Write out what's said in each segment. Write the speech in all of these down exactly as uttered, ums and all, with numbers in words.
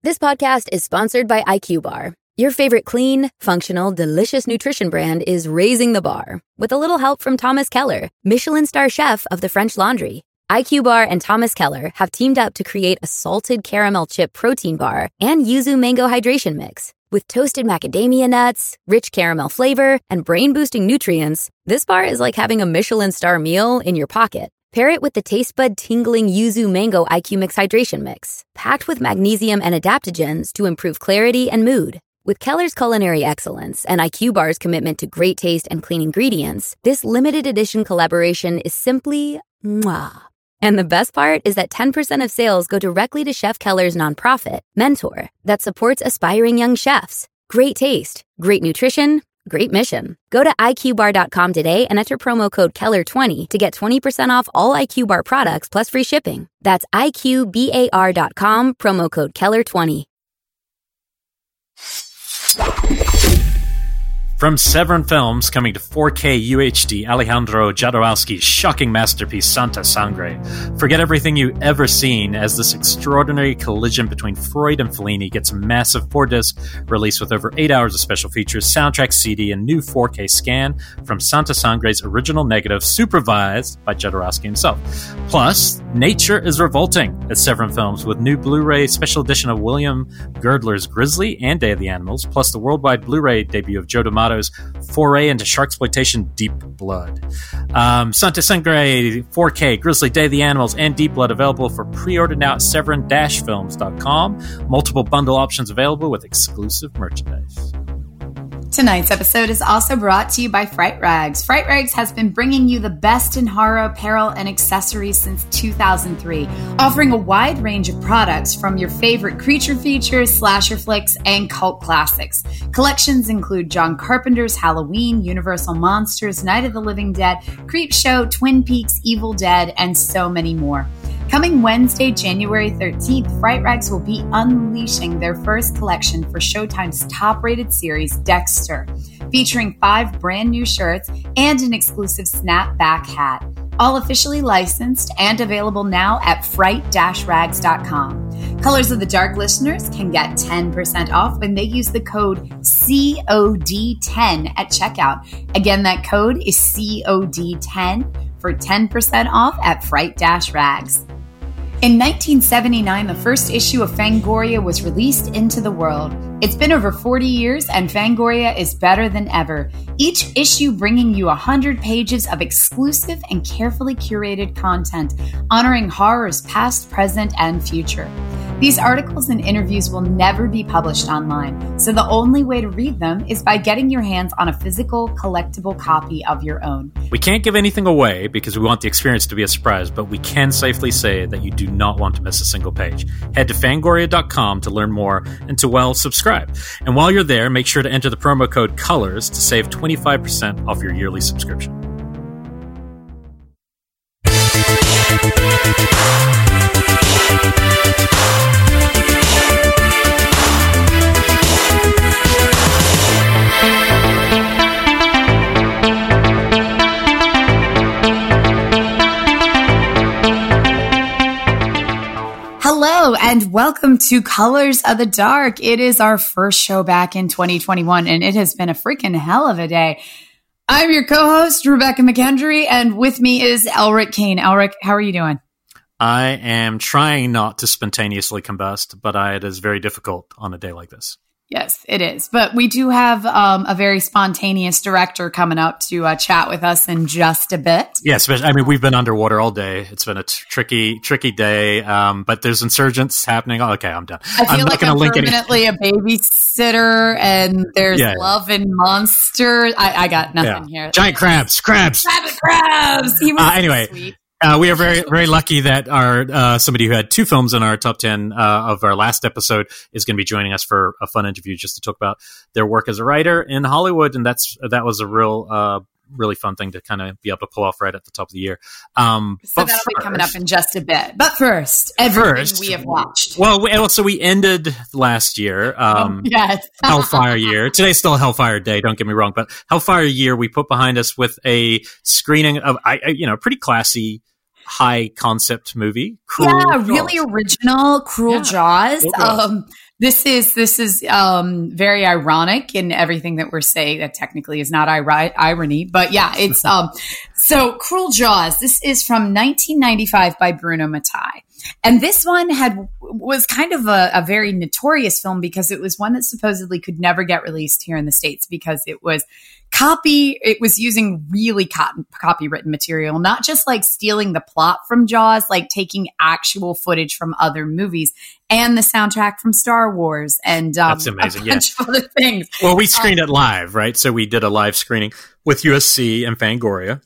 This podcast is sponsored by I Q Bar. Your favorite clean, functional, delicious nutrition brand is raising the bar with a little help from Thomas Keller, Michelin star chef of the French Laundry. I Q Bar and Thomas Keller have teamed up to create a salted caramel chip protein bar and yuzu mango hydration mix. With toasted macadamia nuts, rich caramel flavor, and brain-boosting nutrients, this bar is like having a Michelin star meal in your pocket. Pair it with the taste bud tingling yuzu mango I Q Mix hydration mix, packed with magnesium and adaptogens to improve clarity and mood. With Keller's culinary excellence and I Q Bar's commitment to great taste and clean ingredients, this limited edition collaboration is simply mwah. And the best part is that ten percent of sales go directly to Chef Keller's nonprofit, Mentor, that supports aspiring young chefs. Great taste, great nutrition, great mission. Go to I Q bar dot com today and enter promo code Keller twenty to get twenty percent off all I Q Bar products plus free shipping. That's I Q bar dot com, promo code Keller twenty. From Severin Films, coming to four K U H D, Alejandro Jodorowsky's shocking masterpiece, Santa Sangre. Forget everything you've ever seen as this extraordinary collision between Freud and Fellini gets a massive four-disc release with over eight hours of special features, soundtrack, C D, and new four K scan from Santa Sangre's original negative, supervised by Jodorowsky himself. Plus, Nature is Revolting at Severin Films with new Blu-ray special edition of William Girdler's Grizzly and Day of the Animals, plus the worldwide Blu-ray debut of Joe D'Amato's foray into sharksploitation Deep Blood. Um, Santa Sangre, four K, Grizzly, Day of the Animals, and Deep Blood available for pre-order now at severin dash films dot com. Multiple bundle options available with exclusive merchandise. Tonight's episode is also brought to you by Fright Rags. Fright Rags has been bringing you the best in horror apparel and accessories since two thousand three, offering a wide range of products from your favorite creature features, slasher flicks, and cult classics. Collections include John Carpenter's Halloween, Universal Monsters, Night of the Living Dead, Creepshow, Twin Peaks, Evil Dead, and so many more. Coming Wednesday, January thirteenth, Fright Rags will be unleashing their first collection for Showtime's top-rated series, Dexter, featuring five brand new shirts and an exclusive snapback hat. All officially licensed and available now at fright dash rags dot com. Colors of the Dark listeners can get ten percent off when they use the code C O D ten at checkout. Again, that code is C O D ten for ten percent off at fright dash rags. In nineteen seventy-nine, the first issue of Fangoria was released into the world. It's been over forty years, and Fangoria is better than ever. Each issue bringing you one hundred pages of exclusive and carefully curated content, honoring horror's past, present, and future. These articles and interviews will never be published online, so the only way to read them is by getting your hands on a physical, collectible copy of your own. We can't give anything away because we want the experience to be a surprise, but we can safely say that you do not want to miss a single page. Head to fangoria dot com to learn more and to, well, subscribe. And while you're there, make sure to enter the promo code COLORS to save twenty-five percent off your yearly subscription. Hello and welcome to Colors of the Dark. It is our first show back in twenty twenty-one and it has been a freaking hell of a day. I'm your co-host, Rebecca McKendry, and with me is Elric Kane. Elric, how are you doing? I am trying not to spontaneously combust, but I, it is very difficult on a day like this. Yes, it is. But we do have um, a very spontaneous director coming up to uh, chat with us in just a bit. Yes, yeah, I mean, we've been underwater all day. It's been a t- tricky, tricky day, um, but there's insurgents happening. Oh, okay, I'm done. I feel I'm like not I'm link permanently any- a babysitter, and there's yeah, love and monster. I, I got nothing yeah. here. Giant crabs, crabs. Rabbit crabs! He was uh, so anyway. sweet. Uh, we are very, very lucky that our uh, somebody who had two films in our top ten uh, of our last episode is going to be joining us for a fun interview just to talk about their work as a writer in Hollywood, and that's that was a real, uh, really fun thing to kind of be able to pull off right at the top of the year. Um, so that'll first, be coming up in just a bit. But first, everything first, we have watched. Well, we, so we ended last year, um, oh, yes. Hellfire Year. Today's still Hellfire Day. Don't get me wrong, but Hellfire Year we put behind us with a screening of, I, I you know, pretty classy high concept movie. Cruel yeah, Jaws. Really original, Cruel yeah. Jaws. Cruel Jaws. Um, this is this is um, very ironic in everything that we're saying. That technically is not iri- irony, but yeah, it's um. So Cruel Jaws. This is from nineteen ninety-five by Bruno Mattei. And this one had was kind of a, a very notorious film because it was one that supposedly could never get released here in the States because it was copy. It was using really cotton, copywritten material, not just like stealing the plot from Jaws, like taking actual footage from other movies and the soundtrack from Star Wars and um, That's amazing. a bunch yeah. of other things. Well, we screened um, it live, right? So we did a live screening with U S C and Fangoria.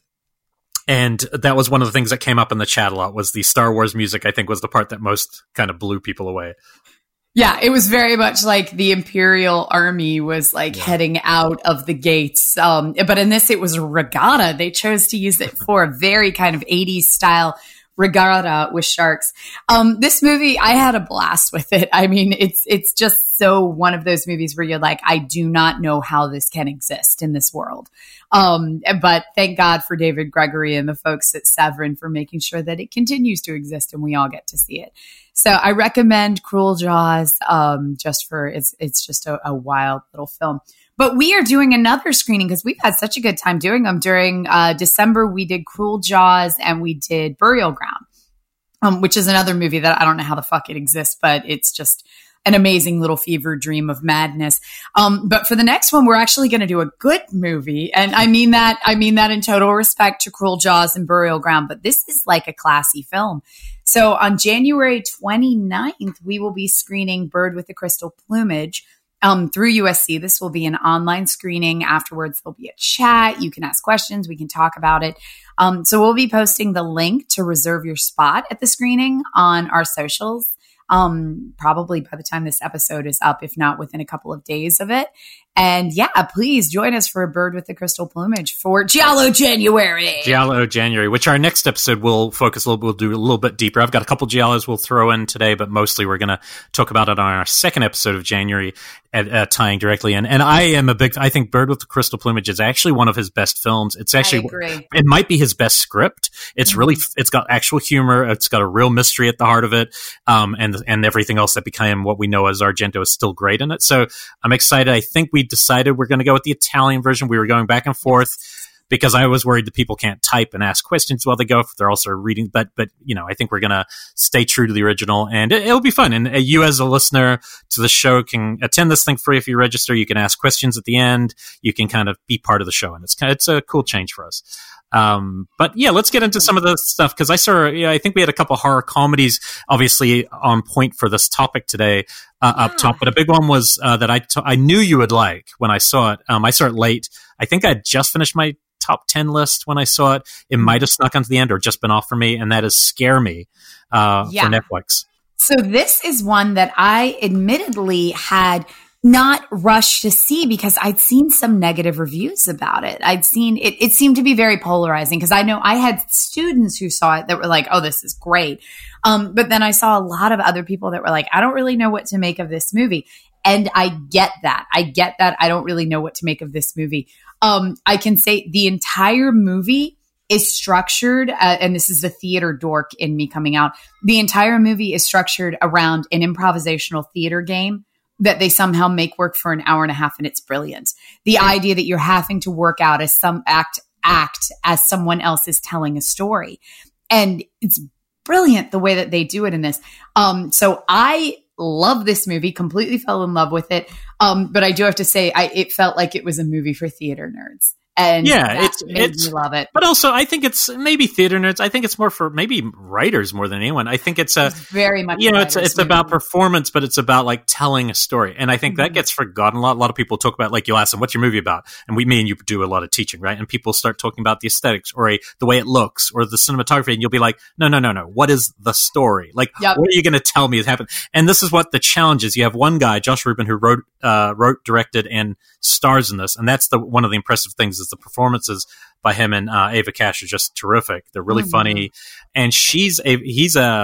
And that was one of the things that came up in the chat a lot was the Star Wars music, I think, was the part that most kind of blew people away. Yeah, it was very much like the Imperial Army was like yeah. heading out of the gates. Um, but in this, it was a regatta. They chose to use it for a very kind of eighties style regatta with sharks. Um, this movie, I had a blast with it. I mean, it's it's just so one of those movies where you're like, I do not know how this can exist in this world. Um, but thank God for David Gregory and the folks at Severin for making sure that it continues to exist and we all get to see it. So I recommend Cruel Jaws, um, just for, it's, it's just a, a wild little film. But we are doing another screening because we've had such a good time doing them. During uh, December, we did Cruel Jaws and we did Burial Ground, um, which is another movie that I don't know how the fuck it exists, but it's just an amazing little fever dream of madness. Um, but for the next one, we're actually going to do a good movie. And I mean that, I mean that in total respect to Cruel Jaws and Burial Ground, but this is like a classy film. So on January twenty-ninth, we will be screening Bird with the Crystal Plumage um, through U S C. This will be an online screening. Afterwards, there'll be a chat. You can ask questions. We can talk about it. Um, so we'll be posting the link to reserve your spot at the screening on our socials. Um, probably by the time this episode is up, if not within a couple of days of it. And yeah, please join us for a Bird with the Crystal Plumage for Giallo January. Giallo January, which our next episode will focus a little, we'll do a little bit deeper. I've got a couple Giallos we'll throw in today, but mostly we're going to talk about it on our second episode of January, at, uh, tying directly in. And I am a big, I think Bird with the Crystal Plumage is actually one of his best films. It's actually, it might be his best script. It's mm-hmm. really, it's got actual humor. It's got a real mystery at the heart of it. Um, and, and everything else that became what we know as Argento is still great in it. So I'm excited. I think we decided we're going to go with the Italian version. We were going back and forth because I was worried that people can't type and ask questions while they go if they're also reading. But, but you know, I think we're going to stay true to the original and it, it'll be fun. And uh, you as a listener to the show can attend this thing free if you register. You can ask questions at the end. You can kind of be part of the show. And it's kind of, it's a cool change for us. Um, but yeah, let's get into some of the stuff because I saw, yeah, I think we had a couple horror comedies, obviously on point for this topic today, uh, yeah. up top. But a big one was uh, that I t- I knew you would like when I saw it. Um, I saw it late. I think I had just finished my top ten list when I saw it. It might have snuck onto the end or just been off for me, and that is Scare Me uh, yeah. for Netflix. So this is one that I admittedly had not rushed to see because I'd seen some negative reviews about it. I'd seen it, it seemed to be very polarizing because I know I had students who saw it that were like, oh, this is great. Um, but then I saw a lot of other people that were like, I don't really know what to make of this movie. And I get that. I get that. I don't really know what to make of this movie. Um, I can say the entire movie is structured, uh, and this is the theater dork in me coming out. The entire movie is structured around an improvisational theater game that they somehow make work for an hour and a half, and it's brilliant. The idea that you're having to work out as some act act as someone else is telling a story. And it's brilliant the way that they do it in this. Um, so I love this movie, completely fell in love with it. Um, but I do have to say, I, it felt like it was a movie for theater nerds. And yeah, that it's, made it's, me love it. But also, I think it's maybe theater nerds. I think it's more for maybe writers more than anyone. I think it's a it's very much, you know, it's it's movie. about performance, but it's about like telling a story. And I think mm-hmm. that gets forgotten a lot. A lot of people talk about, like, you'll ask them, what's your movie about? And we, me and you do a lot of teaching, right? And people start talking about the aesthetics or a, the way it looks or the cinematography. And you'll be like, no, no, no, no. What is the story? Like, yep. what are you going to tell me has happened? And this is what the challenge is. You have one guy, Josh Rubin, who wrote, uh, wrote, directed, and stars in this. And that's the, one of the impressive things is the performances by him and uh, Ava Cash are just terrific. They're really mm-hmm. funny, and she's a he's a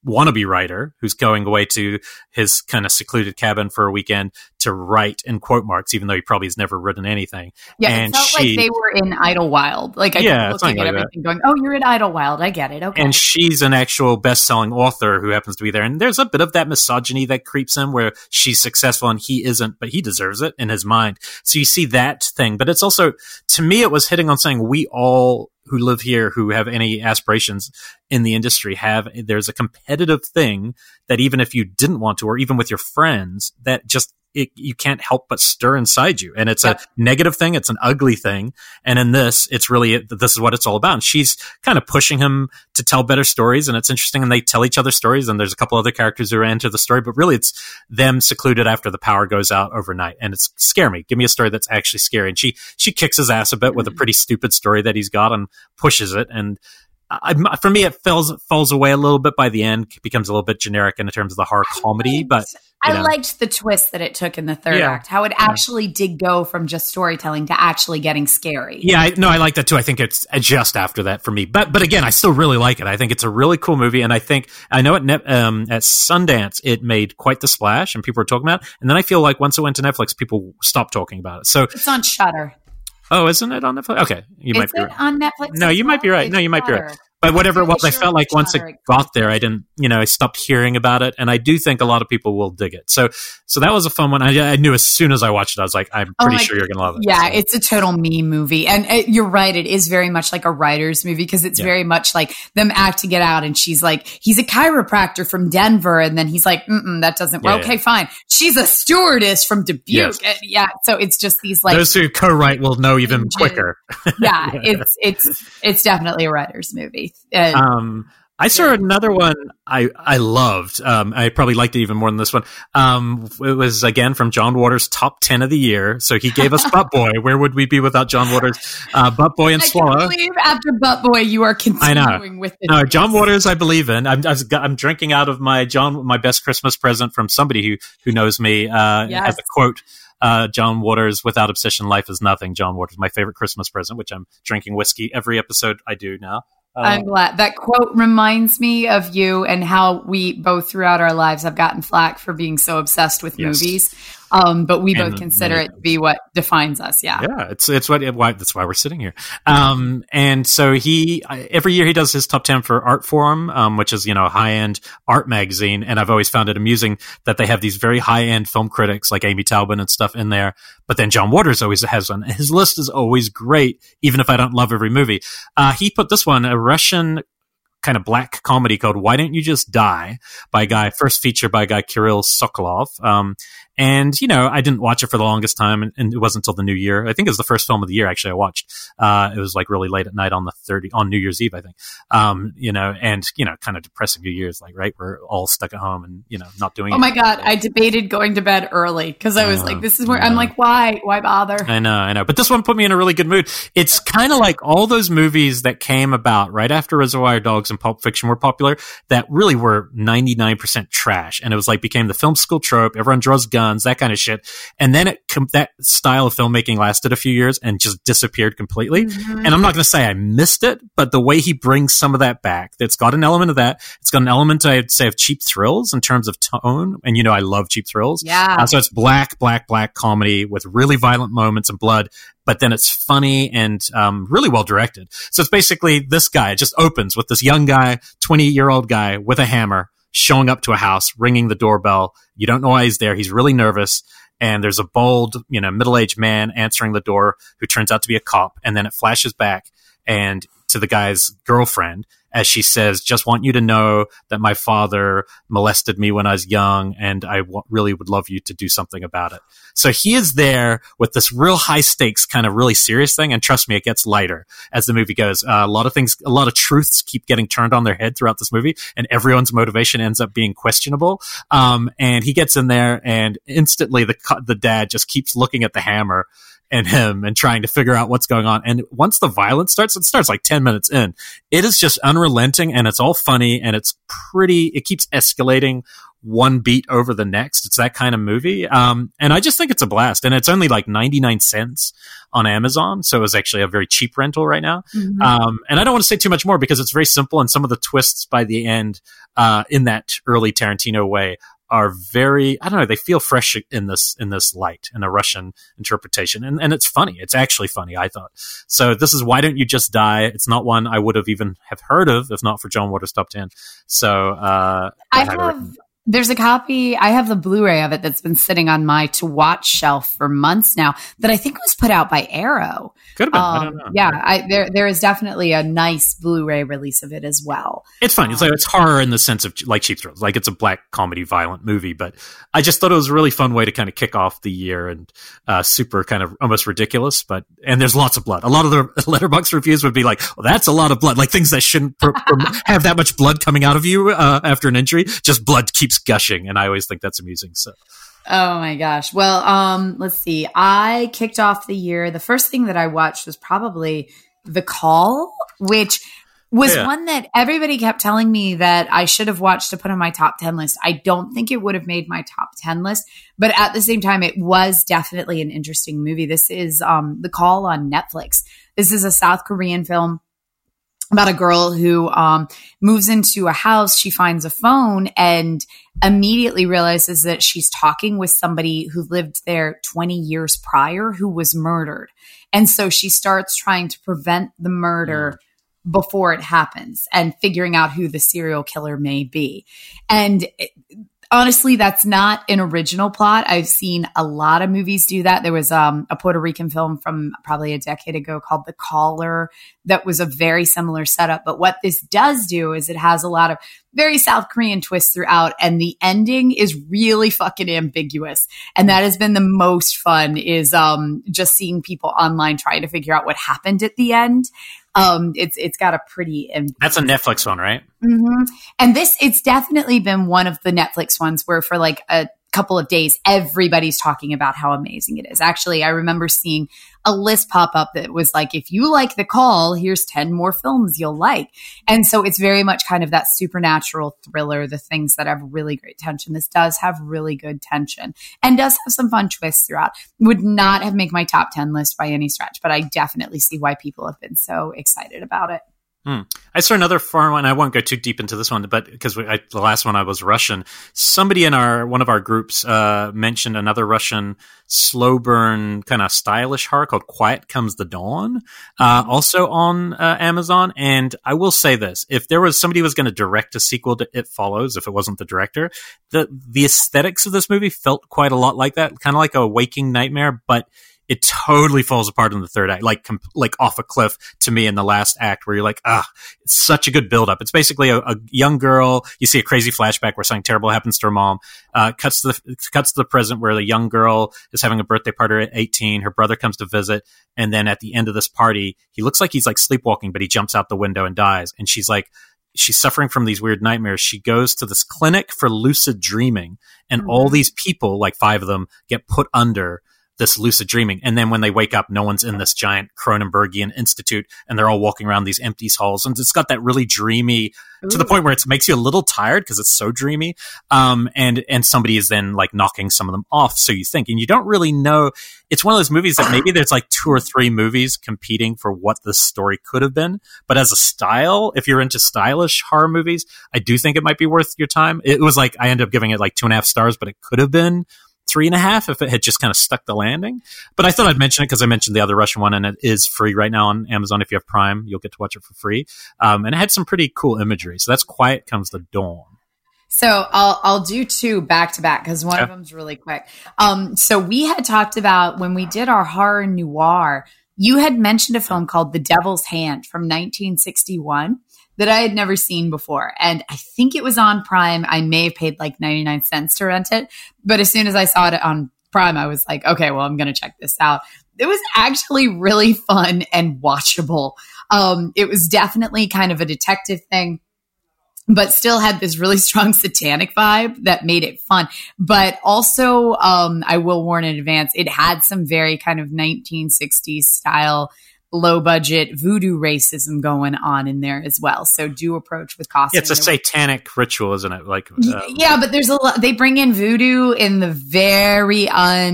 wannabe writer who's going away to his kind of secluded cabin for a weekend to write in quote marks, even though he probably has never written anything. Yeah, and it felt she, like they were in Idlewild. Like I yeah, kept looking at like everything going, oh, you're in Idlewild. I get it. Okay. And she's an actual best-selling author who happens to be there. And there's a bit of that misogyny that creeps in where she's successful and he isn't, but he deserves it in his mind. So you see that thing. But it's also, to me, it was hitting on saying we all who live here, who have any aspirations in the industry, have, there's a competitive thing that even if you didn't want to, or even with your friends, that just, it, you can't help but stir inside you. And it's yep. a negative thing. It's an ugly thing. And in this, it's really, this is what it's all about. And she's kind of pushing him to tell better stories. And it's interesting. And they tell each other stories. And there's a couple other characters who enter the story, but really it's them secluded after the power goes out overnight. And it's scare me. Give me a story that's actually scary. And she, she kicks his ass a bit with a pretty stupid story that he's got and pushes it. And I, for me, it falls falls away a little bit by the end. It becomes a little bit generic in terms of the horror comedy, but I know. liked the twist that it took in the third yeah. act. How it actually yeah. did go from just storytelling to actually getting scary. Yeah, I, no, I like that too. I think it's just after that for me. But but again, I still really like it. I think it's a really cool movie, and I think I know at Net, um, at Sundance it made quite the splash, and people were talking about it. And then I feel like once it went to Netflix, people stopped talking about it. So it's on Shudder. Oh, isn't it on Netflix? Okay, you Is might be it right. on Netflix. No, you well? might be right. It's No, you might be right. Shudder. But whatever it was, Sure I felt like once it got there, I didn't, you know, I stopped hearing about it. And I do think a lot of people will dig it. So, so that was a fun one. I, I knew as soon as I watched it, I was like, I'm pretty oh my, sure you're going to love it. Yeah, so. It's a total me movie. And it, you're right. It is very much like a writer's movie because it's yeah. very much like them acting it out. And she's like, he's a chiropractor from Denver. And then he's like, mm that doesn't work. Yeah, okay, yeah. fine. She's a stewardess from Dubuque. Yes. And yeah. So it's just these like. Those who co-write will know even quicker. yeah, yeah. It's, it's, it's definitely a writer's movie. Uh, um, I saw yeah. another one I, I loved. Um, I probably liked it even more than this one. Um, it was, again, from John Waters' top ten of the year. So he gave us Butt Boy. Where would we be without John Waters? Uh, Butt Boy and I Swallow. I believe after Butt Boy, you are continuing I know. with it. No, John Waters, I believe in. I'm, I'm drinking out of my John, my best Christmas present from somebody who, who knows me. Uh, yes. As a quote. Uh, John Waters, without obsession, life is nothing. John Waters, my favorite Christmas present, which I'm drinking whiskey every episode I do now. Uh, I'm glad. That quote reminds me of you and how we both throughout our lives have gotten flack for being so obsessed with yes. movies. Um, but we both and consider it to be what defines us. Yeah. Yeah. It's, it's what, why, that's why we're sitting here. Um, and so he, every year he does his top ten for Art Forum, um, which is, you know, a high end art magazine. And I've always found it amusing that they have these very high end film critics like Amy Taubin and stuff in there. But then John Waters always has one. His list is always great, even if I don't love every movie. Uh, he put this one, a Russian kind of black comedy called Why Don't You Just Die by a guy, first feature by a guy, Kirill Sokolov. Um, and, you know, I didn't watch it for the longest time, and, and it wasn't until the new year. I think it was the first film of the year, actually, I watched. Uh, it was like really late at night on the thirtieth, on New Year's Eve, I think. Um, you know, and, you know, kind of depressing New Year's, like, right? We're all stuck at home and, you know, not doing Oh my God. I debated going to bed early because I was uh, like, this is where yeah. I'm like, why? Why bother? I know, I know. But this one put me in a really good mood. It's kind of like all those movies that came about right after Reservoir Dogs and Pulp Fiction were popular that really were ninety-nine percent trash. And it was like became the film school trope. Everyone draws guns, that kind of shit. And then it that style of filmmaking lasted a few years and just disappeared completely. Mm-hmm. And I'm not going to say I missed it, but the way he brings some of that back, it's got an element of that. It's got an element, I'd say, of cheap thrills in terms of tone. And, you know, I love cheap thrills. Yeah. Uh, so it's black, black, black comedy with really violent moments and blood, but then it's funny and um, really well directed. So it's basically this guy. It just opens with this young guy, twenty-year-old guy with a hammer showing up to a house, ringing the doorbell. You don't know why he's there. He's really nervous. And there's a bold, you know, middle-aged man answering the door who turns out to be a cop. And then it flashes back and to the guy's girlfriend as she says, just want you to know that my father molested me when I was young and I w- really would love you to do something about it. So he is there with this real high stakes kind of really serious thing. And trust me, it gets lighter as the movie goes. Uh, a lot of things, a lot of truths keep getting turned on their head throughout this movie and everyone's motivation ends up being questionable. Um, and he gets in there and instantly the, the dad just keeps looking at the hammer and him and trying to figure out what's going on. And once the violence starts, it starts like ten minutes in. It is just unrelenting and it's all funny and it's pretty, it keeps escalating one beat over the next. It's that kind of movie. Um, and I just think it's a blast. And it's only like ninety-nine cents on Amazon. So it was actually a very cheap rental right now. Mm-hmm. Um, and I don't want to say too much more because it's very simple. And some of the twists by the end, uh, in that early Tarantino way are very, I don't know, they feel fresh in this, in this light, in a Russian interpretation. And, and it's funny. It's actually funny, I thought. So this is Why Don't You Just Die? It's not one I would have even have heard of if not for John Waters' Top ten. So, uh, I, I have, there's a copy, I have the Blu-ray of it that's been sitting on my to watch shelf for months now that I think was put out by Arrow. Could have been. Um, I don't know. Yeah, I, there there is definitely a nice Blu-ray release of it as well. It's fun. Um, it's like it's horror in the sense of like Cheap Thrills. Like it's a black comedy, violent movie. But I just thought it was a really fun way to kind of kick off the year and uh, super kind of almost ridiculous. But and there's lots of blood. A lot of the Letterboxd reviews would be like, "Well, that's a lot of blood." Like things that shouldn't pr- pr- have that much blood coming out of you uh, after an injury. Just blood keeps gushing, and I always think that's amusing. So. Oh my gosh. Well, um, let's see. I kicked off the year. The first thing that I watched was probably The Call, which was yeah. one that everybody kept telling me that I should have watched to put on my top ten list. I don't think it would have made my top ten list, but at the same time, it was definitely an interesting movie. This is um, The Call on Netflix. This is a South Korean film about a girl who um, moves into a house. She finds a phone and immediately realizes that she's talking with somebody who lived there twenty years prior who was murdered. And so she starts trying to prevent the murder mm. before it happens and figuring out who the serial killer may be. And it, honestly, that's not an original plot. I've seen a lot of movies do that. There was um, a Puerto Rican film from probably a decade ago called The Caller that was a very similar setup. But what this does do is it has a lot of very South Korean twists throughout, and the ending is really fucking ambiguous. And that has been the most fun is um, just seeing people online trying to figure out what happened at the end. Um, it's it's got a pretty ambiguous. That's a Netflix one, right? Mm-hmm. And this, it's definitely been one of the Netflix ones where for like a couple of days, everybody's talking about how amazing it is. Actually, I remember seeing a list pop up that was like, if you like The Call, here's ten more films you'll like. And so it's very much kind of that supernatural thriller, the things that have really great tension. This does have really good tension and does have some fun twists throughout. Would not have made my top ten list by any stretch, but I definitely see why people have been so excited about it. Hmm. I saw another foreign one. I won't go too deep into this one, but because we, I, the last one I was Russian, somebody in our one of our groups uh, mentioned another Russian slow burn kind of stylish horror called Quiet Comes the Dawn, uh, also on uh, Amazon. And I will say this: if there was somebody who was going to direct a sequel to It Follows, if it wasn't the director, the the aesthetics of this movie felt quite a lot like that, kind of like a waking nightmare, but it totally falls apart in the third act, like comp- like off a cliff to me in the last act, where you're like, ah, it's such a good buildup. It's basically a, a young girl. You see a crazy flashback where something terrible happens to her mom. Uh, cuts to the cuts to the present where the young girl is having a birthday party at eighteen. Her brother comes to visit, and then at the end of this party, he looks like he's like sleepwalking, but he jumps out the window and dies. And she's like, she's suffering from these weird nightmares. She goes to this clinic for lucid dreaming, and mm-hmm. all these people, like five of them, get put under this lucid dreaming. And then when they wake up, no one's in this giant Cronenbergian institute, and they're all walking around these empty halls. And it's got that really dreamy Ooh. to the point where it makes you a little tired because it's so dreamy. Um, and, and somebody is then like knocking some of them off. So you think, and you don't really know. It's one of those movies that maybe there's like two or three movies competing for what the story could have been. But as a style, if you're into stylish horror movies, I do think it might be worth your time. It was like, I ended up giving it like two and a half stars, but it could have been three and a half if it had just kind of stuck the landing. But I thought I'd mention it because I mentioned the other Russian one, and it is free right now on Amazon. If you have Prime, you'll get to watch it for free. Um, and it had some pretty cool imagery. So that's Quiet Comes the Dawn. So I'll I'll do two back to back because one yeah. of them's really quick. Um, so we had talked about when we did our horror noir, you had mentioned a film called The Devil's Hand from nineteen sixty-one. That I had never seen before. And I think it was on Prime. I may have paid like ninety-nine cents to rent it. But as soon as I saw it on Prime, I was like, okay, well, I'm going to check this out. It was actually really fun and watchable. Um, it was definitely kind of a detective thing, but still had this really strong satanic vibe that made it fun. But also, um, I will warn in advance, it had some very kind of nineteen sixties style low budget voodoo racism going on in there as well. So do approach with caution. Yeah, it's a satanic ritual, isn't it? Like, um, yeah, but there's a lot, they bring in voodoo in the very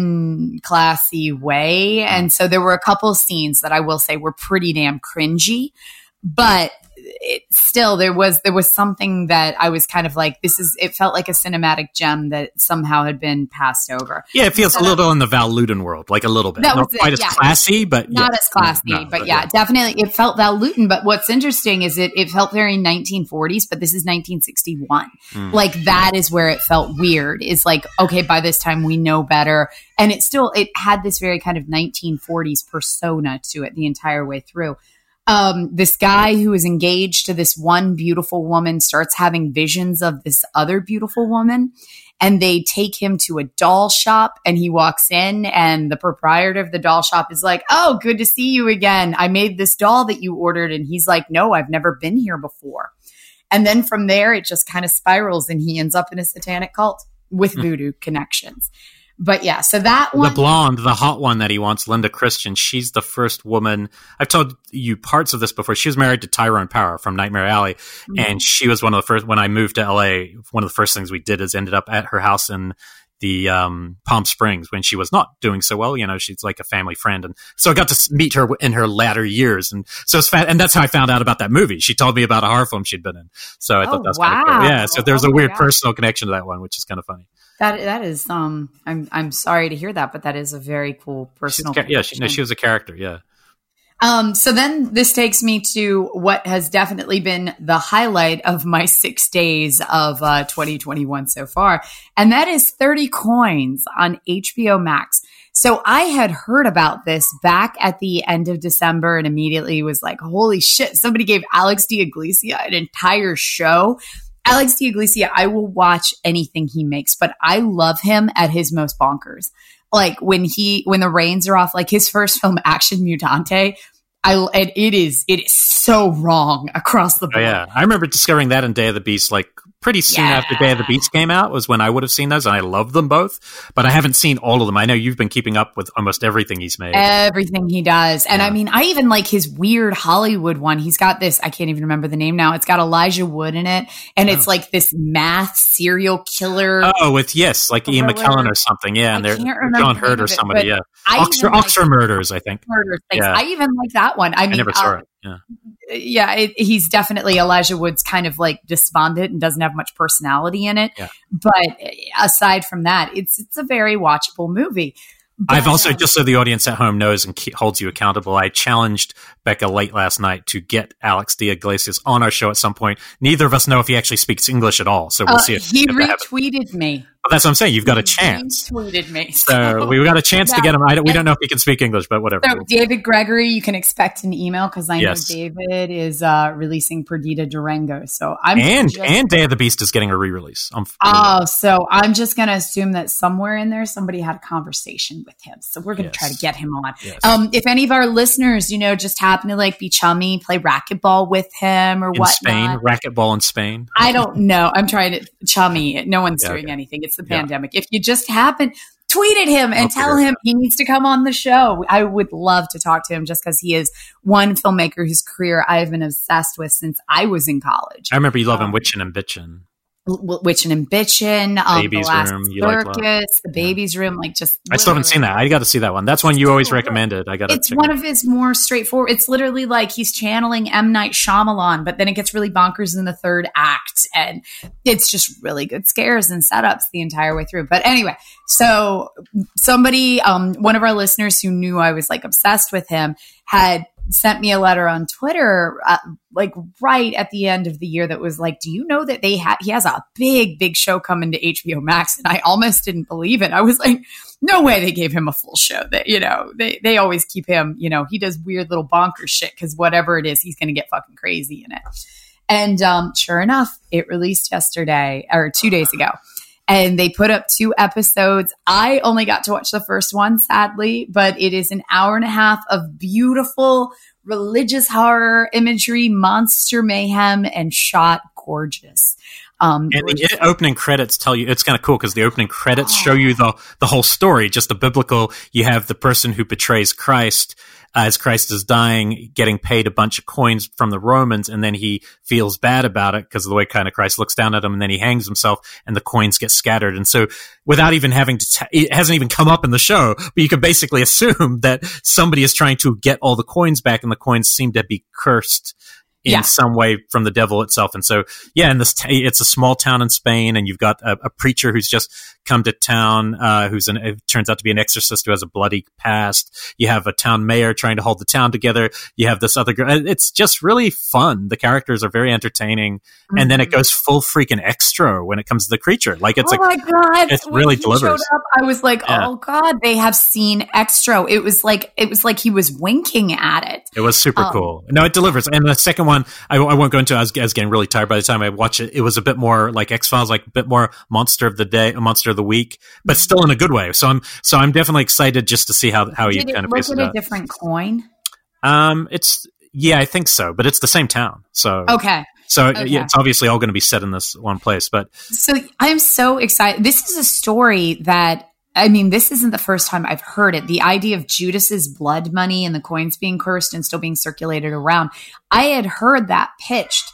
unclassy way. And so there were a couple scenes that I will say were pretty damn cringy, but it still, there was, there was something that I was kind of like, this is, it felt like a cinematic gem that somehow had been passed over. Yeah, it feels so, a little in the Val Lewton world, like a little bit. That Not was quite it, as yeah. classy, but not yeah. as classy, no, no, but, but yeah, yeah, definitely it felt Val Lewton. But what's interesting is it, it felt very nineteen forties, but this is nineteen sixty-one. Mm. Like that is where it felt weird. Is like, okay, by this time we know better. And it still, it had this very kind of nineteen forties persona to it the entire way through. Um, this guy who is engaged to this one beautiful woman starts having visions of this other beautiful woman, and they take him to a doll shop, and he walks in, and the proprietor of the doll shop is like, "Oh, good to see you again. I made this doll that you ordered." And he's like, "No, I've never been here before." And then from there, it just kind of spirals, and he ends up in a satanic cult with voodoo connections. But yeah, so that one. The blonde, the hot one that he wants, Linda Christian, she's the first woman. I've told you parts of this before. She was married to Tyrone Power from Nightmare Alley. Mm-hmm. And she was one of the first, when I moved to L A, one of the first things we did is ended up at her house in the um, Palm Springs when she was not doing so well. You know, she's like a family friend. And so I got to meet her in her latter years. And so it's fa- and that's how I found out about that movie. She told me about a horror film she'd been in. So I oh, thought that's wow. kind of cool. Yeah. So there's oh a weird God. personal connection to that one, which is kind of funny. That that is um I'm I'm sorry to hear that, but that is a very cool personal. Ca- yeah, she, no, she was a character. Yeah. Um. So then this takes me to what has definitely been the highlight of my six days of uh, twenty twenty-one so far, and that is thirty Coins on H B O Max. So I had heard about this back at the end of December and immediately was like, "Holy shit! Somebody gave Alex D'Iglesia an entire show." Alex D'Iglesia, I will watch anything he makes, but I love him at his most bonkers. Like when he, when the reins are off, like his first film, Action Mutante, I, and it is, it is so wrong across the board. Oh, yeah. I remember discovering that in Day of the Beast, like pretty soon yeah. after Day of the Beast came out was when I would have seen those, and I love them both, but I haven't seen all of them. I know you've been keeping up with almost everything he's made. Everything he does. And yeah. I mean, I even like his weird Hollywood one. He's got this, I can't even remember the name now. It's got Elijah Wood in it, and oh. it's like this math serial killer. Oh, with, yes, like Ian McKellen or something. Yeah, and they're John Hurt or somebody. Yeah. Oxford, Oxford like, Murders, I think. Murders. Yeah. I even like that one. I mean, I never saw uh, it. Yeah. Yeah, it, he's definitely Elijah Wood's kind of like despondent and doesn't have much personality in it. Yeah. But aside from that, it's it's a very watchable movie. But, I've also, um, just so the audience at home knows and ke- holds you accountable, I challenged Becca late last night to get Alex D'Iglesia on our show at some point. Neither of us know if he actually speaks English at all, so we'll uh, see if he if retweeted me. Oh, that's what I'm saying. You've got a chance. He retweeted me. So, so we got a chance yeah. to get him. I don't, we don't know if he can speak English, but whatever. So David Gregory, you can expect an email because I yes. know David is uh, releasing Perdita Durango. So I'm and just, and Day of the Beast is getting a re-release. I'm oh, so I'm just going to assume that somewhere in there somebody had a conversation with him. So we're going to yes. try to get him on. Yes. Um, if any of our listeners, you know, just happen to like be chummy, play racquetball with him or in whatnot. Spain, racquetball in Spain. I don't know. I'm trying to chummy. No one's yeah, doing okay. anything. It's the yeah. pandemic. If you just happen, tweet at him and I'll tell him he needs to come on the show. I would love to talk to him just because he is one filmmaker whose career I've been obsessed with since I was in college. I remember you loving um, Witchin' and Bitchin'. Witchin' and Bitchin', um, Baby's The Last Room, you like Circus, The Baby's yeah. Room, like just. I still haven't seen that. I got to see that one. That's one you always recommended. I got. It's one of his more straightforward. It's literally like he's channeling M. Night Shyamalan, but then it gets really bonkers in the third act, and it's just really good scares and setups the entire way through. But anyway, so somebody, um, one of our listeners who knew I was like obsessed with him, had sent me a letter on Twitter, uh, like right at the end of the year that was like, do you know that they had, he has a big, big show coming to H B O Max. And I almost didn't believe it. I was like, no way they gave him a full show that, you know, they, they always keep him, you know, he does weird little bonkers shit. Cause whatever it is, he's going to get fucking crazy in it. And, um, sure enough, it released yesterday or two days ago. And they put up two episodes. I only got to watch the first one, sadly, but it is an hour and a half of beautiful religious horror imagery, monster mayhem, and shot gorgeous. Um, and the just- opening credits tell you, it's kind of cool because the opening credits oh. show you the the whole story, just the biblical. You have the person who betrays Christ uh, as Christ is dying, getting paid a bunch of coins from the Romans, and then he feels bad about it because of the way kind of Christ looks down at him, and then he hangs himself, and the coins get scattered. And so, without even having to, t- it hasn't even come up in the show, but you can basically assume that somebody is trying to get all the coins back, and the coins seem to be cursed in yeah. some way from the devil itself. And so, yeah, and this t- it's a small town in Spain, and you've got a, a preacher who's just come to town, uh, who's an, it turns out to be an exorcist who has a bloody past. You have a town mayor trying to hold the town together. You have this other girl. It's just really fun. The characters are very entertaining. Mm-hmm. And then it goes full freaking extra when it comes to the creature. Like it's oh like, my God. it when really he delivers. Showed up, I was like, yeah. oh God, they have seen extra. It was like, it was like he was winking at it. It was super um, cool. No, it delivers. And the second one, I, I won't go into, I was, I was getting really tired by the time I watched it. It was a bit more like X-Files, like a bit more monster of the day, a monster of the week, but still in a good way. So I'm, so I'm definitely excited just to see how, how you kind of face it. Did it look at a different coin? Um, it's, yeah, I think so, but it's the same town. So, okay. So okay. yeah, it's obviously all going to be set in this one place, but. So I'm so excited. This is a story that, I mean, this isn't the first time I've heard it. The idea of Judas's blood money and the coins being cursed and still being circulated around. I had heard that pitched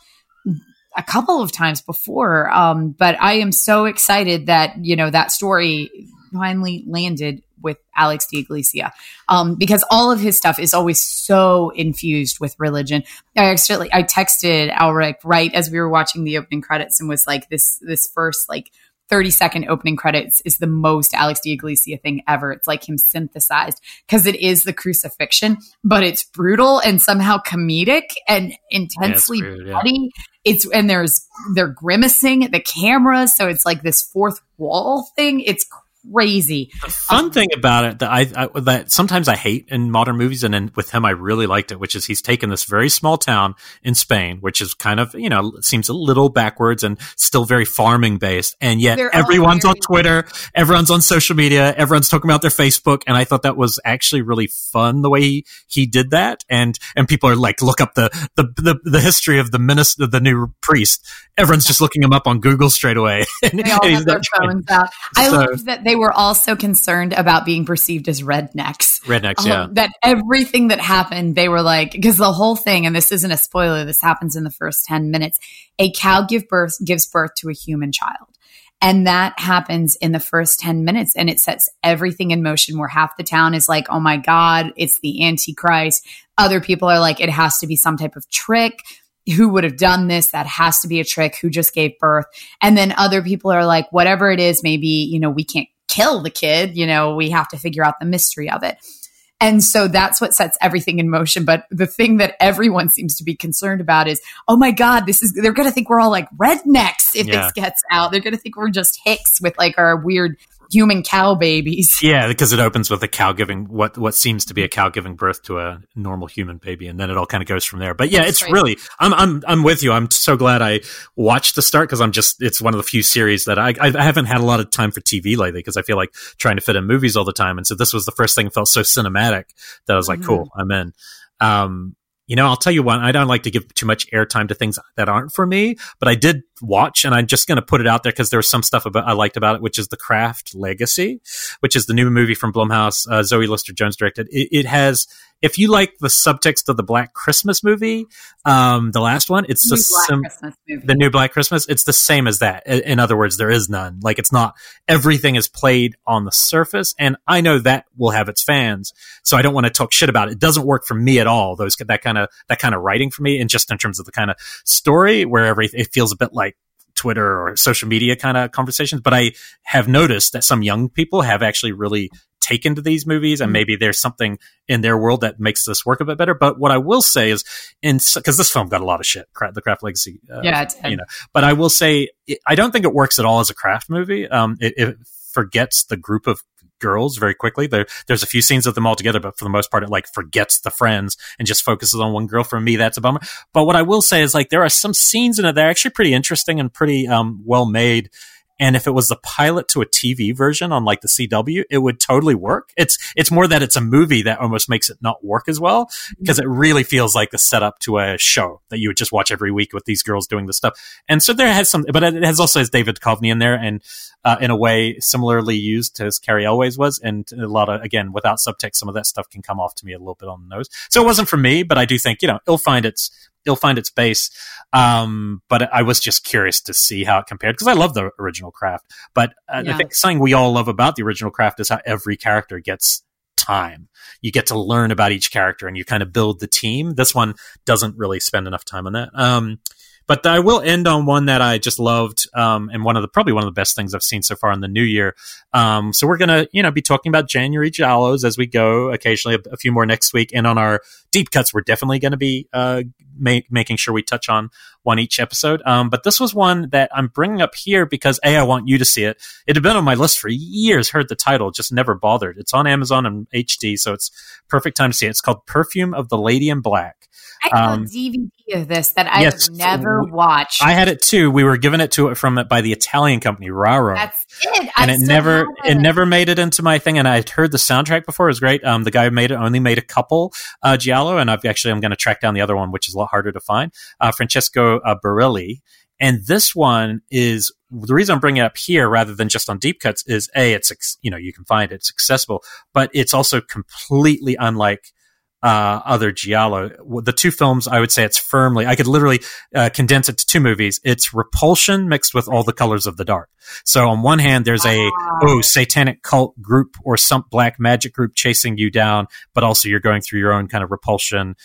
a couple of times before. Um, but I am so excited that, you know, that story finally landed with Alex d'Iglesia, um, because all of his stuff is always so infused with religion. I actually, I texted Alric right as we were watching the opening credits and was like, this, this first like thirty second opening credits is the most Alex d'Iglesia thing ever. It's like him synthesized because it is the crucifixion, but it's brutal and somehow comedic and intensely yeah, it's bloody. Yeah. It's, and there's, they're grimacing at the camera. So it's like this fourth wall thing. It's crazy. The fun um, thing about it that I, I that sometimes I hate in modern movies, and then with him I really liked it, which is he's taken this very small town in Spain, which is kind of, you know, seems a little backwards and still very farming based, and yet everyone's on Twitter, everyone's on social media, everyone's talking about their Facebook, and I thought that was actually really fun the way he, he did that, and and people are like, look up the the the, the history of the minister, the new priest. Everyone's just looking him up on Google straight away. and, they all have their phones out. I so, love that they were also concerned about being perceived as rednecks. Rednecks, um, yeah. That everything that happened, they were like, because the whole thing, and this isn't a spoiler, this happens in the first ten minutes. A cow give birth, gives birth to a human child. And that happens in the first ten minutes, and it sets everything in motion where half the town is like, oh my God, it's the Antichrist. Other people are like, it has to be some type of trick. Who would have done this? That has to be a trick. Who just gave birth? And then other people are like, whatever it is, maybe, you know, we can't kill the kid. You know, we have to figure out the mystery of it. And so that's what sets everything in motion. But the thing that everyone seems to be concerned about is, oh my God, this is, they're going to think we're all like rednecks if yeah. this gets out. They're going to think we're just hicks with like our weird human cow babies. Yeah, because it opens with a cow giving what what seems to be a cow giving birth to a normal human baby, and then it all kind of goes from there. But yeah, That's it's right. really I'm I'm I'm with you. I'm so glad I watched the start because I'm just it's one of the few series that I I haven't had a lot of time for T V lately because I feel like trying to fit in movies all the time, and so this was the first thing that felt so cinematic that I was like, mm-hmm. cool, I'm in. Um, You know, I'll tell you what, I don't like to give too much airtime to things that aren't for me, but I did watch, and I'm just going to put it out there because there was some stuff about I liked about it, which is The Craft Legacy, which is the new movie from Blumhouse, uh, Zoe Lister-Jones directed. It, it has, if you like the subtext of the Black Christmas movie, um, the last one, it's the, sim- the new Black Christmas, it's the same as that. In, in other words, there is none. Like, it's not, everything is played on the surface, and I know that will have its fans, so I don't want to talk shit about it. It doesn't work for me at all, those that kind of that kind of writing for me, and just in terms of the kind of story where every, it feels a bit like Twitter or social media kind of conversations. But I have noticed that some young people have actually really taken to these movies, and maybe there's something in their world that makes this work a bit better. But what I will say is, in because this film got a lot of shit, The Craft Legacy, uh, yeah, it's you know. But I will say, it, I don't think it works at all as a craft movie. Um, it, it forgets the group of girls very quickly. There, there's a few scenes of them all together, but for the most part, it like forgets the friends and just focuses on one girl. For me, that's a bummer. But what I will say is, like, there are some scenes in it that are actually pretty interesting and pretty um, well made. And if it was the pilot to a T V version on like the C W, it would totally work. It's it's more that it's a movie that almost makes it not work as well, because it really feels like the setup to a show that you would just watch every week with these girls doing this stuff. And so there has some, but it has also has David Duchovny in there, and uh, in a way similarly used as Carrie Elways was. And a lot of, again, without subtext, some of that stuff can come off to me a little bit on the nose. So it wasn't for me, but I do think, you know, it'll find its it'll find its base. Um, but I was just curious to see how it compared, because I love the original Craft. But uh, yeah. I think something we all love about the original Craft is how every character gets time. You get to learn about each character and you kind of build the team. This one doesn't really spend enough time on that. Um, But I will end on one that I just loved, um, and one of the probably one of the best things I've seen so far in the new year. Um, so we're gonna, you know, be talking about January giallos as we go. Occasionally, a, a few more next week, and on our deep cuts, we're definitely going to be uh, make, making sure we touch on one each episode. Um, but this was one that I'm bringing up here because A, I want you to see it. It had been on my list for years. Heard the title, just never bothered. It's on Amazon and H D, so it's perfect time to see it. It's called Perfume of the Lady in Black. I have um, a D V D of this that I yes, have never we, watched. I had it too. We were given it to it from by the Italian company Raro. That's it. And I it never it. it never made it into my thing. And I'd heard the soundtrack before. It was great. Um, the guy who made it only made a couple uh, giallo, and I've actually I'm going to track down the other one, which is a lot harder to find. Uh, Francesco uh, Barilli. And this one is the reason I'm bringing it up here rather than just on deep cuts is A, it's, you know, you can find it, it's accessible, but it's also completely unlike Uh, other giallo. The two films, I would say it's firmly, I could literally uh, condense it to two movies. It's Repulsion mixed with All the Colors of the Dark. So on one hand, there's a, oh, satanic cult group or some black magic group chasing you down, but also you're going through your own kind of repulsion,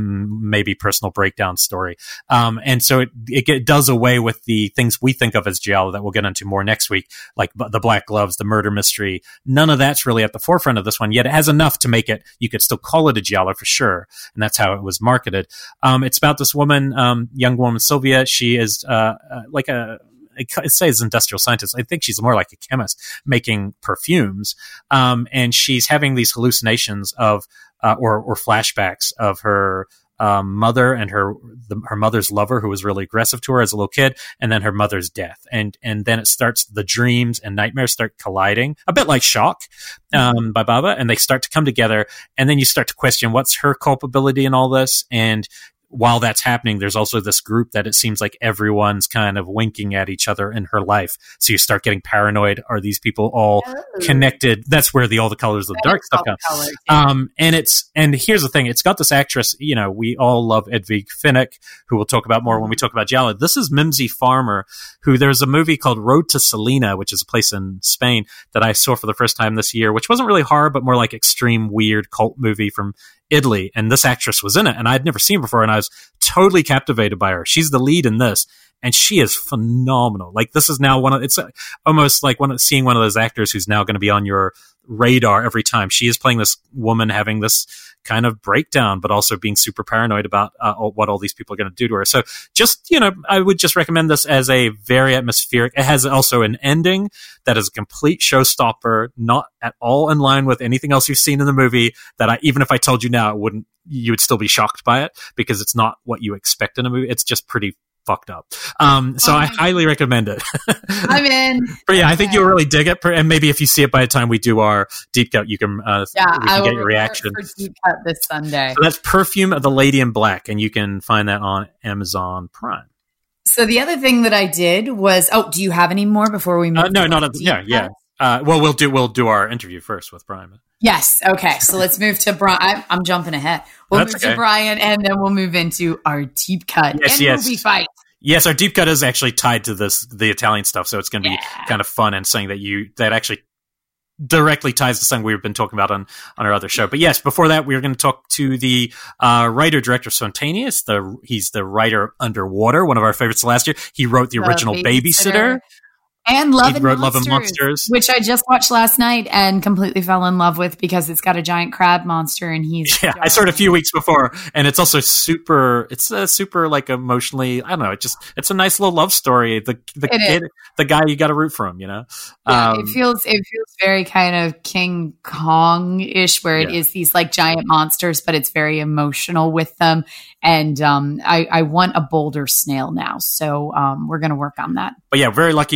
maybe personal breakdown story. Um, and so it, it, it does away with the things we think of as giallo that we'll get into more next week, like the black gloves, the murder mystery. None of that's really at the forefront of this one, yet it has enough to make it, you could still call it a giallo for sure. And that's how it was marketed. Um, it's about this woman, um, young woman, Sylvia. She is, uh, uh like a, it says industrial scientist. I think she's more like a chemist making perfumes. Um, and she's having these hallucinations of, uh, or, or flashbacks of her, um, mother and her, the, her mother's lover who was really aggressive to her as a little kid, and then her mother's death. And, and then it starts, the dreams and nightmares start colliding, a bit like Shock, um, by Bava, and they start to come together. And then you start to question what's her culpability in all this. And while that's happening, there's also this group that it seems like everyone's kind of winking at each other in her life. So you start getting paranoid. Are these people all oh. connected? That's where the All the Colors of the Dark stuff comes. Colors, yeah. Um, and it's, and here's the thing. It's got this actress, you know, we all love Edwige Finnick, who we'll talk about more when we talk about giallo. This is Mimsy Farmer, who there's a movie called Road to Salina, which is a place in Spain that I saw for the first time this year, which wasn't really horror, but more like extreme, weird cult movie from Italy, and this actress was in it, and I'd never seen her before, and I was totally captivated by her. She's the lead in this, and she is phenomenal. Like, this is now one of, it's almost like one of, seeing one of those actors who's now going to be on your radar every time. She is playing this woman having this kind of breakdown, but also being super paranoid about uh, what all these people are going to do to her. So just, you know, I would just recommend this as a very atmospheric. It has also an ending that is a complete showstopper, not at all in line with anything else you've seen in the movie, that I, even if I told you now, it wouldn't, you would still be shocked by it, because it's not what you expect in a movie. It's just pretty fucked up. Um, so oh I highly God. recommend it. I'm in. But yeah, okay. I think you'll really dig it. And maybe if you see it by the time we do our deep cut, you can, uh, yeah, we can I will get your reaction. For deep cut this Sunday. So that's Perfume of the Lady in Black, and you can find that on Amazon Prime. So the other thing that I did was, oh, do you have any more before we move? Uh, no, not a, yeah, yeah. Uh, well, we'll do we'll do our interview first with Brian. Yes. Okay. So let's move to Brian. I'm, I'm jumping ahead. We'll That's move okay. to Brian, and then we'll move into our deep cut yes, and yes. movie fight. Yes, our deep cut is actually tied to this the Italian stuff, so it's going to yeah. be kind of fun and something that you that actually directly ties to something we've been talking about on, on our other show. But yes, before that, we were going to talk to the uh, writer-director Spontaneous. The He's the writer of Underwater, one of our favorites last year. He wrote the, the original Babysitter. Babysitter. And Love and, wrote Monsters, Love and Monsters, which I just watched last night and completely fell in love with because it's got a giant crab monster and he's yeah. I saw it a few weeks before, and it's also super. It's a super like emotionally. I don't know. It just it's a nice little love story. The the it kid, is. the guy you got to root for him. You know, yeah, um, it feels it feels very kind of King Kong ish, where it yeah. is these like giant monsters, but it's very emotional with them. And um, I, I want a bolder snail now, so um, we're going to work on that. But yeah, very lucky to get to go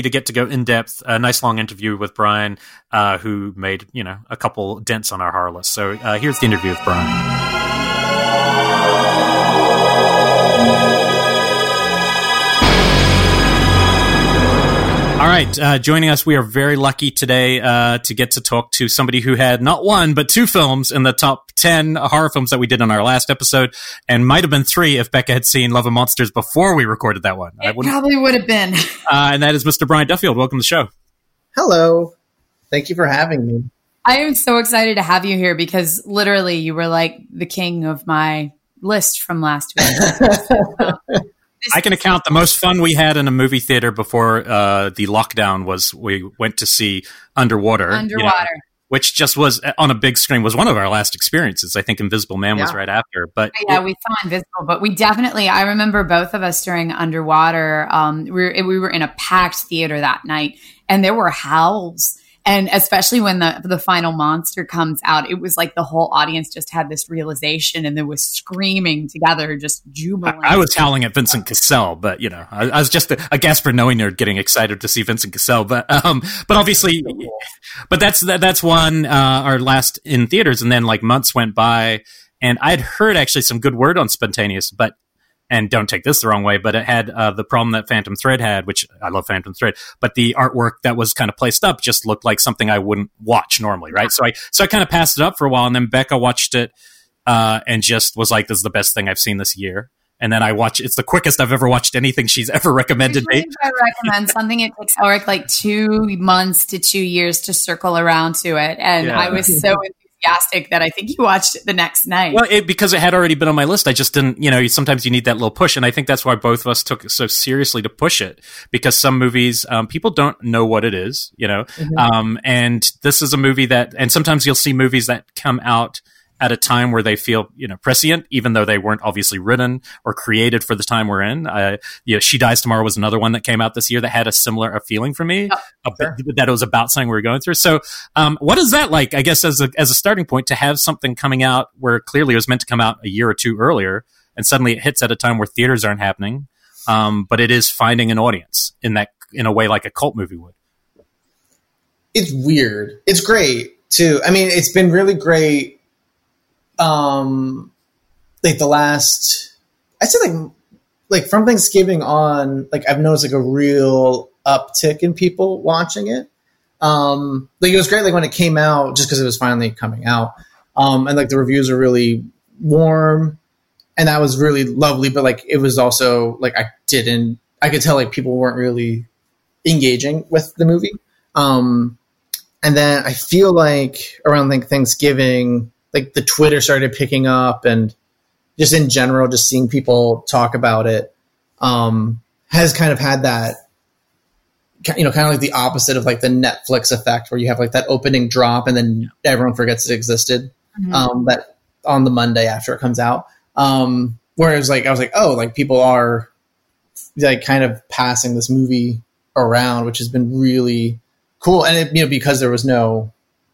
go in depth, a nice long interview with Brian, uh, who made, you know, a couple dents on our horror list. So uh, here's the interview with Brian. All right, uh, joining us, we are very lucky today uh, to get to talk to somebody who had not one, but two films in the top ten horror films that we did on our last episode, and might have been three if Becca had seen Love of Monsters before we recorded that one. It probably would have been. uh, and that is Mister Brian Duffield. Welcome to the show. Hello. Thank you for having me. I am so excited to have you here because literally you were like the king of my list from last week. So, I can account the most fun we had in a movie theater before uh, the lockdown was we went to see Underwater. Underwater. You know, which just was on a big screen, was one of our last experiences. I think Invisible Man yeah. was right after. But yeah, we saw Invisible, but we definitely, I remember both of us during Underwater, um, we were, we were in a packed theater that night and there were howls. And especially when the the final monster comes out, it was like the whole audience just had this realization and there was screaming together, just jubilant. I, I was howling at Vincent Cassel, but you know, I, I was just a, a Gasper knowing nerd getting excited to see Vincent Cassel. But um, but obviously, but that's that, that's one uh, our last in theaters, and then like months went by, and I'd heard actually some good word on Spontaneous, but. And don't take this the wrong way, but it had uh, the problem that Phantom Thread had, which I love Phantom Thread, but the artwork that was kind of placed up just looked like something I wouldn't watch normally, right? So I so I kind of passed it up for a while, and then Becca watched it uh, and just was like, this is the best thing I've seen this year. And then I watch, it's the quickest I've ever watched anything she's ever recommended me. I recommend something, it takes Eric like two months to two years to circle around to it. And yeah. I was so enthusiastic that I think you watched it the next night. Well, it, because it had already been on my list, I just didn't, you know, sometimes you need that little push. And I think that's why both of us took it so seriously to push it, because some movies, um, people don't know what it is, you know, mm-hmm. um, and this is a movie that, and sometimes you'll see movies that come out at a time where they feel, you know, prescient, even though they weren't obviously written or created for the time we're in. Uh, you know, She Dies Tomorrow was another one that came out this year that had a similar a feeling for me, oh, sure. a, that it was about something we were going through. So, um, what is that like, I guess, as a, as a starting point to have something coming out where clearly it was meant to come out a year or two earlier, and suddenly it hits at a time where theaters aren't happening, um, but it is finding an audience in that, in a way like a cult movie would? It's weird. It's great too. I mean, it's been really great. Um, like the last, I'd say like, like from Thanksgiving on, like I've noticed like a real uptick in people watching it. Um, like it was great, like when it came out, just because it was finally coming out. Um, and like the reviews are really warm, and that was really lovely. But like it was also like I didn't, I could tell like people weren't really engaging with the movie. Um, and then I feel like around like Thanksgiving, like the Twitter started picking up, and just in general, just seeing people talk about it, um, has kind of had that, you know, kind of like the opposite of like the Netflix effect, where you have like that opening drop and then everyone forgets it existed, mm-hmm. um, that on the Monday after it comes out. Um, whereas like, I was like, oh, like people are like kind of passing this movie around, which has been really cool. And it, you know, because there was no,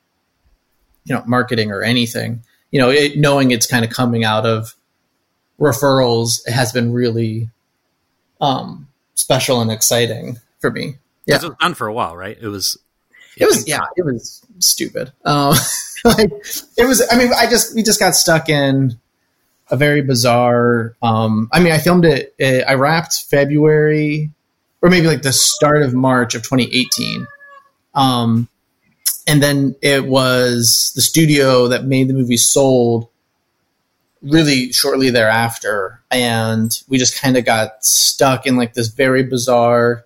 you know, marketing or anything, you know, it, knowing it's kind of coming out of referrals, it has been really um, special and exciting for me. Yeah. It was done for a while, right? It was, it, it was, yeah, it was stupid. Um, like it was, I mean, I just, we just got stuck in a very bizarre, um, I mean, I filmed it, it, I wrapped February or maybe like the start of March of twenty eighteen. Um, And then it was the studio that made the movie sold really shortly thereafter. And we just kind of got stuck in like this very bizarre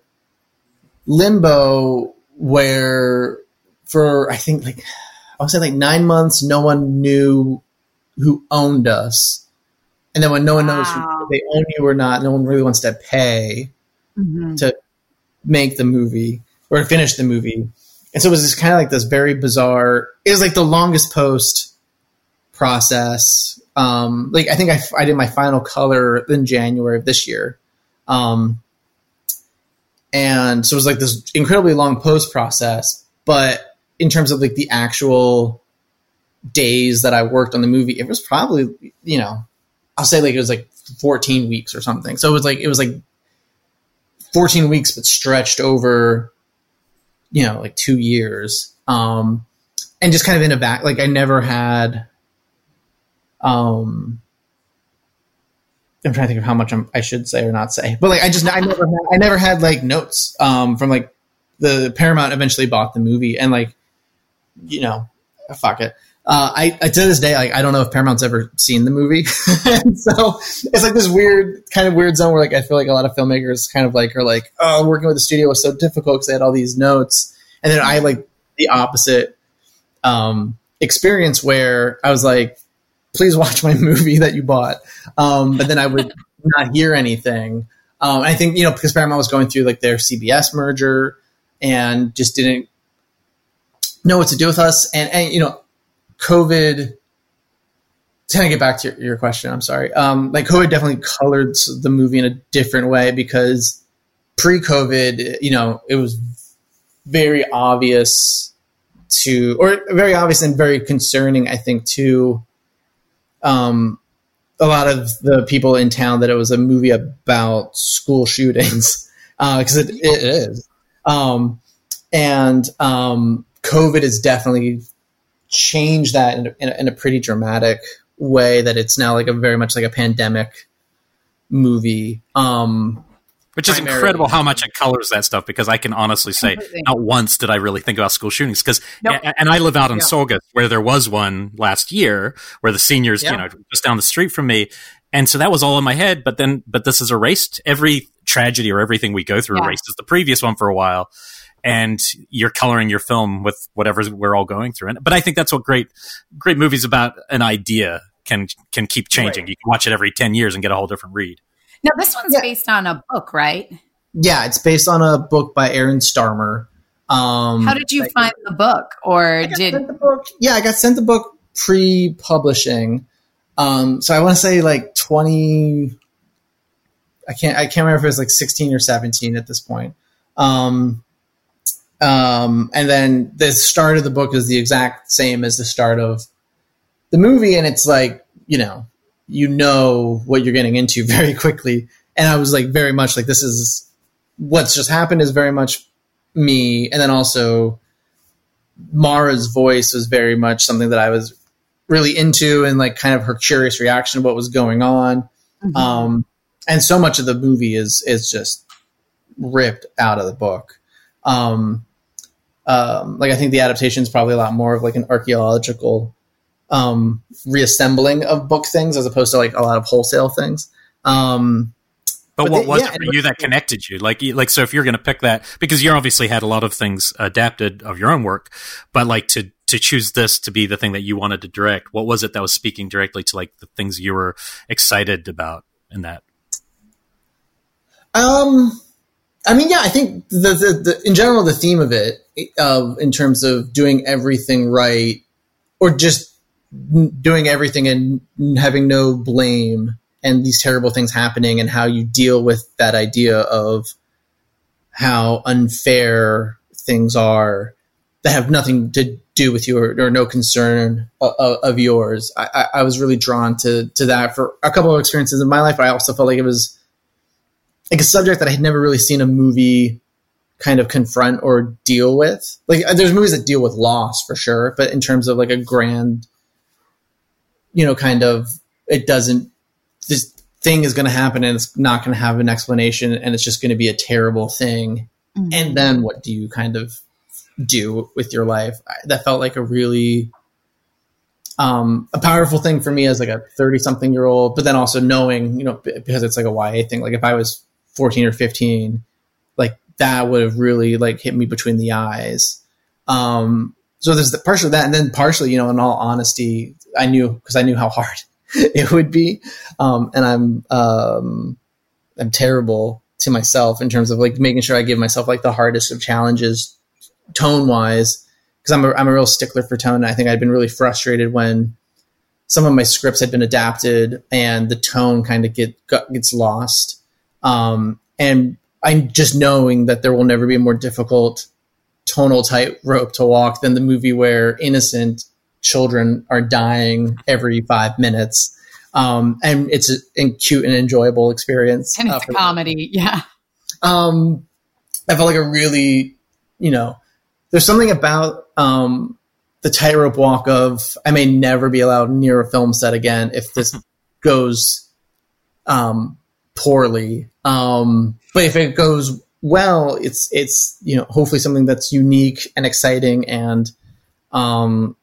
limbo where for, I think like, I would say like nine months, no one knew who owned us. And then when no one wow. knows who they own you or not, no one really wants to pay mm-hmm. to make the movie or to finish the movie. And so it was just kind of like this very bizarre, it was like the longest post process. Um, like I think I, I did my final color in January of this year. Um, and so it was like this incredibly long post process, but in terms of like the actual days that I worked on the movie, it was probably, you know, I'll say like it was like fourteen weeks or something. So it was like, it was like fourteen weeks, but stretched over you know, like two years. Um, and just kind of in a back, like I never had, um, I'm trying to think of how much I'm, I should say or not say, but like, I just, I never, had, I never had like notes, um, from like the Paramount eventually bought the movie and like, you know, fuck it. Uh, I, I, to this day, like, I don't know if Paramount's ever seen the movie. And so it's like this weird, kind of weird zone where like, I feel like a lot of filmmakers kind of like, are like, oh, working with the studio was so difficult because they had all these notes. And then I like the opposite, um, experience where I was like, please watch my movie that you bought. Um, but then I would not hear anything. Um, I think, you know, because Paramount was going through like their C B S merger and just didn't know what to do with us. And, and you know, COVID, to kind of get back to your, your question, I'm sorry. Um, like COVID definitely colored the movie in a different way because pre-COVID, you know, it was very obvious to, or very obvious and very concerning, I think, to um, a lot of the people in town that it was a movie about school shootings, because uh, it, it is. Um, and um, COVID has definitely changed that in a, in, a, in a pretty dramatic way, that it's now like a very much like a pandemic movie. Um, Which is incredible how much it colors that stuff, because I can honestly say Completely. not once did I really think about school shootings. Because Nope. and I live out in Yeah. Saugus, where there was one last year where the seniors, Yeah. you know, just down the street from me. And so that was all in my head. But then, but this is erased. Every tragedy or everything we go through Yeah. erases the previous one for a while. And you're coloring your film with whatever we're all going through. And, but I think that's what great, great movies about an idea can, can keep changing. Right. You can watch it every ten years and get a whole different read. Now, this one's Yeah. based on a book, right? Yeah, it's based on a book by Aaron Starmer. Um, How did you find the book, or I got did sent the book. Yeah, I got sent the book pre-publishing. Um, so I want to say like twenty. I can't. I can't remember if it was like sixteen or seventeen at this point. Um, um, and then the start of the book is the exact same as the start of the movie, and it's like, you know, you know what you're getting into very quickly. And I was like, very much like, this is what's just happened is very much me. And then also Mara's voice was very much something that I was really into, and like kind of her curious reaction to what was going on. Mhm. Um, and so much of the movie is, is just ripped out of the book. Um, um, like I think the adaptation is probably a lot more of like an archaeological, um, reassembling of book things as opposed to like a lot of wholesale things. Um, But, But what they- was yeah, it and for you that connected you? Like, you- like, so if you're going to pick that, because you obviously had a lot of things adapted of your own work, but like to, to choose this to be the thing that you wanted to direct, what was it that was speaking directly to like the things you were excited about in that? Um, I mean, yeah, I think the, the, the in general, the theme of it, uh, in terms of doing everything right, or just doing everything and having no blame, and these terrible things happening, and how you deal with that idea of how unfair things are that have nothing to do with you, or, or no concern of, of yours. I, I, I was really drawn to to that for a couple of experiences in my life, but I also felt like it was like a subject that I had never really seen a movie kind of confront or deal with. Like, there's movies that deal with loss for sure, but in terms of like a grand, you know, kind of, it doesn't, this thing is going to happen and it's not going to have an explanation, and it's just going to be a terrible thing. Mhm. And then what do you kind of do with your life? I, that felt like a really, um, a powerful thing for me as like a thirty something year old, but then also knowing, you know, b- because it's like a Y A thing. Like if I was fourteen or fifteen, like that would have really like hit me between the eyes. Um, so there's the partially that, and then partially, you know, in all honesty, I knew, because I knew how hard it would be. Um, and I'm, um, I'm terrible to myself in terms of like making sure I give myself like the hardest of challenges tone wise. Cause I'm a, I'm a real stickler for tone. And I think I'd been really frustrated when some of my scripts had been adapted and the tone kind of get, got, gets lost. Um, and I'm just knowing that there will never be a more difficult tonal tightrope to walk than the movie where innocent children are dying every five minutes. Um, and it's a, a cute and enjoyable experience. and uh, it's a for- comedy, yeah. Um, I felt like a really, you know, there's something about um, the tightrope walk of I may never be allowed near a film set again if this goes um, poorly. Um, but if it goes well, it's it's you know hopefully something that's unique and exciting and um,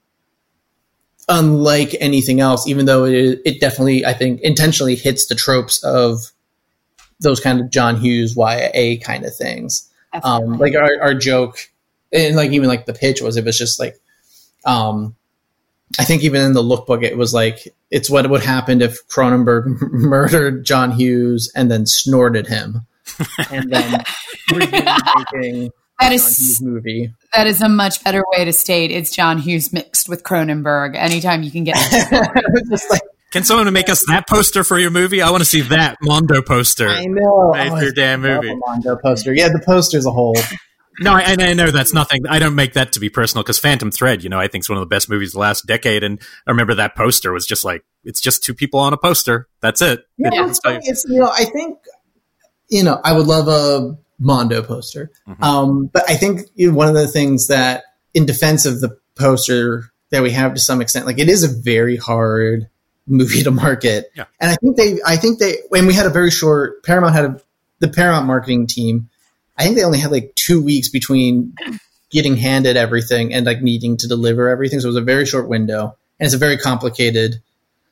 unlike anything else. Even though it it definitely I think intentionally hits the tropes of those kind of John Hughes Y A kind of things. Um, like our, our joke, and like even like the pitch was, it was just like, um, I think even in the lookbook, it was like, it's what would happen if Cronenberg murdered John Hughes and then snorted him. And then making that a is, John Hughes movie. That is a much better way to state it's John Hughes mixed with Cronenberg. Anytime you can get just like, can someone make us that poster for your movie? I want to see that Mondo poster. I know. Made for your damn movie. A Mondo poster. Yeah, the poster's a whole. No, I, I know that's nothing. I don't make that to be personal because Phantom Thread, you know, I think is one of the best movies of the last decade. And I remember that poster was just like, it's just two people on a poster. That's it. Yeah, it, it's, it's, it's, you know, I think, you know, I would love a Mondo poster. Mm-hmm. Um, but I think you know, one of the things that in defense of the poster that we have to some extent, like it is a very hard movie to market. Yeah. And I think they, I think they, when we had a very short, Paramount had a, the Paramount marketing team, I think they only had like two weeks between getting handed everything and like needing to deliver everything. So it was a very short window and it's a very complicated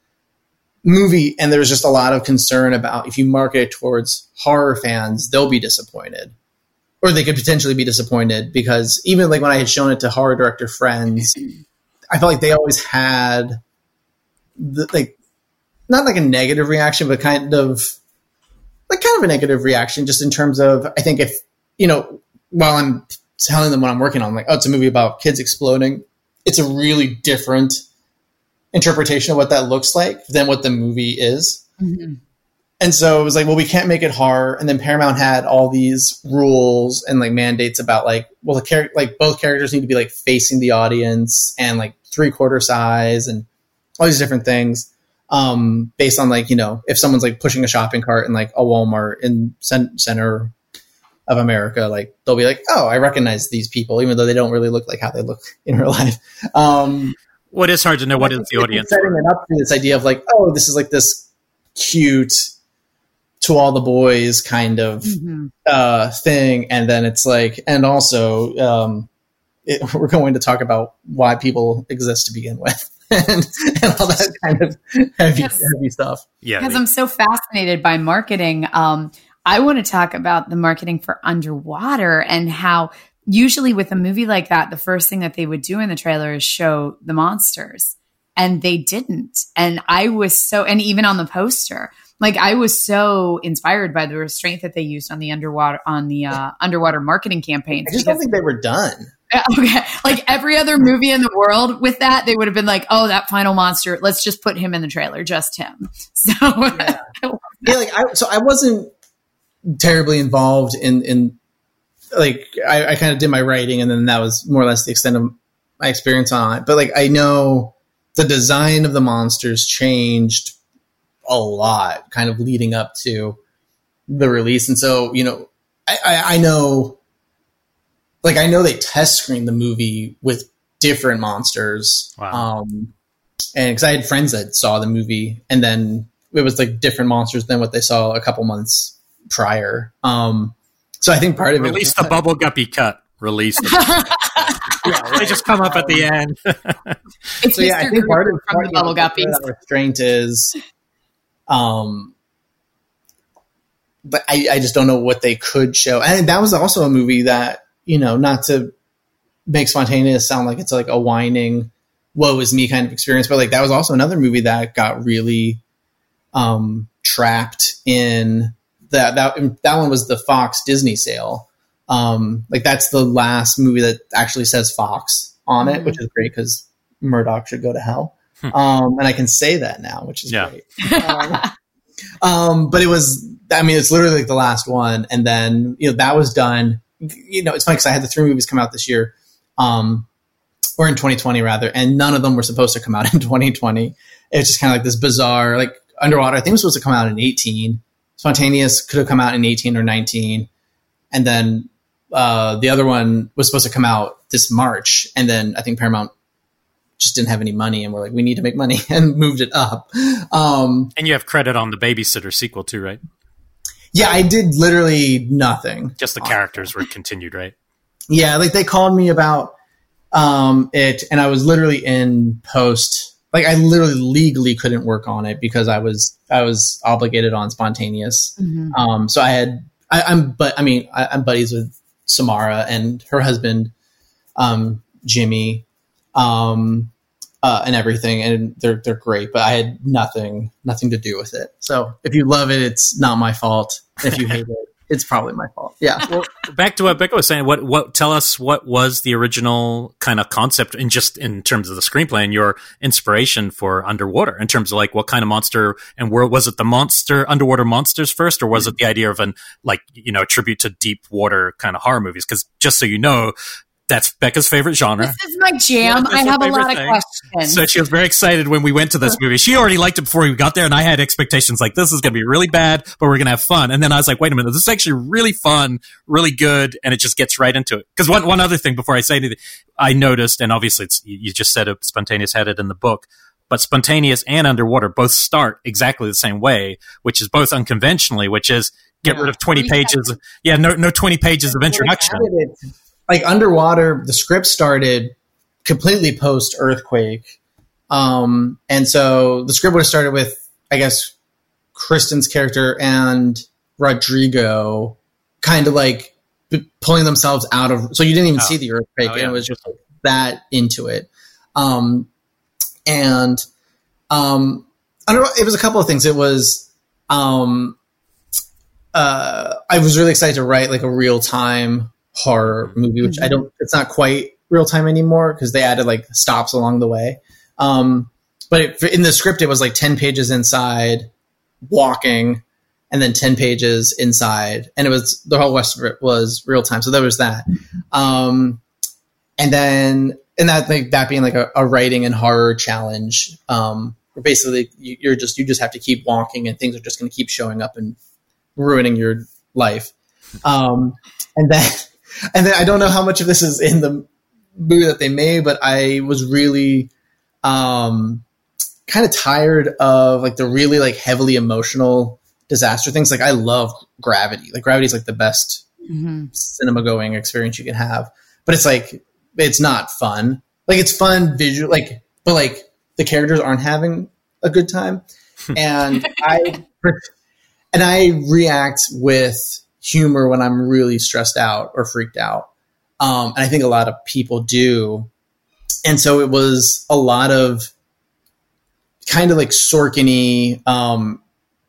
movie. And there was just a lot of concern about if you market it towards horror fans, they'll be disappointed or they could potentially be disappointed because even like when I had shown it to horror director friends, I felt like they always had the, like, not like a negative reaction, but kind of like kind of a negative reaction just in terms of, I think if, you know, while I'm telling them what I'm working on, like, oh, it's a movie about kids exploding. It's a really different interpretation of what that looks like than what the movie is. Mm-hmm. And so it was like, well, we can't make it horror. And then Paramount had all these rules and like mandates about like, well, the character, like both characters need to be like facing the audience and like three quarter size and all these different things. Um, based on like, you know, if someone's like pushing a shopping cart in like a Walmart in center of America, like they'll be like, oh, I recognize these people, even though they don't really look like how they look in real life. Um, what is hard to know what is the audience setting it up to this idea of like, oh, this is like this cute to all the boys kind of mm-hmm. uh, thing. And then it's like, and also um, it, we're going to talk about why people exist to begin with. and, and all that kind of heavy, heavy stuff. Yeah, because I'm so fascinated by marketing. Um, I want to talk about the marketing for Underwater and how usually with a movie like that, the first thing that they would do in the trailer is show the monsters, and they didn't. And I was so, and even on the poster, like I was so inspired by the restraint that they used on the underwater on the uh, underwater marketing campaigns. I just don't think they were done. Okay. Like every other movie in the world with that, they would have been like, oh, that final monster, let's just put him in the trailer, just him. So, yeah. yeah like I, so I wasn't terribly involved in, in like, I, I kind of did my writing and then that was more or less the extent of my experience on it. But like, I know the design of the monsters changed a lot kind of leading up to the release. And so, you know, I, I, I know, Like, I know they test screened the movie with different monsters. Wow. Um, and because I had friends that saw the movie and then it was like different monsters than what they saw a couple months prior. Um, so I think part of Release it Release the bubble guppy cut. Release the yeah, right. They just come up at the end. It's so, yeah, I think part of from part, the bubble you know, guppies. That restraint is, um, but I, I just don't know what they could show. And that was also a movie that, you know, not to make Spontaneous sound like it's like a whining, woe is me kind of experience, but like that was also another movie that got really um, trapped in that. That that one was the Fox Disney sale. Um, like that's the last movie that actually says Fox on it, mm-hmm. which is great because Murdoch should go to hell. Hmm. Um, and I can say that now, which is yeah. great. um, um, but it was, I mean, it's literally like the last one, and then you know that was done. You know, it's funny because I had the three movies come out this year, um, or in twenty twenty rather, and none of them were supposed to come out in twenty twenty. It's just kind of like this bizarre, like Underwater, I think it was supposed to come out in eighteen. Spontaneous could have come out in eighteen or nineteen. And then uh, the other one was supposed to come out this March, and then I think Paramount just didn't have any money, and we're like, we need to make money, and moved it up. Um, and you have credit on the Babysitter sequel too, right? Yeah, I did literally nothing. Just the characters were continued, right? Yeah, like they called me about um, it, and I was literally in post. Like I literally legally couldn't work on it because I was I was obligated on Spontaneous. Mm-hmm. Um, so I had I, I'm but I mean I, I'm buddies with Samara and her husband um, Jimmy um, uh, and everything, and they're they're great. But I had nothing nothing to do with it. So if you love it, it's not my fault. If you hate it, it's probably my fault. Yeah. Well, back to what Becca was saying. What what tell us what was the original kind of concept, and just in terms of the screenplay and your inspiration for Underwater, in terms of like what kind of monster and world was it? The monster underwater monsters first, or was it the idea of an like you know tribute to deep water kind of horror movies? Because just so you know, that's Becca's favorite genre. This is my jam. Yeah, I have a lot thing. of questions. So she was very excited when we went to this movie. She already liked it before we got there, and I had expectations like, this is going to be really bad, but we're going to have fun. And then I was like, wait a minute, this is actually really fun, really good, and it just gets right into it. Because one, one other thing before I say anything, I noticed, and obviously it's, you just said it, Spontaneous had it in the book, but Spontaneous and Underwater both start exactly the same way, which is both unconventionally, which is get yeah. rid of twenty pages. Of, yeah, no, no twenty pages of introduction. Like Underwater, the script started completely post earthquake. Um, and so the script would have started with, I guess, Kristen's character and Rodrigo kind of like p- pulling themselves out of, so you didn't even oh. see the earthquake, oh, yeah. and it was just like that into it. Um, and, um, I don't know, it was a couple of things. It was, um, uh, I was really excited to write like a real time horror movie, which mm-hmm. I don't, it's not quite real time anymore because they added like stops along the way. Um, but it, in the script, it was like ten pages inside walking and then ten pages inside. And it was, the whole rest of it was real time. So there was that. Um, and then, and that, like, that being like a, a writing and horror challenge, um, where basically you, you're just, you just have to keep walking and things are just going to keep showing up and ruining your life. Um, and then, And then I don't know how much of this is in the movie that they made, but I was really um, kind of tired of like the really like heavily emotional disaster things. Like I love Gravity. Like Gravity is like the best mm-hmm. cinema going experience you can have, but it's like it's not fun. Like it's fun visual, like but like the characters aren't having a good time, and I and I react with humor when I'm really stressed out or freaked out. Um, and I think a lot of people do. And so it was a lot of kind of like Sorkin-y um,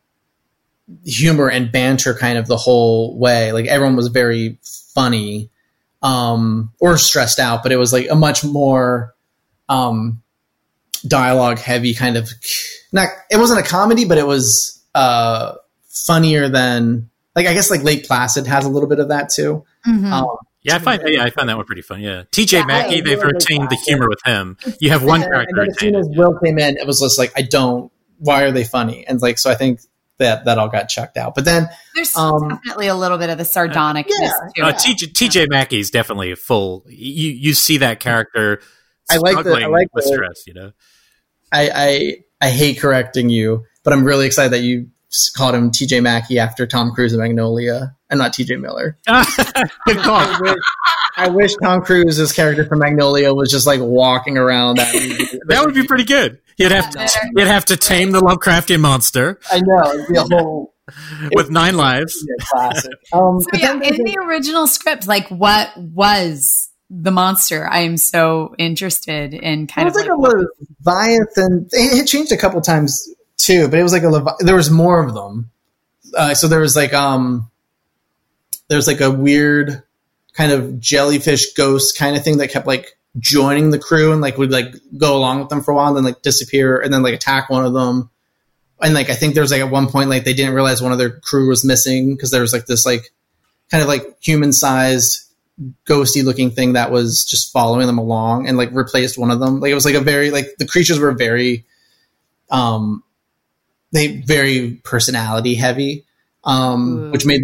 humor and banter kind of the whole way. Like everyone was very funny um, or stressed out, but it was like a much more um, dialogue heavy kind of, not, it wasn't a comedy, but it was uh, funnier than, like, I guess like Lake Placid has a little bit of that too. Mm-hmm. Um, yeah, I find yeah, I find that one pretty fun. Yeah, T J yeah, Mackey, they've really retained the humor with him. You have one and character. And as soon as Will came in, it was just like, I don't. Why are they funny? And like, so I think that that all got chucked out. But then there's um, definitely a little bit of the sardonicness yeah. to uh, it. T J T J Mackey is definitely a full. You you see that character. I like the I like with the, stress. You know, I, I I hate correcting you, but I'm really excited that you called him T J Mackey after Tom Cruise in Magnolia and not T J Miller. Good call. I wish, I wish Tom Cruise's character from Magnolia was just like walking around that movie. That would be pretty good. You'd have to you'd have to tame the Lovecraftian monster. I know. It'd be a whole with nine lives. Classic. Um, so yeah, in the original script, like what was the monster? I am so interested in kind it was of like, like a Leviathan. It had changed a couple times too, but it was like a Levi- there was more of them. Uh, so there was like um, there was like a weird kind of jellyfish ghost kind of thing that kept like joining the crew and like would like go along with them for a while and then like disappear and then like attack one of them. And like I think there was like at one point like they didn't realize one of their crew was missing because there was like this like kind of like human sized ghosty looking thing that was just following them along and like replaced one of them. Like it was like a very like the creatures were very um they very personality heavy, um, which made them like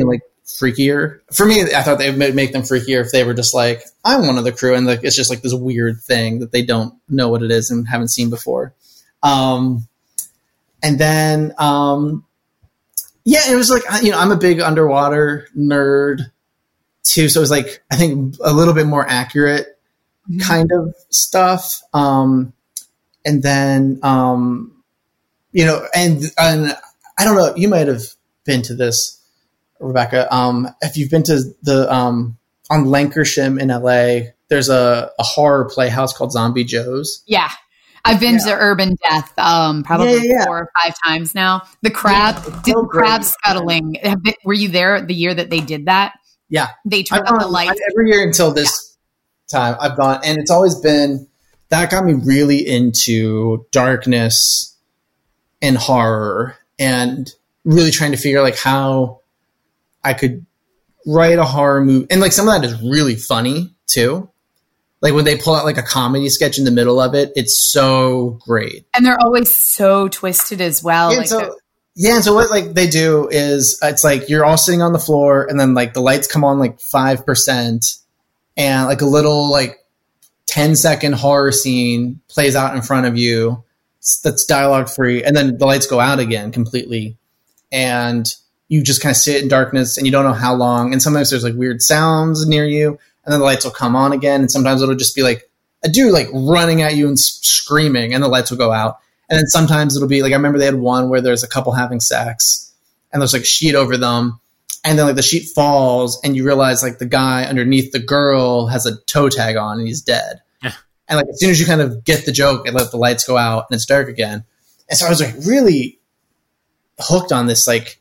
freakier. For me, I thought they would make them freakier if they were just like, I'm one of the crew, and like it's just like this weird thing that they don't know what it is and haven't seen before. Um, and then, um, yeah, it was like, you know, I'm a big underwater nerd too, so it was like, I think a little bit more accurate mm-hmm. kind of stuff. Um, and then, um, you know, and, and I don't know, you might have been to this, Rebecca. Um, if you've been to the, um, on Lancashire in L A, there's a, a horror playhouse called Zombie Joe's. Yeah. I've been yeah. to Urban Death um, probably yeah, yeah. four or five times now. The crab, yeah, did so the crab great. scuttling. Have been, were you there the year that they did that? Yeah. They turned I've up gone, the lights. I, every year until this yeah. time I've gone, and it's always been, that got me really into darkness and horror and really trying to figure like how I could write a horror movie. And like some of that is really funny too. Like when they pull out like a comedy sketch in the middle of it, it's so great. And they're always so twisted as well. Yeah, like so, yeah, and so what like they do is it's like you're all sitting on the floor and then like the lights come on like five percent and like a little like ten second horror scene plays out in front of you that's dialogue free, and then the lights go out again completely. And you just kind of sit in darkness and you don't know how long. And sometimes there's like weird sounds near you. And then the lights will come on again. And sometimes it'll just be like a dude like running at you and s- screaming and the lights will go out. And then sometimes it'll be like, I remember they had one where there's a couple having sex and there's like a sheet over them. And then like the sheet falls and you realize like the guy underneath the girl has a toe tag on and he's dead. Yeah. And like as soon as you kind of get the joke and let the lights go out and it's dark again. And so I was like really hooked on this like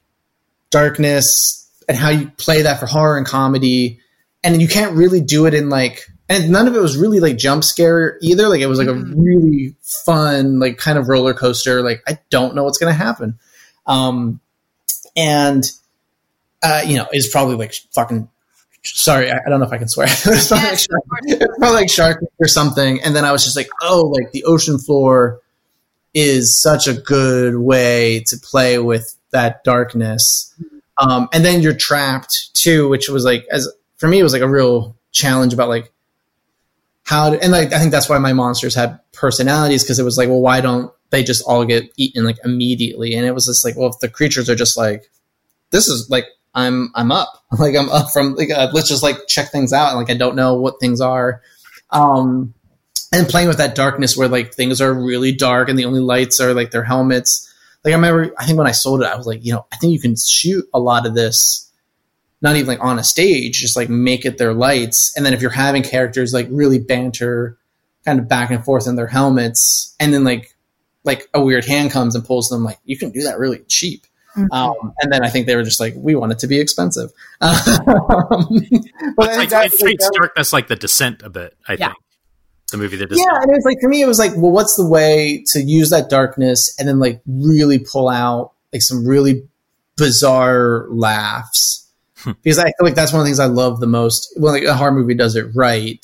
darkness and how you play that for horror and comedy. And you can't really do it in like, and none of it was really like jump scare either. Like it was like mm-hmm. a really fun, like kind of roller coaster. Like I don't know what's going to happen. Um, and, uh, you know, it's probably like fucking, sorry, I, I don't know if I can swear. It's probably, yes, like it's probably like Shark or something. And then I was just like, oh, like the ocean floor is such a good way to play with that darkness. Um, and then you're trapped too, which was like, as, for me, it was like a real challenge about like how, to, and like, I think that's why my monsters had personalities. Cause it was like, well, why don't they just all get eaten like immediately? And it was just like, well, if the creatures are just like, this is like, I'm, I'm up, like I'm up from like, uh, let's just like check things out. And like, I don't know what things are. Um, and playing with that darkness where like things are really dark and the only lights are like their helmets. Like I remember, I think when I sold it, I was like, you know, I think you can shoot a lot of this not even like on a stage, just like make it their lights. And then if you're having characters like really banter kind of back and forth in their helmets, and then like, like a weird hand comes and pulls them, like you can do that really cheap. Mm-hmm. Um, and then I think they were just like, we want it to be expensive. Um, but it's like, it treats darkness like The Descent a bit, I yeah. think. The movie The Descent. Yeah, and it was like, for me, it was like, well, what's the way to use that darkness and then like really pull out like some really bizarre laughs? Because I feel like that's one of the things I love the most. When like a horror movie does it right,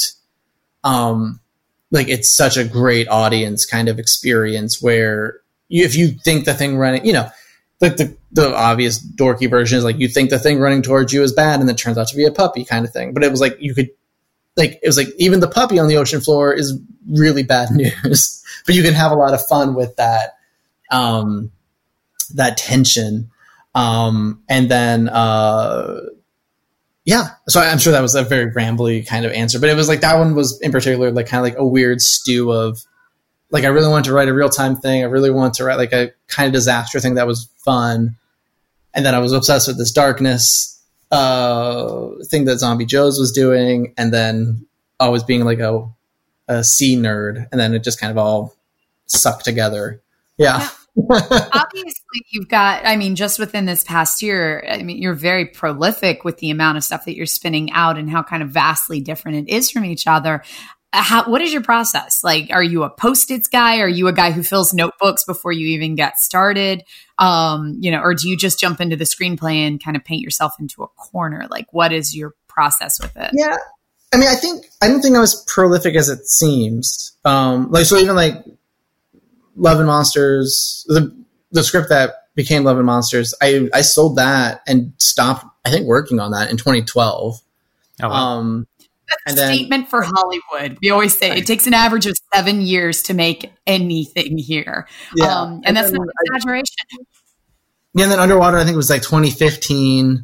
um, like it's such a great audience kind of experience where you, if you think the thing running, you know, like the, the obvious dorky version is like you think the thing running towards you is bad and it turns out to be a puppy kind of thing. But it was like you could, like it was like even the puppy on the ocean floor is really bad news, but you can have a lot of fun with that, um, that tension. Um, and then, uh, yeah, so I'm sure that was a very rambly kind of answer, but it was like, that one was in particular, like kind of like a weird stew of like, I really wanted to write a real time thing. I really wanted to write like a kind of disaster thing that was fun. And then I was obsessed with this darkness, uh, thing that Zombie Joe's was doing. And then always being like a, a sea nerd. And then it just kind of all sucked together. Yeah. yeah. Obviously, you've got, I mean, just within this past year, I mean, you're very prolific with the amount of stuff that you're spinning out and how kind of vastly different it is from each other. How, what is your process? Like, are you a Post-its guy? Are you a guy who fills notebooks before you even get started? Um, you know, or do you just jump into the screenplay and kind of paint yourself into a corner? Like, what is your process with it? Yeah. I mean, I think, I don't think I was prolific as it seems. Um, like, so even like, Love and Monsters, the the script that became Love and Monsters, I, I sold that and stopped I think, working on that in twenty twelve. Oh, wow. Um, That's and a then, statement for Hollywood. We always say it takes an average of seven years to make anything here. Yeah. Um, and, And that's then not I- exaggeration. yeah, and then Underwater, I think it was like twenty fifteen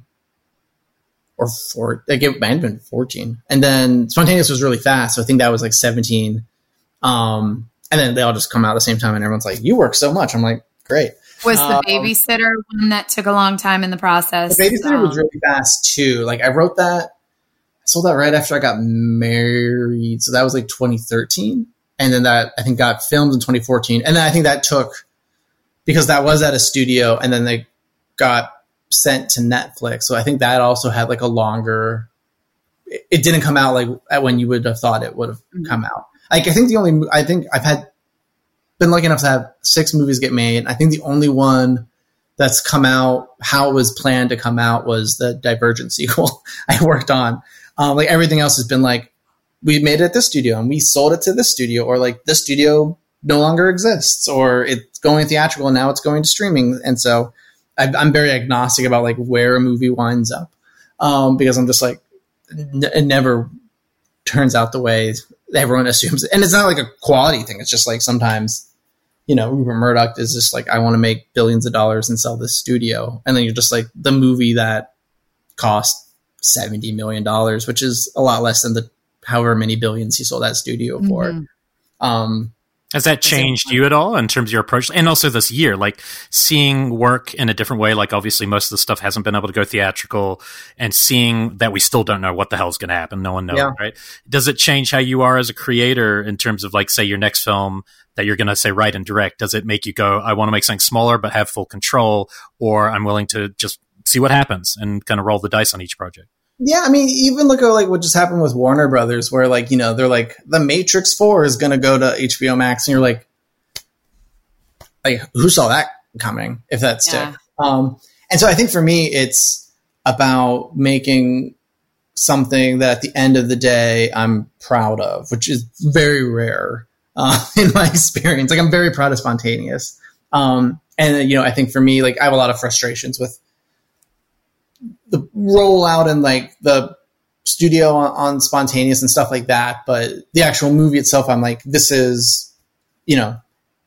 or four. Like it might have been fourteen. And then Spontaneous was really fast, so I think that was like seventeen. Um, and then they all just come out at the same time, and everyone's like, "You work so much." I'm like, "Great." Was the Um, babysitter one that took a long time in the process? The Babysitter Um, was really fast too. Like I wrote that, I sold that right after I got married, so that was like twenty thirteen, and then that I think got filmed in twenty fourteen, and then I think that took because that was at a studio, and then they got sent to Netflix. So I think that also had like a longer. It, it didn't come out like at when you would have thought it would have Mm-hmm. come out. Like I think the only I think I've had been lucky enough to have six movies get made. I think the only one that's come out how it was planned to come out was the Divergent sequel I worked on. Um, like everything else has been like, we made it at this studio and we sold it to this studio, or like this studio no longer exists, or it's going theatrical and now it's going to streaming. And so I, I'm very agnostic about like where a movie winds up. Um, because I'm just like, n- it never turns out the way everyone assumes. And it's not like a quality thing. It's just like sometimes, you know, Rupert Murdoch is just like, I want to make billions of dollars and sell this studio. And then you're just like the movie that cost seventy million dollars, which is a lot less than the however many billions he sold that studio for. Mm-hmm. Um, Has that changed you at all in terms of your approach? And also this year, like seeing work in a different way, like obviously most of the stuff hasn't been able to go theatrical, and seeing that we still don't know what the hell's going to happen. No one knows, Yeah. right? Does it change how you are as a creator in terms of like, say, your next film that you're going to say write and direct? Does it make you go, I want to make something smaller but have full control, or I'm willing to just see what happens and kind of roll the dice on each project? Yeah, I mean, even look at like what just happened with Warner Brothers, where like, you know, they're like, The Matrix four is going to go to H B O Max, and you're like, like who saw that coming? If that stick, Yeah. um, and so I think for me, it's about making something that at the end of the day I'm proud of, which is very rare uh, in my experience. Like I'm very proud of Spontaneous, um, and you know, I think for me, like I have a lot of frustrations with the rollout and like the studio on, on Spontaneous and stuff like that. But the actual movie itself, I'm like, this is, you know,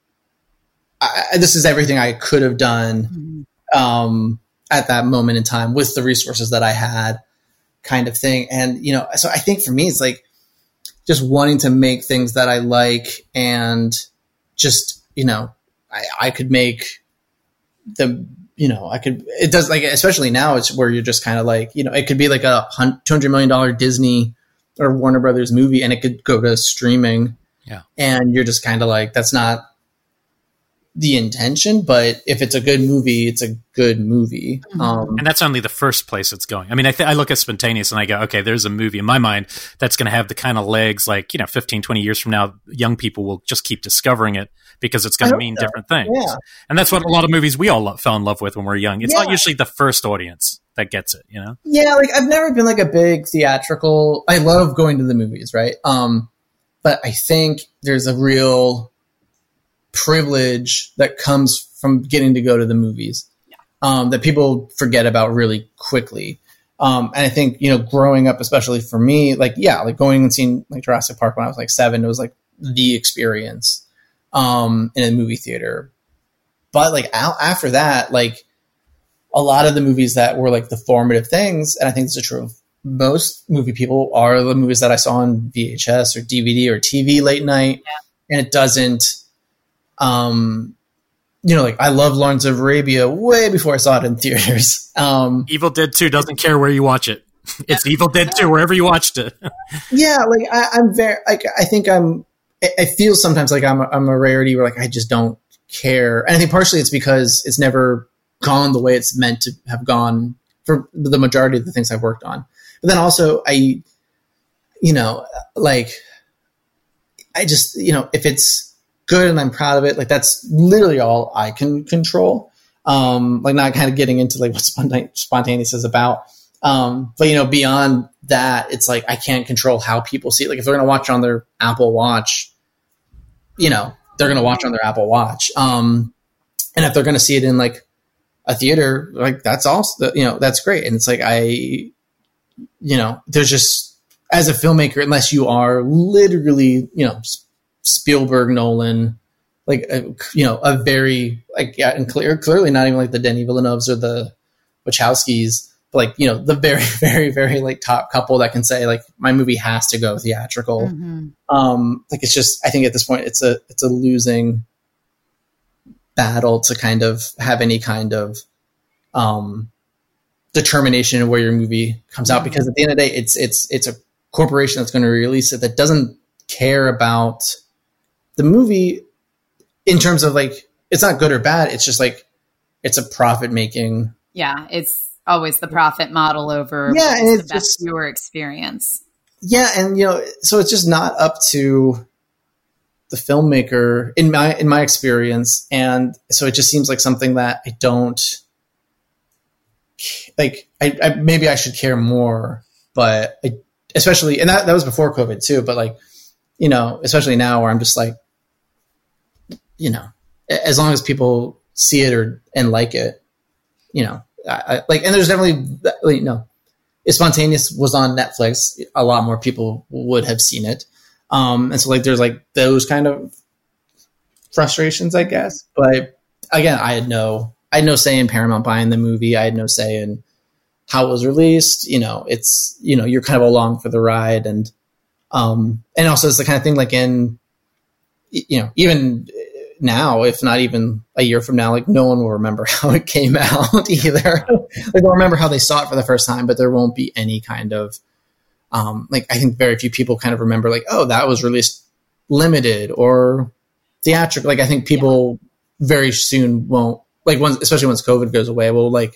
I, this is everything I could have done um, at that moment in time with the resources that I had, kind of thing. And, you know, so I think for me, it's like just wanting to make things that I like, and just, you know, I, I could make the, you know, I could, it does like, especially now it's where you're just kind of like, you know, it could be like a two hundred million dollars Disney or Warner Brothers movie, and it could go to streaming. Yeah. And you're just kind of like, that's not the intention, but if it's a good movie, it's a good movie. Um, And that's only the first place it's going. I mean, I, th- I look at Spontaneous and I go, okay, there's a movie in my mind that's going to have the kind of legs like, you know, fifteen, twenty years from now, young people will just keep discovering it because it's going I to hope mean so. different things. Yeah. And that's what a lot of movies we all lo- fell in love with when we were young. It's Yeah. not usually the first audience that gets it, you know? Yeah, like I've never been like a big theatrical. I love going to the movies, right? Um, but I think there's a real privilege that comes from getting to go to the movies, um, that people forget about really quickly. Um, and I think, you know, growing up, especially for me, like, yeah, like going and seeing like Jurassic Park when I was like seven, it was like the experience, um, in a movie theater. But like out after that, like a lot of the movies that were like the formative things, and I think this is true of most movie people, are the movies that I saw on V H S or D V D or T V late night. Yeah. And it doesn't, um, you know, like I love Lawrence of Arabia way before I saw it in theaters. Um, Evil Dead two doesn't care where you watch it. It's Evil Dead two wherever you watched it. yeah, like I, I'm very, like I think I'm, I, I feel sometimes like I'm a, I'm a rarity where like I just don't care. And I think partially it's because it's never gone the way it's meant to have gone for the majority of the things I've worked on. But then also I, you know, like I just, you know, if it's good and I'm proud of it, like that's literally all I can control. Um, like not kind of getting into like what spontane- spontaneous is about. Um, but you know, beyond that, it's like, I can't control how people see it. Like if they're going to watch on their Apple Watch, you know, they're going to watch on their Apple Watch. Um, and if they're going to see it in like a theater, like that's also, you know, that's great. And it's like, I, you know, there's just, as a filmmaker, unless you are literally, you know, Spielberg, Nolan, like, a, you know, a very, like, yeah, and clear, clearly not even like the Denis Villeneuves or the Wachowskis, but like, you know, the very, very, very like top couple that can say like, my movie has to go theatrical. Mm-hmm. Um, like, it's just, I think at this point it's a, it's a losing battle to kind of have any kind of, um, determination of where your movie comes mm-hmm. out, because at the end of the day, it's, it's, it's a corporation that's going to release it that doesn't care about the movie in terms of like, it's not good or bad. It's just like, it's a profit making. Yeah. It's always the profit model over yeah, and it's the best just, viewer experience. Yeah. And, you know, so it's just not up to the filmmaker in my, in my experience. And so it just seems like something that I don't like, I, I maybe I should care more, but I, especially, and that, that was before COVID too, but like, you know, especially now where I'm just like, you know, as long as people see it or, and like it, you know, I, I, like, and there's definitely, you know, if Spontaneous was on Netflix, a lot more people would have seen it. Um, and so like, there's like those kind of frustrations, I guess. But again, I had no, I had no say in Paramount buying the movie. I had no say in how it was released. You know, it's, you know, you're kind of along for the ride. And, um, and also it's the kind of thing like in, you know, even now, if not even a year from now, like no one will remember how it came out either. Like they'll remember how they saw it for the first time, but there won't be any kind of, um, like I think very few people kind of remember like, oh, that was released limited or theatrical. Like I think people yeah. very soon won't, like once, especially once COVID goes away, will like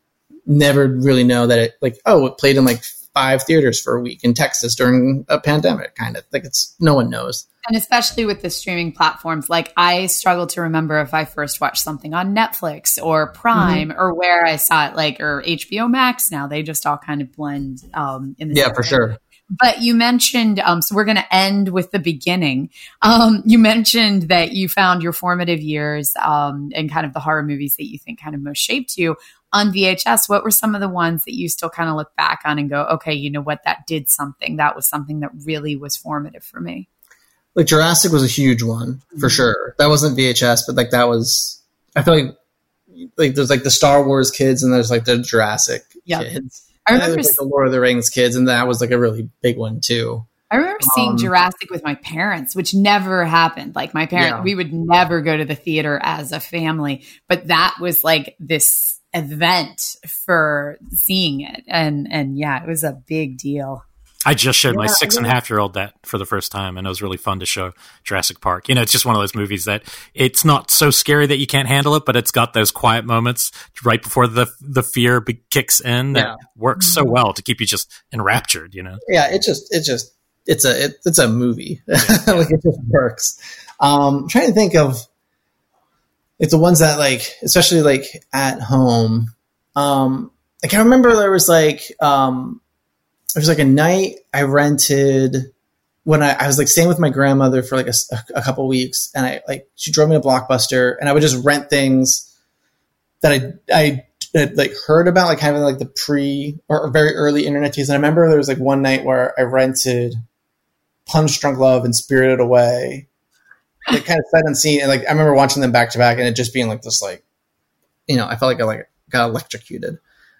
never really know that it like, oh, it played in like five theaters for a week in Texas during a pandemic, kind of like it's, no one knows. And especially with the streaming platforms, like I struggle to remember if I first watched something on Netflix or Prime mm-hmm. or where I saw it, like, or H B O Max now. They just all kind of blend um, in the Yeah, for sure. But you mentioned, um, so we're going to end with the beginning. Um, you mentioned that you found your formative years um, and kind of the horror movies that you think kind of most shaped you on V H S. What were some of the ones that you still kind of look back on and go, okay, you know what, that did something. That was something that really was formative for me. Like Jurassic was a huge one for mm-hmm. sure. That wasn't V H S, but like that was, I feel like, like there's like the Star Wars kids and there's like the Jurassic yep. kids. I remember like the Lord of the Rings kids, and that was like a really big one too. I remember seeing um, Jurassic with my parents, which never happened. Like my parents, yeah. we would never go to the theater as a family, but that was like this event for seeing it. And, and yeah, it was a big deal. I just showed yeah, my six yeah. and a half year old that for the first time, and it was really fun to show Jurassic Park. You know, it's just one of those movies that it's not so scary that you can't handle it, but it's got those quiet moments right before the the fear be- kicks in that yeah. works so well to keep you just enraptured. You know, yeah, it just it just it's a it, it's a movie. Yeah. Like it just works. Um, I'm trying to think of it's the ones that like, especially like at home. Um, like I remember there was like. Um, It was like a night I rented when I, I was like staying with my grandmother for like a, a couple weeks, and I like she drove me to Blockbuster, and I would just rent things that I I had like heard about, like having like the pre or very early internet days. And I remember there was like one night where I rented Punch Drunk Love and Spirited Away, like kind of sight unseen, and like I remember watching them back to back, and it just being like this, like you know, I felt like I like got electrocuted.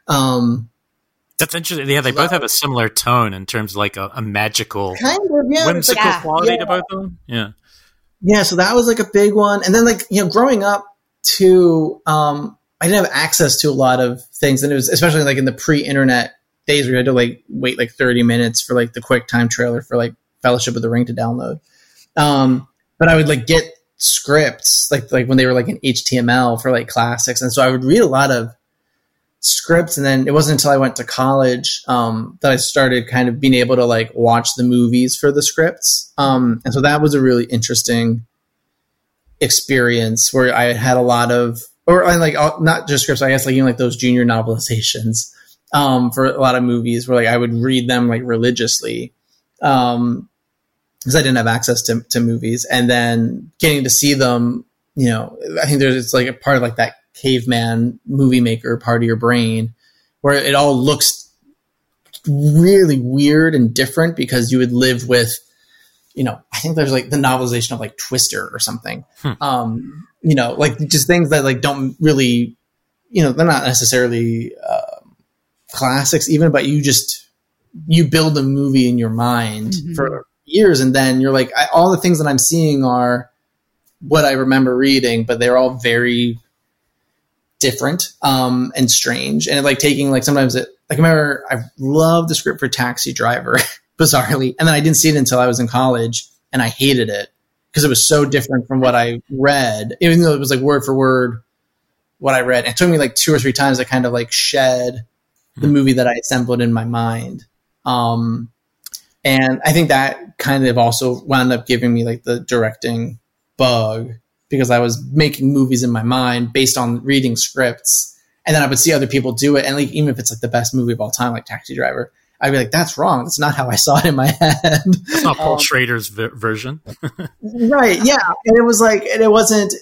Um, That's interesting. Yeah, they both have a similar tone in terms of like a, a magical, kind of, yeah, whimsical yeah. quality yeah. to both of them. Yeah. Yeah, so that was like a big one. And then like, you know, growing up too, um, I didn't have access to a lot of things. And it was especially like in the pre-internet days where you had to like wait like thirty minutes for like the QuickTime trailer for like Fellowship of the Ring to download. Um, but I would like get scripts like like when they were like in H T M L for like classics. And so I would read a lot of scripts, and then it wasn't until I went to college um, that I started kind of being able to like watch the movies for the scripts. Um, and so that was a really interesting experience where I had a lot of, or like not just scripts, I guess like even like those junior novelizations um, for a lot of movies where like I would read them like religiously um, because I didn't have access to, to movies, and then getting to see them. You know, I think there's it's like a part of like that caveman movie maker part of your brain where it all looks really weird and different because you would live with, you know, I think there's like the novelization of like Twister or something. Hmm. Um, you know, like just things that like don't really, you know, they're not necessarily uh, classics even, but you just, you build a movie in your mind mm-hmm. for years. And then you're like, I, all the things that I'm seeing are what I remember reading, but they're all very different um, and strange. And it, like taking like sometimes it, like I remember I loved the script for Taxi Driver, bizarrely. And then I didn't see it until I was in college and I hated it because it was so different from what I read, even though it was like word for word what I read. It took me like two or three times to kind of like shed the movie that I assembled in my mind. Um, and I think that kind of also wound up giving me like the directing bug because I was making movies in my mind based on reading scripts. And then I would see other people do it. And like, even if it's like the best movie of all time, like Taxi Driver, I'd be like, that's wrong. That's not how I saw it in my head. That's not Paul um, Schrader's v- version. Right. Yeah. And it was like, and it wasn't,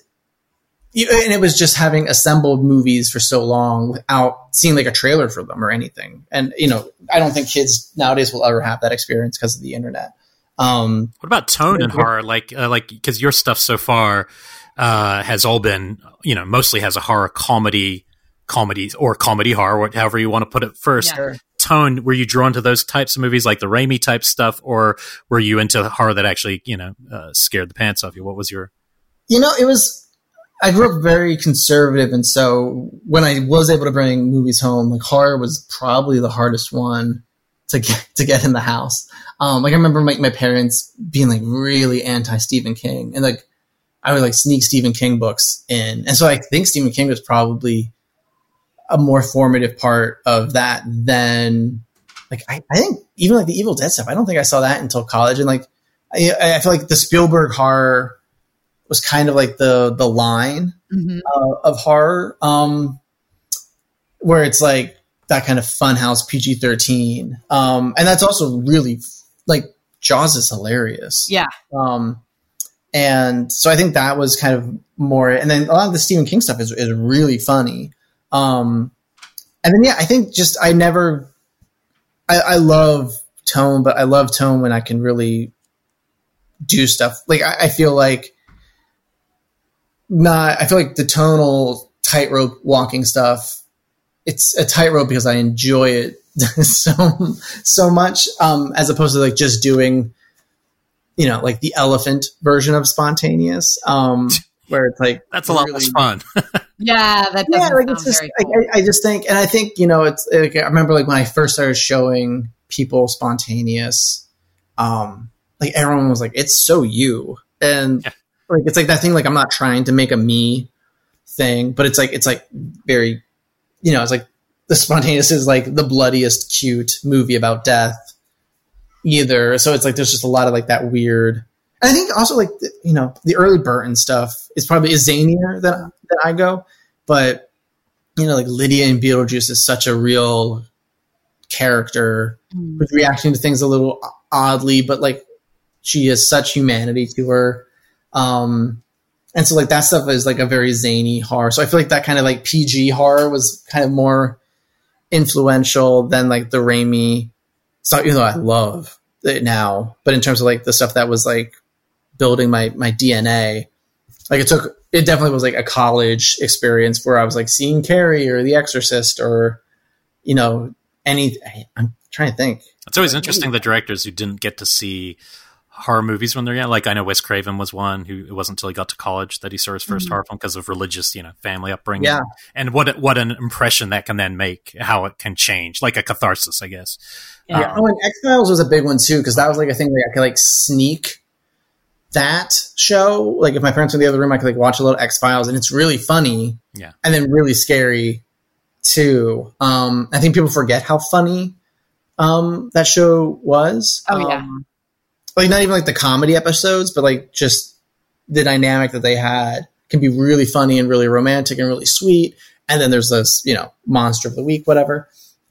and it was just having assembled movies for so long without seeing like a trailer for them or anything. And, you know, I don't think kids nowadays will ever have that experience because of the internet. Um, what about tone and horror? Like, uh, like, cause your stuff so far, uh, has all been, you know, mostly has a horror comedy, comedy or comedy horror, however you want to put it first. Yeah. Tone, were you drawn to those types of movies like the Raimi type stuff, or were you into horror that actually, you know, uh, scared the pants off you? What was your... You know, it was... I grew up very conservative, and so when I was able to bring movies home, like horror was probably the hardest one to get to get in the house. Um, like I remember my, my parents being like really anti Stephen King, and like I would like sneak Stephen King books in, and so I think Stephen King was probably a more formative part of that than like I, I think even like the Evil Dead stuff. I don't think I saw that until college, and like I, I feel like the Spielberg horror was kind of like the the line mm-hmm. uh, of horror, um, where it's like that kind of funhouse P G thirteen, um, and that's also really like Jaws is hilarious, yeah. Um, and so I think that was kind of more, and then a lot of the Stephen King stuff is is really funny. Um, and then, yeah, I think just, I never, I, I love tone, but I love tone when I can really do stuff. Like, I, I feel like not, I feel like the tonal tightrope walking stuff, it's a tightrope because I enjoy it so, so much, um, as opposed to like just doing, you know, like the Elephant version of Spontaneous, um, where it's like, that's a lot really, less fun. Yeah, that doesn't yeah, like it's just, cool. I, I just think, and I think, you know, it's like, I remember like when I first started showing people Spontaneous, um, like everyone was like, it's so you. And yeah. like, it's like that thing, like I'm not trying to make a me thing, but it's like, it's like very, you know, it's like the Spontaneous is like the bloodiest, cute movie about death either. So it's like, there's just a lot of like that weird, and I think also like, the, you know, the early Burton stuff is probably is zanier than, than I go, but you know, like Lydia in Beetlejuice is such a real character mm. with reacting to things a little oddly, but like she has such humanity to her. Um, and so like that stuff is like a very zany horror. So I feel like that kind of like P G horror was kind of more influential than like the Raimi stuff, even though I love it now, but in terms of like the stuff that was like building my, my D N A, like it took, it definitely was like a college experience where I was like seeing Carrie or The Exorcist or, you know, any, I'm trying to think. It's always interesting the directors who didn't get to see horror movies when they're young. Like I know Wes Craven was one who it wasn't until he got to college that he saw his first mm-hmm. horror film because of religious, you know, family upbringing. Yeah. And what what an impression that can then make, how it can change, like a catharsis, I guess. Yeah. Um, oh, and X-Files was a big one too, because that was like a thing where I could like sneak that show. Like if my parents were in the other room, I could like watch a little X-Files, and it's really funny. Yeah. And then really scary too. Um, I think people forget how funny um, that show was. Oh yeah. Um, like not even like the comedy episodes, but like just the dynamic that they had can be really funny and really romantic and really sweet. And then there's this, you know, monster of the week, whatever.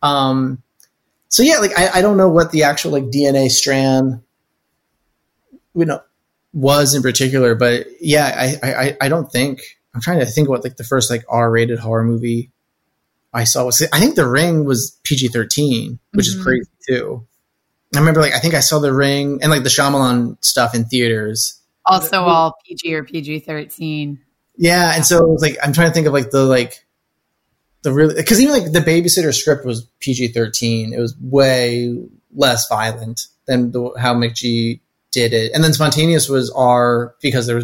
Um, so yeah, like I, I don't know what the actual like D N A strand, you know, was in particular, but yeah, I, I, I don't think I'm trying to think what like the first like R-rated horror movie I saw was. I think The Ring was P G thirteen, which mm-hmm. is crazy too. I remember like I think I saw The Ring and like the Shyamalan stuff in theaters. Also, all P G or P G thirteen. Yeah, and so it was like I'm trying to think of like the like the really because even like the Babysitter script was P G thirteen. It was way less violent than the, how McG did it, and then Spontaneous was R because there was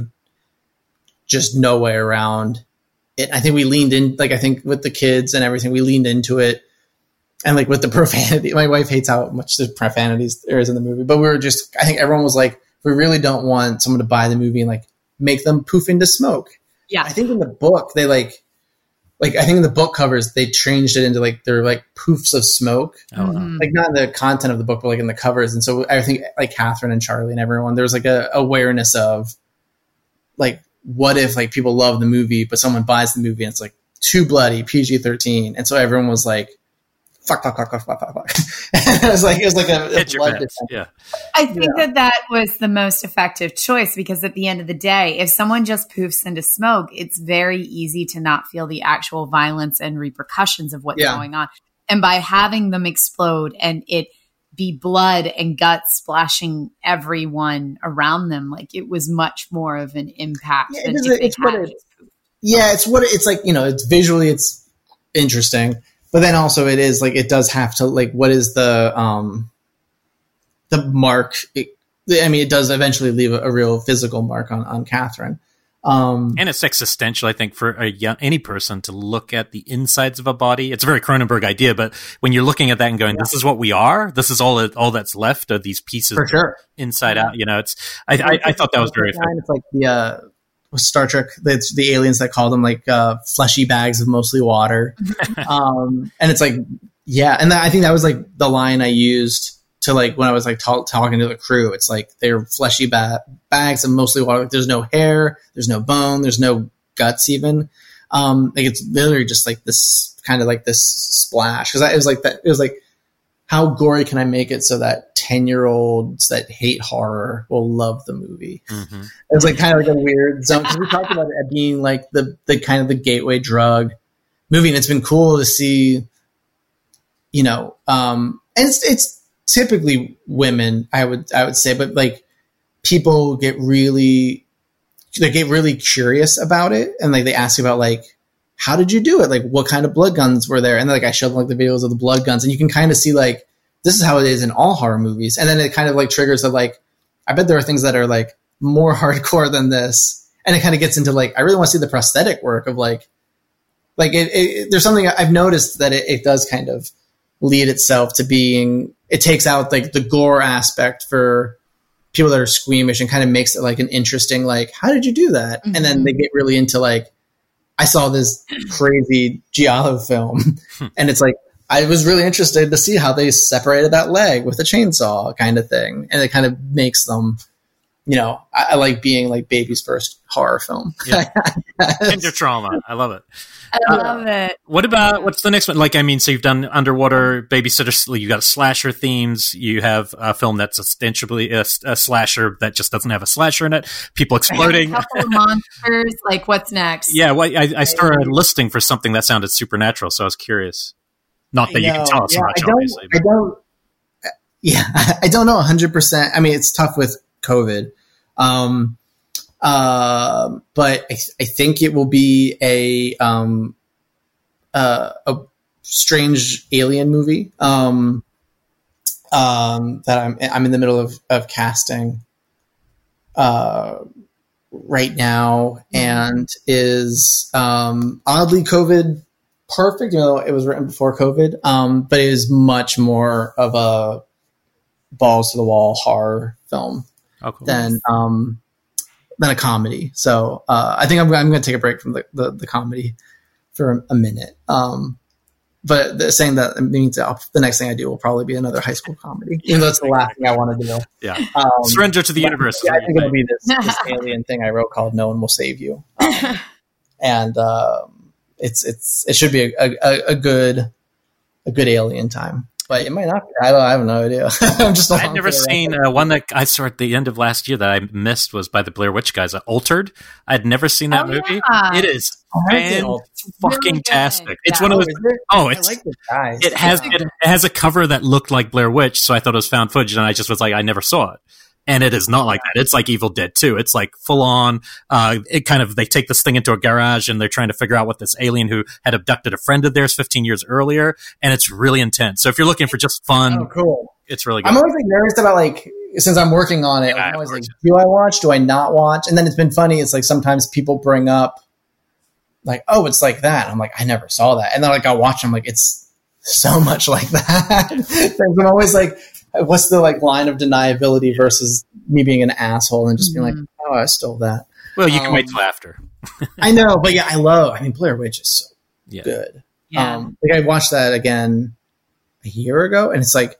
just no way around it. I think we leaned in, like I think with the kids and everything, we leaned into it, and like with the profanity. My wife hates how much the profanities there is in the movie, but we were just I think everyone was like, we really don't want someone to buy the movie and like make them poof into smoke. Yeah. I think in the book, they like, like, I think in the book covers, they changed it into like, they're like poofs of smoke. Oh, wow. Like not in the content of the book, but like in the covers. And so I think like Catherine and Charlie and everyone, there was like a awareness of like, what if like people love the movie, but someone buys the movie and it's like too bloody, P G thirteen. And so everyone was like, fuck, fuck, fuck, fuck, fuck, fuck, fuck. it was like, it was like a, a blood defense. Yeah. I think yeah. that that was the most effective choice because at the end of the day, if someone just poofs into smoke, it's very easy to not feel the actual violence and repercussions of what's yeah. going on. And by having them explode and it be blood and guts splashing everyone around them, like it was much more of an impact. Yeah, than it is, if it's they what had it, just poofed. Yeah, it's what it, it's like, you know, it's visually, it's interesting. But then also it is like, it does have to like, what is the, um, the mark? It, I mean, it does eventually leave a, a real physical mark on, on Catherine. Um, and it's existential, I think, for a young, any person to look at the insides of a body. It's a very Cronenberg idea, but when you're looking at that and going, yeah. this is what we are, this is all all that's left of these pieces for sure. inside yeah. out, you know, it's, I, I, I thought that was very effective. It's like the, uh, Star Trek, the, the aliens that call them like uh, fleshy bags of mostly water. um, and it's like, yeah. And that, I think that was like the line I used to like, when I was like talk, talking to the crew, it's like, they're fleshy ba- bags of mostly water. Like, there's no hair, there's no bone, there's no guts even. Um, like it's literally just like this kind of like this splash. Cause I, it was like that, it was like, how gory can I make it so that ten year olds that hate horror will love the movie? Mm-hmm. It's like kind of like a weird zone. Cause we talked about it being like the, the kind of the gateway drug movie. And it's been cool to see, you know, um, and it's, it's typically women, I would, I would say, but like people get really, they get really curious about it. And like, they ask about like, how did you do it? Like, what kind of blood guns were there? And then, like, I showed them like the videos of the blood guns, and you can kind of see like this is how it is in all horror movies. And then it kind of like triggers that like I bet there are things that are like more hardcore than this, and it kind of gets into like I really want to see the prosthetic work of like like it, it, there's something I've noticed that it, it does kind of lead itself to being it takes out like the gore aspect for people that are squeamish and kind of makes it like an interesting like how did you do that? Mm-hmm. And then they get really into like. I saw this crazy Giallo film and it's like, I was really interested to see how they separated that leg with a chainsaw kind of thing. And it kind of makes them, you know, I, I like being like baby's first horror film. Yeah. Tender trauma. I love it. I love uh, it. What about, what's the next one? Like, I mean, so you've done Underwater, Babysitter, you got slasher themes, you have a film that's ostensibly a, a slasher that just doesn't have a slasher in it, people exploding. A couple of monsters, like what's next? Yeah, well, I, I started listing for something that sounded supernatural, so I was curious. Not that you can tell us yeah, much, I obviously. But. I don't, yeah, I don't know one hundred percent. I mean, it's tough with COVID. Um, Uh, but I, I think it will be a um, uh, a strange alien movie um, um, that I'm I'm in the middle of of casting uh, right now, and is um, oddly COVID perfect, even though it was written before COVID. Um, but it is much more of a balls to the wall horror film oh, cool. than. Um, than a comedy. So, uh, I think I'm, I'm going to take a break from the, the, the comedy for a, a minute. Um, but the, saying that means I'll, the next thing I do will probably be another high school comedy, even though it's the last thing I want to do. Yeah. Um, Surrender to the universe. Yeah, I think it'll be this, this alien thing I wrote called No One Will Save You. Um, and, um, it's, it's, it should be a, a, a good, a good alien time. but it might not be. I don't. I have no idea. I'm just. I've never seen uh, one that I saw at the end of last year that I missed was by the Blair Witch guys. Uh, Altered. I'd never seen that Oh, movie. yeah. It is Oh, fan Really fucking tastic. good. It's Yeah. one of Oh, those. is it? Oh, I it's like this guy. it has it, it has a cover that looked like Blair Witch, so I thought it was found footage, and I just was like, I never saw it. And it is not like that. It's like Evil Dead two. It's like full on. Uh, it kind of they take this thing into a garage and they're trying to figure out what this alien who had abducted a friend of theirs fifteen years earlier, and it's really intense. So if you're looking for just fun, Oh, cool. it's really good. I'm always like nervous about like since I'm working on it. Yeah, I'm of always like, course. do I watch? Do I not watch? And then it's been funny. It's like sometimes people bring up like, oh, it's like that. I'm like, I never saw that. And then like I'll watch. I'm like, it's so much like that. I'm always like, what's the like line of deniability versus me being an asshole and just being like, oh, I stole that. Well, you can Um, wait till after. I know, but yeah, I love. I mean, Blair Witch is so Yeah. good. Yeah. Um, like I watched that again a year ago, and it's like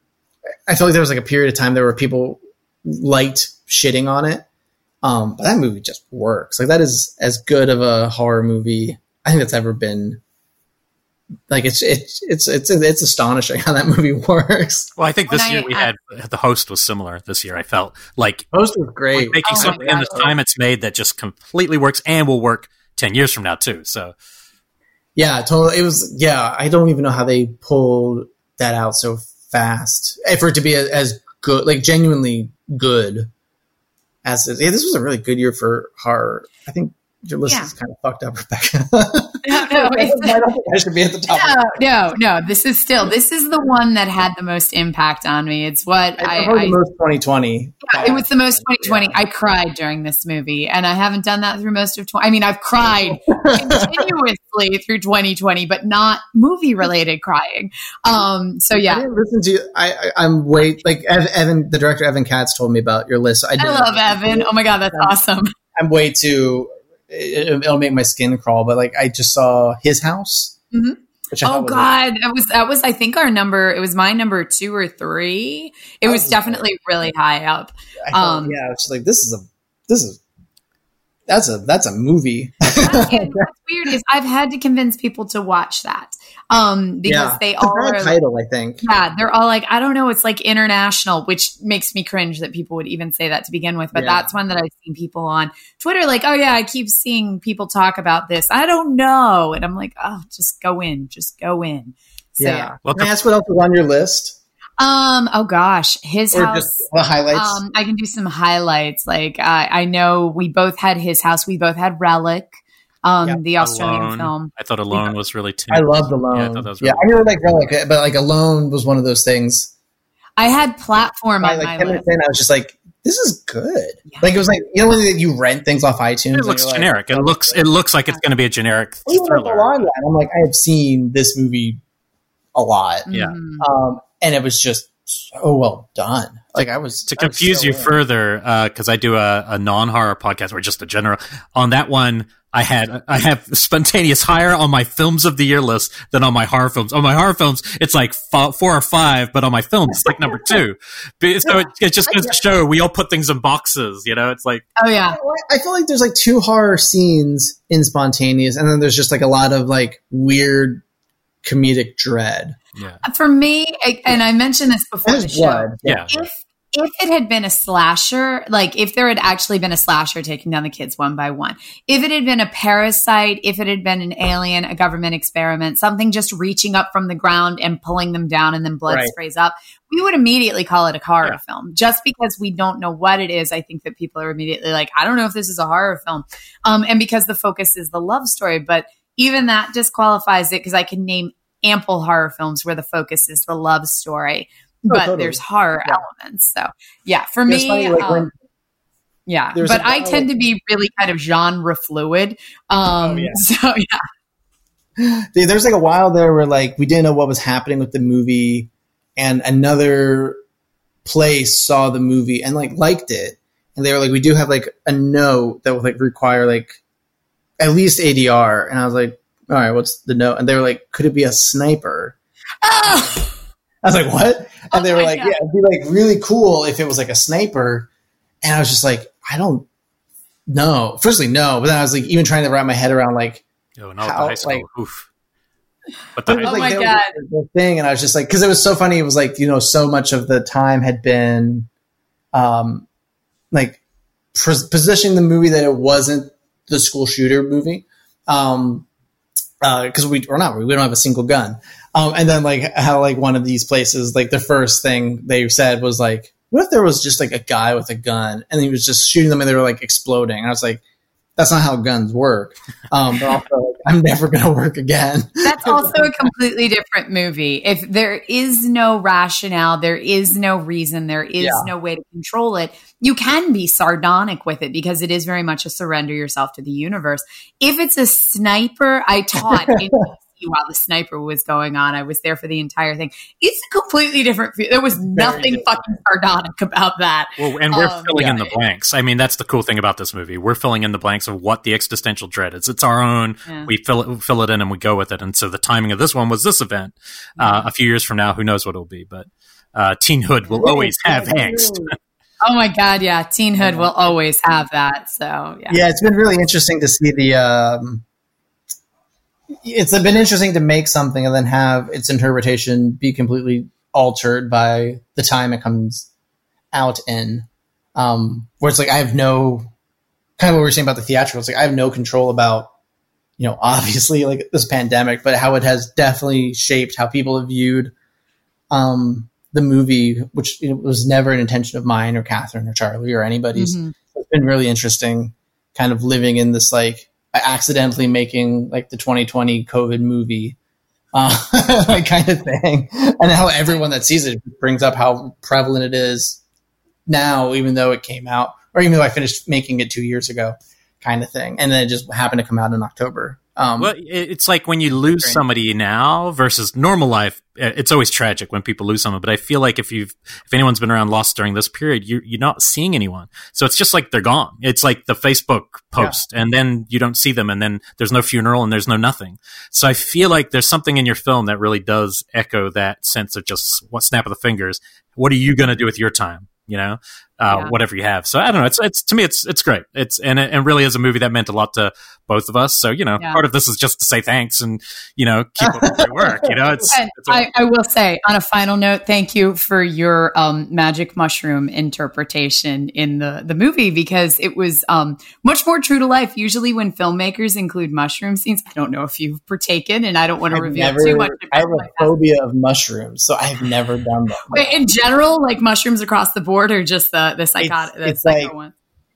I feel like there was like a period of time there where people liked shitting on it, um, but that movie just works. Like that is as good of a horror movie I think that's ever been. Like it's it's it's it's it's astonishing how that movie works. Well, I think this When I- year we I- had the host was similar. This year, I felt like Most was great. we're making Oh my something in the God. time it's made that just completely works and will work ten years from now too. So Yeah, totally. It was. Yeah, I don't even know how they pulled that out so fast. And for it to be a- as good, like genuinely good as it, yeah, this was a really good year for horror. I think your list Yeah. is kind of fucked up, Rebecca. No, no, it's- I don't think I should be at the top. of No, no, no. This is still this is the one that had the most impact on me. It's what I, I, probably I the most twenty twenty. yeah, it was the most twenty twenty. I cried during this movie, and I haven't done that through most of twenty. I mean, I've cried continuously through twenty twenty, but not movie related crying. Um, so I yeah, didn't listen to you. I, I, I'm wait like Ev- Evan, the director Evan Katz told me about your list. I, I didn't- love Evan. Oh my god, that's awesome. I'm way too. It, it'll make my skin crawl, but like I just saw His House. Mhm. Which I Oh thought was god, that was that was I think our number. It was my number two or three. It was was- definitely really high up. I thought, Um, yeah, it's just like this is a this is that's a that's a movie. And what's weird is I've had to convince people to watch that um, because Yeah. they It's a all bad are. title, I think. Yeah, they're all like, I don't know, it's like international, which makes me cringe that people would even say that to begin with. But Yeah. that's one that I've seen people on Twitter like, oh yeah, I keep seeing people talk about this. I don't know. And I'm like, oh, just go in, just go in. So, Yeah. yeah. Well, Can I ask what else was on your list, Um, oh gosh, his or house. just the highlights? Um, I can do some highlights. Like, uh, I know we both had His House. We both had Relic, um, Yep. the Australian Alone. film. I thought Alone was really too. I loved Alone. Yeah, Yeah, I thought that was I really really like Relic, but like Alone was one of those things. I had Platform I on like my ten list. minutes in, I was just like, this is good. Yeah. Like it was like you know when you rent things off iTunes. It and looks you're like, generic. It looks it looks like it's going to be a generic even with the thriller. line line, I'm like, I have seen this movie a lot, Yeah. Mhm. um, and it was just so well done. Like I was To I was confuse so you in. further, because I do a, a non-horror podcast or just a general. On that one, I had I have Spontaneous higher on my films of the year list than on my horror films. On my horror films, it's like f- four or five, but on my films, it's like number two. But- So it, it just goes to show we all put things in boxes. You know, it's like Oh yeah. I feel like there's like two horror scenes in Spontaneous, and then there's just like a lot of like weird comedic dread. yeah, For me, I, and I mentioned this before the There's show. blood. yeah. If if it had been a slasher, like if there had actually been a slasher taking down the kids one by one, if it had been a parasite, if it had been an alien, a government experiment, something just reaching up from the ground and pulling them down and then blood Right. sprays up, we would immediately call it a horror Yeah. film. Just because we don't know what it is, I think that people are immediately like, I don't know if this is a horror film. Um, and because the focus is the love story, but even that disqualifies it because I can name ample horror films where the focus is the love story. Oh, But totally. there's horror Yeah. elements. So, yeah, for It's me, funny, like, um, when- yeah. There's But a I guy, tend like- to be really kind of genre fluid. Um, Oh, yeah. So, yeah. There- There's like a while there where like we didn't know what was happening with the movie, and another place saw the movie and like liked it, and they were like, we do have like a note that would like require like at least A D R, and I was like, all right, what's the note? And they were like, could it be a sniper? Oh! I was like, what? And Oh they were my like, God. yeah, it'd be like really cool if it was like a sniper. And I was just like, I don't know. Firstly, no. But then I was like, even trying to wrap my head around like, Oh, no, the How, high school. like- Oof. But the, Oh like, my that God. was the thing, and I was just like, because it was so funny. It was like, you know, so much of the time had been, um, like pos- positioning the movie that it wasn't the school shooter movie, um, because uh, we or not, we don't have a single gun, um, and then like how like one of these places, like the first thing they said was like, what if there was just like a guy with a gun and he was just shooting them and they were like exploding? And I was like, that's not how guns work. Um, but also, like, I'm never going to work again. That's also a completely different movie. If there is no rationale, there is no reason, there is Yeah. no way to control it, you can be sardonic with it because it is very much a surrender yourself to the universe. If it's a sniper, I taught in D C while the sniper was going on. I was there for the entire thing. It's a completely different view. There was nothing different. fucking sardonic about that. well, and we're Um, filling in yeah. the blanks. I mean, that's the cool thing about this movie. We're filling in the blanks of what the existential dread is. It's our own. Yeah. We fill it, fill it in, and we go with it. And so the timing of this one was this event. Uh, a few years from now, who knows what it'll be? But uh, Teen Hood will always have angst. Oh my God, yeah. Teen Hood will always have that. So, yeah. Yeah, it's been really interesting to see the. Um, it's been interesting to make something and then have its interpretation be completely altered by the time it comes out in. Um, where it's like I have no kind of what we were saying about the theatrical. It's like I have no control about, you know, obviously like this pandemic, but how it has definitely shaped how people have viewed um, the movie, which you know, was never an intention of mine or Catherine or Charlie or anybody's. Mhm. It's been really interesting, kind of living in this like accidentally making like the twenty twenty COVID movie, uh, like kind of thing, and how everyone that sees it brings up how prevalent it is now, even though it came out, or even though I finished making it two years ago, kind of thing, and then it just happened to come out in October. Um, Well, it- it's like when you lose Great. somebody now versus normal life. uh, It's always tragic when people lose someone. But I feel like if you've, if anyone's been around lost during this period, you're you're not seeing anyone. So it's just like they're gone. It's like the Facebook post, and then you don't see them, and then there's no funeral, and there's no nothing. So I feel like there's something in your film that really does echo that sense of just what snap of the fingers. What are you going to do with your time? You know, uh, Yeah. whatever you have. So I don't know. It's, it's, to me, it's, it's great. It's, and it and really is a movie that meant a lot to both of us. So, you know, Yeah. part of this is just to say thanks and, you know, keep up with your work. You know, it's, And it's all- I, I will say, on a final note, thank you for your um, magic mushroom interpretation in the, the movie because it was um, much more true to life. Usually, when filmmakers include mushroom scenes, I don't know if you've partaken, and I don't want to I've reveal never, too much. I have about a my past. phobia of mushrooms, so I've never done that. Wait, in general, like mushrooms across the board, or just the the psychotic, the it's psycho like- one?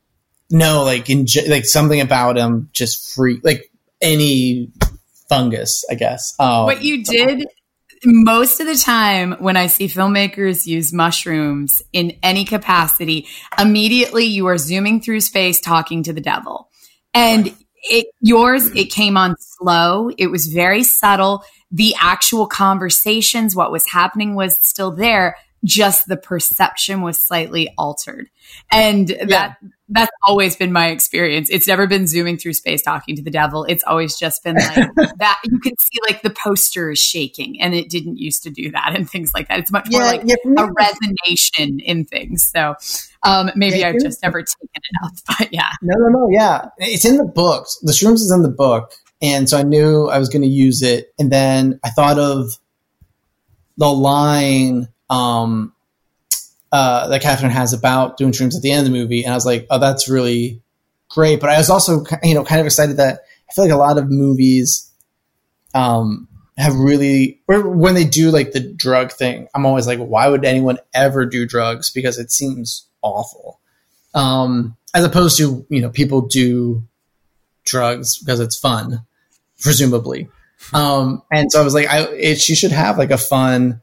No, like in ge- like something about him just free, like any fungus, I guess. Um, What you did most of the time when I see filmmakers use mushrooms in any capacity, immediately you are zooming through space talking to the devil. And it, yours, it came on slow. It was very subtle. The actual conversations, what was happening was still there. Just the perception was slightly altered. And that, that's always been my experience. It's never been zooming through space talking to the devil. It's always just been like that. You can see like the poster is shaking and it didn't used to do that and things like that. It's much more Yeah, like yeah, for me- a resonation in things. So um, maybe Yeah, I've for me- just never taken it up, but yeah. No, no, no. Yeah, it's in the book. The shrooms is in the book, and so I knew I was going to use it. And then I thought of the line um, uh, that Catherine has about doing shrooms at the end of the movie, and I was like, "Oh, that's really great." But I was also, you know, kind of excited that I feel like a lot of movies um, have really, or when they do like the drug thing, I'm always like, "Why would anyone ever do drugs?" Because it seems awful. Um, as opposed to, you know, people do drugs because it's fun, presumably. Um, and so I was like, I, it, she should have like a fun,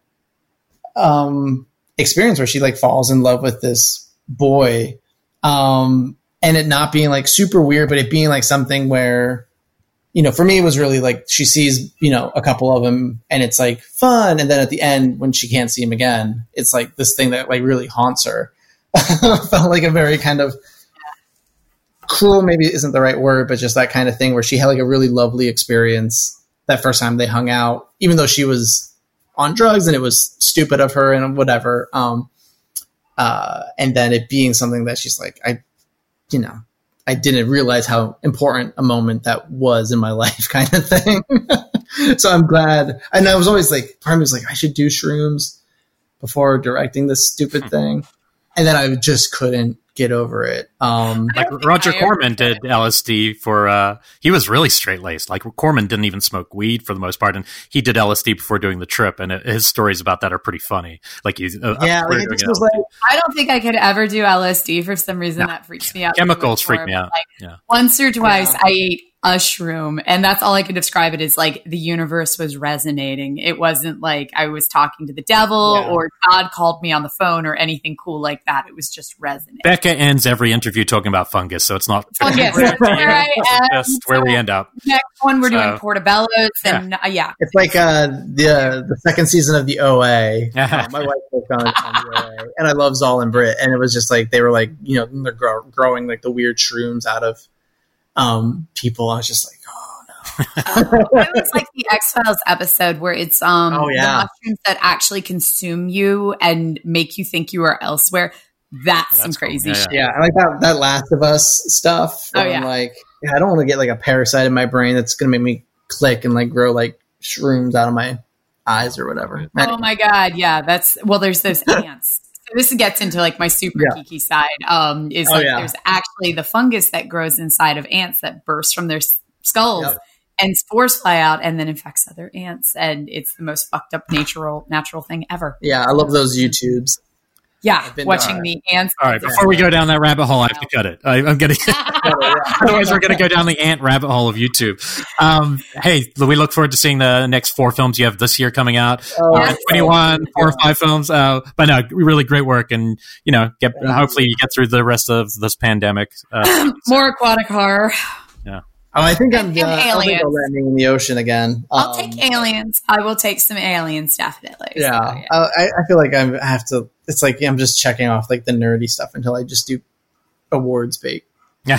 um, experience where she like falls in love with this boy. Um, and it not being like super weird, but it being like something where, you know, for me, it was really like she sees, you know, a couple of them and it's like fun. And then at the end, when she can't see him again, it's like this thing that like really haunts her. Felt like a very kind of cruel, maybe isn't the right word, but just that kind of thing where she had like a really lovely experience that first time they hung out, even though she was on drugs and it was stupid of her and whatever. Um, uh, and then it being something that she's like, I, you know, I didn't realize how important a moment that was in my life kind of thing. So I'm glad. And I was always like, part of me was like, I should do shrooms before directing this stupid thing. And then I just couldn't get over it. Um, like Roger Corman did L S D for, uh, he was really straight laced. Like Corman didn't even smoke weed for the most part. And he did L S D before doing the trip. And it, his stories about that are pretty funny. Like, he's, uh, yeah, like, it just was like, I don't think I could ever do L S D for some reason. No. That freaks me out. Chemicals freak me out. Like, yeah. Once or twice yeah. I ate a shroom, and that's all I could describe it as. Like, the universe was resonating. It wasn't like I was talking to the devil yeah. or God called me on the phone or anything cool like that. It was just resonating. Becca ends every interview talking about fungus, so it's not fungus. That's where I am. That's where we end up. Next one, we're so, doing portobellos, and yeah. Uh, yeah. It's like uh, the the second season of the O A. uh, my wife worked on, on the O A, and I love Zoll and Britt, and it was just like they were like, you know, they're grow- growing like the weird shrooms out of um, people. I was just like, oh no. uh, it was like the X-Files episode where it's um oh, yeah. the mushrooms that actually consume you and make you think you are elsewhere. That's, oh, that's some crazy cool. yeah, shit. Yeah, I like that that Last of Us stuff. Oh yeah. I'm like, yeah, I don't want to get like a parasite in my brain that's gonna make me click and like grow like shrooms out of my eyes or whatever. Oh my god, yeah, that's well. There's those ants. So this gets into like my super yeah. geeky side. Um, is oh, like yeah. there's actually the fungus that grows inside of ants that bursts from their s- skulls. Yep. And spores fly out and then infects other ants, and it's the most fucked up natural natural thing ever. Yeah, I love those YouTubes. Yeah, been, watching uh, the ants. All right, before we go down that rabbit hole, I have to cut it. I, I'm getting. Otherwise, we're going to go down the ant rabbit hole of YouTube. Um, hey, we look forward to seeing the next four films you have this year coming out. Oh, uh, twenty-one, four or five films. Uh, but no, really great work, and you know, get hopefully you get through the rest of this pandemic. Uh, More aquatic horror. Yeah. Oh, I think I'm. And Uh, I think I'm landing in the ocean again. I'll Um, take aliens. I will take some aliens, definitely. Yeah, So, yeah. uh, I, I feel like I'm, I have to. It's like I'm just checking off like the nerdy stuff until I just do awards bait. Yeah.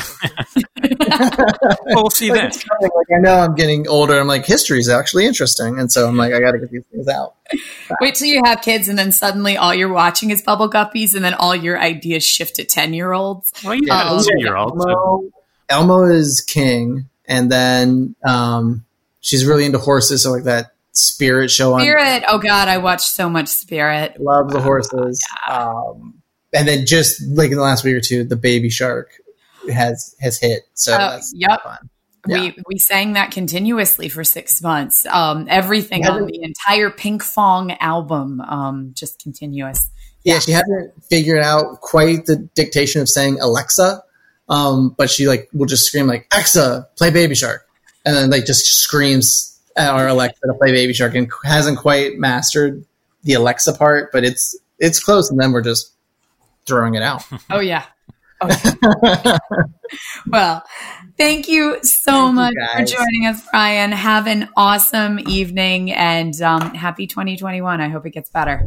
We'll see like, then. it's coming, like I know I'm getting older. I'm like history is actually interesting, and so I'm like I got to get these things out. Wait till you have kids, and then suddenly all you're watching is Bubble Guppies, and then all your ideas shift to ten year olds. Well, you Yeah. got a two-year-old. so- Elmo, Elmo is king, and then um, she's really into horses, so like that Spirit show on. Spirit. Oh God, I watched so much Spirit. Love the horses. Um, and then just like in the last week or two, the Baby Shark has has hit. So Oh, that's yep. fun. We Yeah. we sang that continuously for six months. Um, everything Yeah. on the entire Pink Fong album, um, just continuous. Yeah, she hasn't figured out quite the dictation of saying Alexa, um, but she like will just scream like Alexa, play Baby Shark, and then like just screams at our Alexa to play Baby Shark, and hasn't quite mastered the Alexa part, but it's it's close, and then we're just throwing it out. Oh yeah. Okay. Well, thank you so Thank you, much for guys. joining us, Brian. Have an awesome evening, and um, happy twenty twenty-one. I hope it gets better.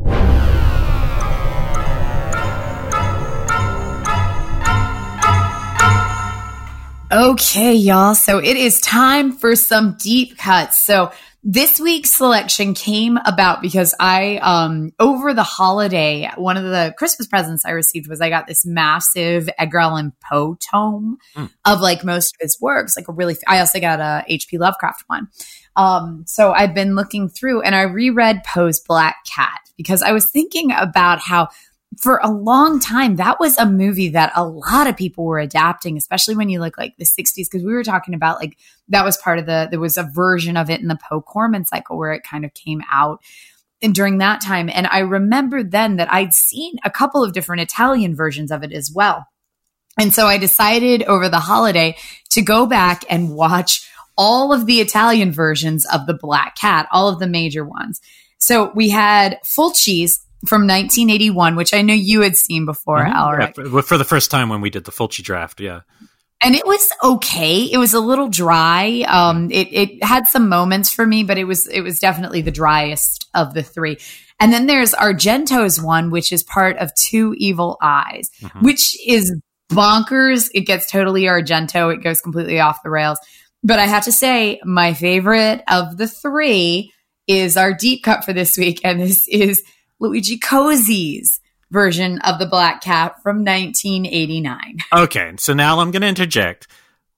Okay, y'all. So it is time for some deep cuts. So this week's selection came about because I, um, over the holiday, one of the Christmas presents I received was I got this massive Edgar Allan Poe tome Mm. of like most of his works. Like a really, I also got a H P Lovecraft one. Um, so I've been looking through and I reread Poe's Black Cat because I was thinking about how for a long time, that was a movie that a lot of people were adapting, especially when you look like the sixties, because we were talking about like that was part of the, there was a version of it in the Poe Corman cycle where it kind of came out and during that time. And I remembered then that I'd seen a couple of different Italian versions of it as well. And so I decided over the holiday to go back and watch all of the Italian versions of the Black Cat, all of the major ones. So we had Fulci's from nineteen eighty-one, which I know you had seen before, Mhm. Alric. Yeah, for, for the first time when we did the Fulci draft, yeah. And it was okay. It was a little dry. Um, it, it had some moments for me, but it was it was definitely the driest of the three. And then there's Argento's one, which is part of Two Evil Eyes, Mhm. which is bonkers. It gets totally Argento. It goes completely off the rails. But I have to say, my favorite of the three is our deep cut for this week, and this is Luigi Cozzi's version of the Black Cat from nineteen eighty-nine. Okay, so now I'm going to interject.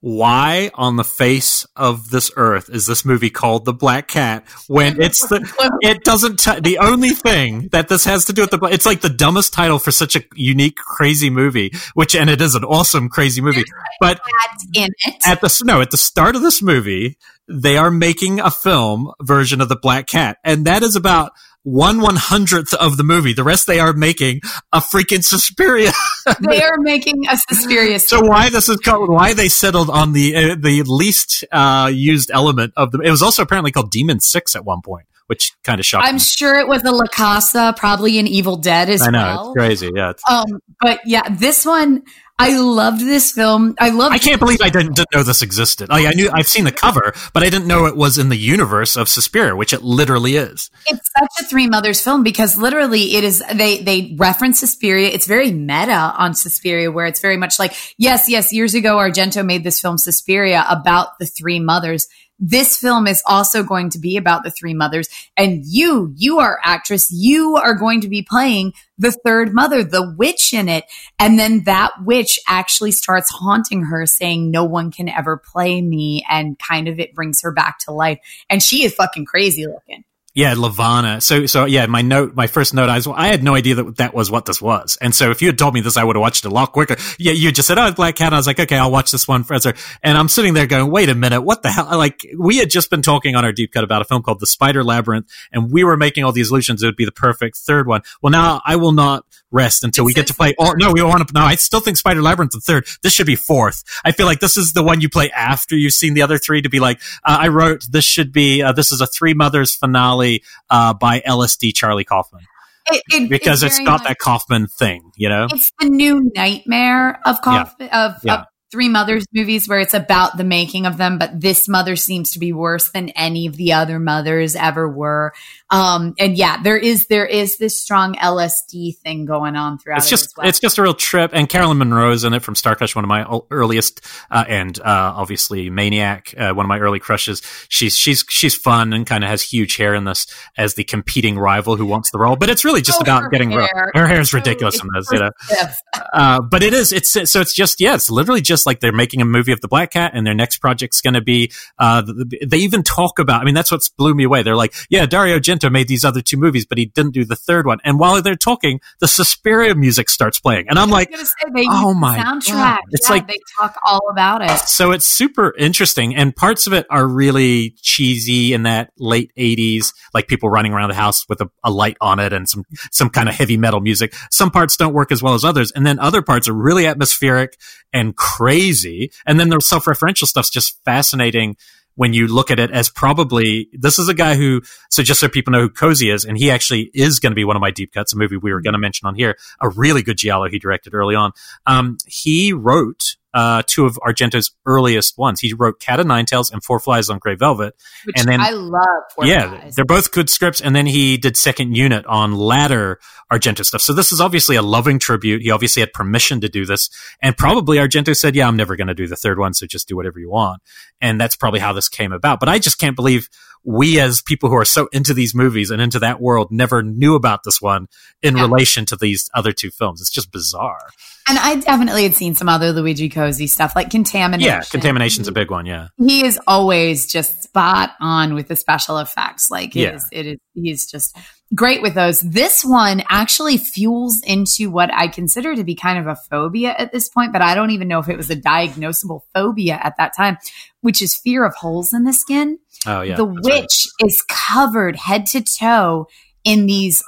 why on the face of this earth is this movie called The Black Cat when it's the it doesn't t- the only thing that this has to do with the it's like the dumbest title for such a unique crazy movie, which and it is an awesome crazy movie, but in it. at the no at the start of this movie they are making a film version of The Black Cat, and that is about one one hundredth of the movie. The rest they are making a freaking Suspiria. They are making a Suspiria. So why this is called? Why they settled on the uh, the least uh, used element of the? It was also apparently called Demon Six at one point, which kind of shocked I'm me. sure it was a La Casa, probably an Evil Dead as well. I know, well. It's crazy. Yeah. It's, um, but yeah, this one. I loved this film. I loved. I can't believe I didn't, didn't know this existed. Like I knew I've seen the cover, but I didn't know it was in the universe of Suspiria, which it literally is. It's such a Three Mothers film because literally it is. They they reference Suspiria. It's very meta on Suspiria, where it's very much like yes, yes. Years ago, Argento made this film Suspiria about the three mothers. This film is also going to be about the three mothers, and you, you are actress. You are going to be playing the third mother, the witch in it. And then that witch actually starts haunting her, saying, no one can ever play me. And kind of it brings her back to life. And she is fucking crazy looking. Yeah, Lavana. So, so yeah, my note, my first note, I was, I had no idea that that was what this was. And so if you had told me this, I would have watched it a lot quicker. Yeah, you just said, oh, it's Black Cat. And I was like, okay, I'll watch this one for her. And I'm sitting there going, wait a minute, what the hell? Like, we had just been talking on our deep cut about a film called The Spider Labyrinth, and we were making all these illusions. It would be the perfect third one. Well, now I will not rest until we get to play. Or no, we want to. No, I still think Spider Labyrinth is third. This should be fourth. I feel like this is the one you play after you've seen the other three to be like, uh, I wrote this should be. Uh, this is a Three Mothers finale uh, by L S D Charlie Kaufman. It, it, because it's, it's got much, that Kaufman thing, you know. It's the new nightmare of Kaufman yeah. of. Yeah. of Three Mothers movies where it's about the making of them, but this mother seems to be worse than any of the other mothers ever were. Um, and yeah, there is there is this strong L S D thing going on throughout. It's just it as well. It's just a real trip. And Carolyn Monroe's in it from Star Crush, one of my earliest, uh, and uh, obviously Maniac, uh, one of my early crushes. She's she's she's fun and kind of has huge hair in this as the competing rival who wants the role. But it's really just oh, about her getting hair. Her hair is ridiculous in this, you know. Uh, but it is. It's so it's just yeah. It's literally just like they're making a movie of the Black Cat, and their next project's going to be. Uh, they even talk about. I mean, that's what blew me away. They're like, yeah, Dario Argento made these other two movies, but he didn't do the third one. And while they're talking, the Suspiria music starts playing, and I'm like, say, they oh my soundtrack. God. It's yeah, like they talk all about it. So it's super interesting, and parts of it are really cheesy in that late eighties, like people running around the house with a, a light on it and some some kind of heavy metal music. Some parts don't work as well as others, and then other parts are really atmospheric and crazy. And then the self-referential stuff's just fascinating when you look at it as probably, this is a guy who, so just so people know who Cozy is, and he actually is going to be one of my deep cuts, a movie we were going to mention on here, a really good giallo he directed early on. Um, he wrote uh, two of Argento's earliest ones. He wrote Cat of Nine Tails and Four Flies on Grey Velvet. Which and then, I love Four yeah, Flies. They're both good scripts. And then he did Second Unit on latter Argento stuff. So this is obviously a loving tribute. He obviously had permission to do this. And probably Argento said, yeah, I'm never going to do the third one, so just do whatever you want. And that's probably how this came about. But I just can't believe we as people who are so into these movies and into that world never knew about this one in yeah. relation to these other two films. It's just bizarre. And I definitely had seen some other Luigi Cozy stuff, like Contamination. Yeah, Contamination's a big one, yeah. He is always just spot on with the special effects. Like, it yeah. is, it is, he's just great with those. This one actually fuels into what I consider to be kind of a phobia at this point, but I don't even know if it was a diagnosable phobia at that time, which is fear of holes in the skin. Oh, yeah. The witch right. is covered head to toe in these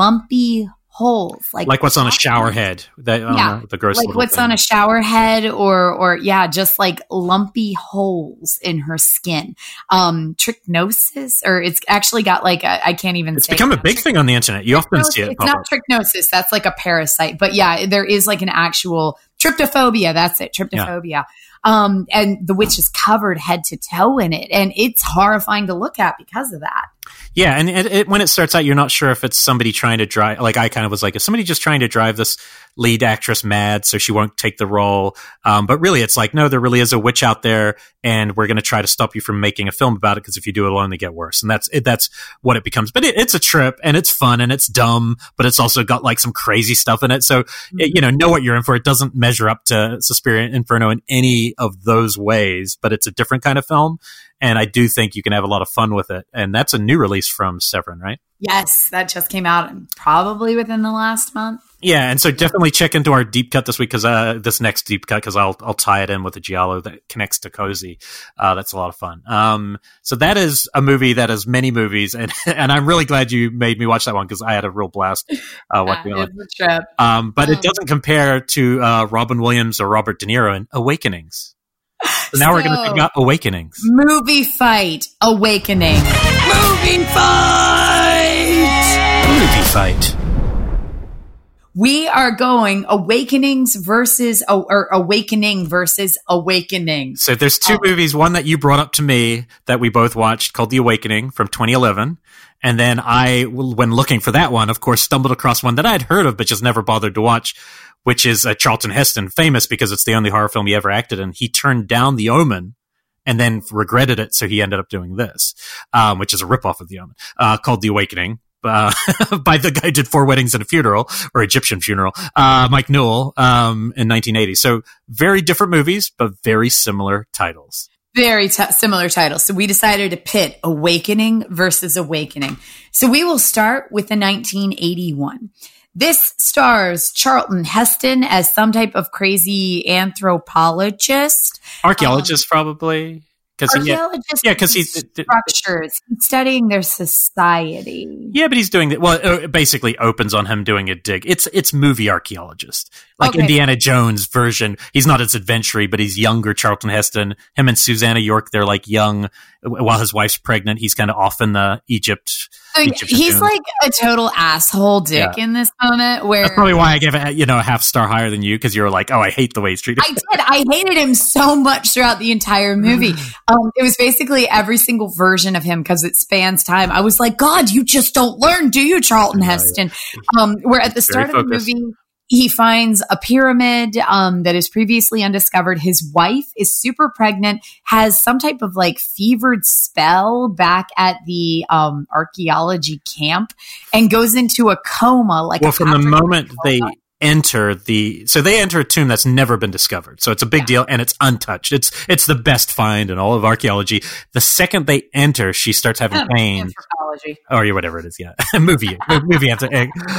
lumpy holes, like like what's on a shower head. That, yeah, know, the gross like what's thing. on a shower head, or or yeah, just like lumpy holes in her skin. Um, trichnosis, or it's actually got like a, I can't even. It's say become it a big thing on the internet. You often see it. It's not up. trichnosis. That's like a parasite, but yeah, there is like an actual tryptophobia. That's it, tryptophobia. Yeah. Um, and the witch is covered head to toe in it, and it's horrifying to look at because of that. Yeah, and it, it, when it starts out, you're not sure if it's somebody trying to drive. Like I kind of was like, is somebody just trying to drive this lead actress mad, so she won't take the role. Um, but really, it's like, no, there really is a witch out there, and we're going to try to stop you from making a film about it, because if you do it alone, they get worse. And that's it, that's what it becomes. But it, it's a trip, and it's fun, and it's dumb, but it's also got like some crazy stuff in it. So, mm-hmm. it, you know, know what you're in for. It doesn't measure up to Suspiria Inferno in any of those ways, but it's a different kind of film. And I do think you can have a lot of fun with it. And that's a new release from Severin, right? Yes, that just came out probably within the last month. Yeah, and so definitely check into our deep cut this week, because uh, this next deep cut, because I'll I'll tie it in with a giallo that connects to Cozy. Uh, that's a lot of fun. Um, so that is a movie that has many movies, and and I'm really glad you made me watch that one, because I had a real blast uh, watching yeah, it. It's a trip. Um, but um, it doesn't compare to uh, Robin Williams or Robert De Niro in Awakenings. So now so, we're going to talk about Awakenings. Movie fight, Awakening. Movie fight! Movie fight. We are going Awakenings versus, or Awakening versus Awakening. So there's two oh. movies, one that you brought up to me that we both watched called The Awakening from twenty eleven. And then I, when looking for that one, of course, stumbled across one that I'd heard of but just never bothered to watch, which is uh, Charlton Heston, famous because it's the only horror film he ever acted in. He turned down The Omen and then regretted it, so he ended up doing this, um, which is a ripoff of The Omen, uh, called The Awakening, uh, by the guy who did Four Weddings and a Funeral, or Egyptian Funeral, uh, Mike Newell, um, in nineteen eighty. So very different movies, but very similar titles. Very t- similar titles. So we decided to pit Awakening versus Awakening. So we will start with the nineteen eighty-one. This stars Charlton Heston as some type of crazy anthropologist. Archaeologist, um, probably. Archaeologist yeah, because he's structures. He's studying their society. Yeah, but he's doing that. Well, it basically opens on him doing a dig. It's it's movie archaeologist, like okay. Indiana Jones version. He's not as adventurous, but he's younger. Charlton Heston, him and Susanna York, they're like young. While his wife's pregnant, he's kind of off in the Egypt. I mean, he's tunes. Like a total asshole dick yeah. in this moment. Where that's probably why I gave it, you know, a half star higher than you, because you were like, "Oh, I hate the way he's treated." I did. I hated him so much throughout the entire movie. Um, it was basically every single version of him, because it spans time. I was like, God, you just don't learn, do you, Charlton Heston? Um, where at the start of the movie, he finds a pyramid um, that is previously undiscovered. His wife is super pregnant, has some type of like fevered spell back at the um, archaeology camp, and goes into a coma. Like well, a from the moment they enter the so they enter a tomb that's never been discovered, so it's a big yeah. deal, and it's untouched. It's it's the best find in all of archaeology. The second they enter, she starts having yeah, pain. Anthropology. Or whatever it is, yeah, movie, movie answer.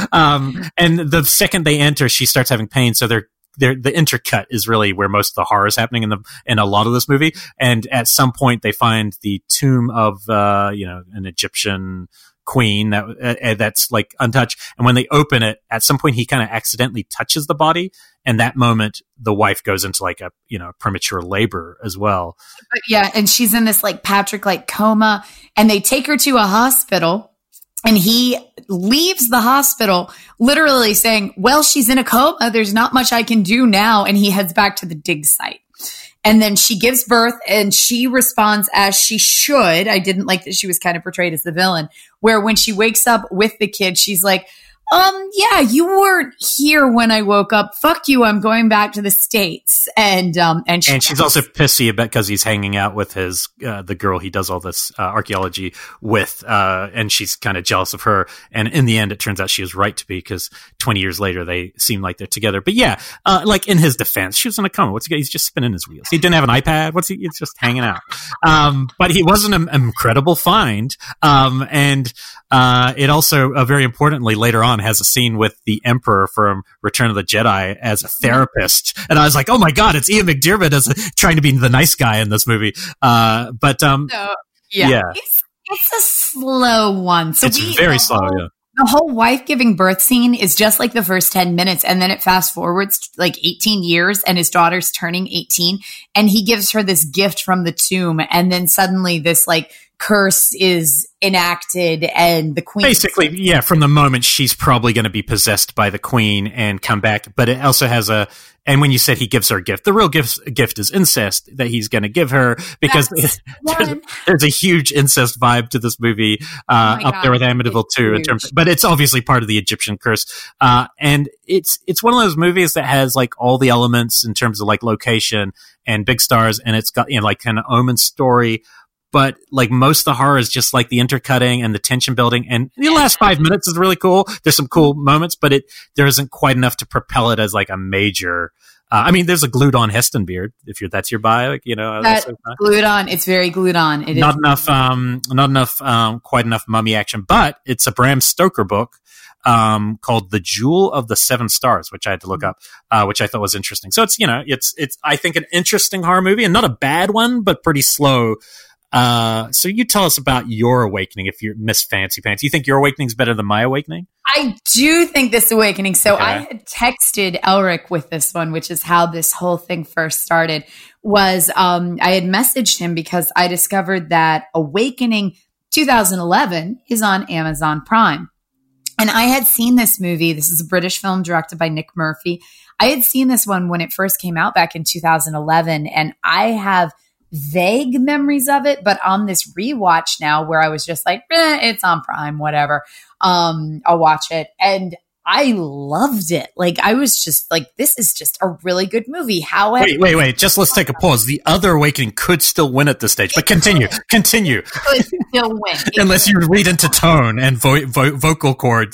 Um, and the second they enter, she starts having pain. So they're they're the intercut is really where most of the horror is happening in the in a lot of this movie. And at some point, they find the tomb of uh, you know an Egyptian queen that uh, that's like untouched, and when they open it, at some point he kind of accidentally touches the body, and that moment the wife goes into like a you know premature labor as well. But yeah, and she's in this like Patrick like coma, and they take her to a hospital, and he leaves the hospital literally saying, well, she's in a coma, there's not much I can do now, and he heads back to the dig site. And then she gives birth, and she responds as she should. I didn't like that she was kind of portrayed as the villain, where when she wakes up with the kid, she's like, um, yeah, you weren't here when I woke up. Fuck you. I'm going back to the States. And, um, and, she and she's also pissy about because he's hanging out with his, uh, the girl he does all this, uh, archaeology with, uh, and she's kind of jealous of her. And in the end, it turns out she was right to be, because twenty years later, they seem like they're together. But yeah, uh, like in his defense, she was in a coma. What's he, he's just spinning his wheels. He didn't have an iPad. What's he, he's just hanging out. Um, but he was an um, incredible find. Um, and, uh, it also, uh, very importantly, later on, has a scene with the Emperor from Return of the Jedi as a therapist, and I was like, "Oh my god, it's Ian McDiarmid as a, trying to be the nice guy in this movie." Uh, but um, so, yeah, yeah. It's, it's a slow one. So it's we, very slow. Whole, yeah, the whole wife giving birth scene is just like the first ten minutes, and then it fast forwards like eighteen years, and his daughter's turning eighteen, and he gives her this gift from the tomb, and then suddenly this like curse is enacted and the queen basically, yeah, from the moment she's probably going to be possessed by the queen and come back. But it also has a, and when you said he gives her a gift, the real gift, gift is incest that he's going to give her, because there's, there's a huge incest vibe to this movie, uh, oh up God. there with Amityville it's too, in terms, but it's obviously part of the Egyptian curse. Uh, and it's, it's one of those movies that has like all the elements in terms of like location and big stars. And it's got, you know, like kind of Omen story. But like most of the horror is just like the intercutting and the tension building, and the last five minutes is really cool. There's some cool moments, but it there isn't quite enough to propel it as like a major. Uh, I mean, there's a glued on Heston beard if you're that's your bio, you know. That glued on, it's very glued on. It not is. enough, um, not enough, um, quite enough mummy action, but it's a Bram Stoker book um, called "The Jewel of the Seven Stars," which I had to look up, uh, which I thought was interesting. So it's you know, it's it's I think an interesting horror movie and not a bad one, but pretty slow. Uh, so you tell us about your awakening if you're Miss Fancy Pants. You think your awakening is better than my awakening? I do think this awakening. So okay. I had texted Elric with this one, which is how this whole thing first started, was um, I had messaged him because I discovered that Awakening twenty eleven is on Amazon Prime. And I had seen this movie. This is a British film directed by Nick Murphy. I had seen this one when it first came out back in two thousand eleven, and I have vague memories of it, but on this rewatch now where I was just like, eh, it's on Prime, whatever. Um, I'll watch it. And I loved it. Like, I was just like, this is just a really good movie. However, wait, wait, wait. Just let's take a pause. The other Awakening could still win at this stage, but continue, continue. Could still win. Unless you read into tone and vo- vo- vocal cords.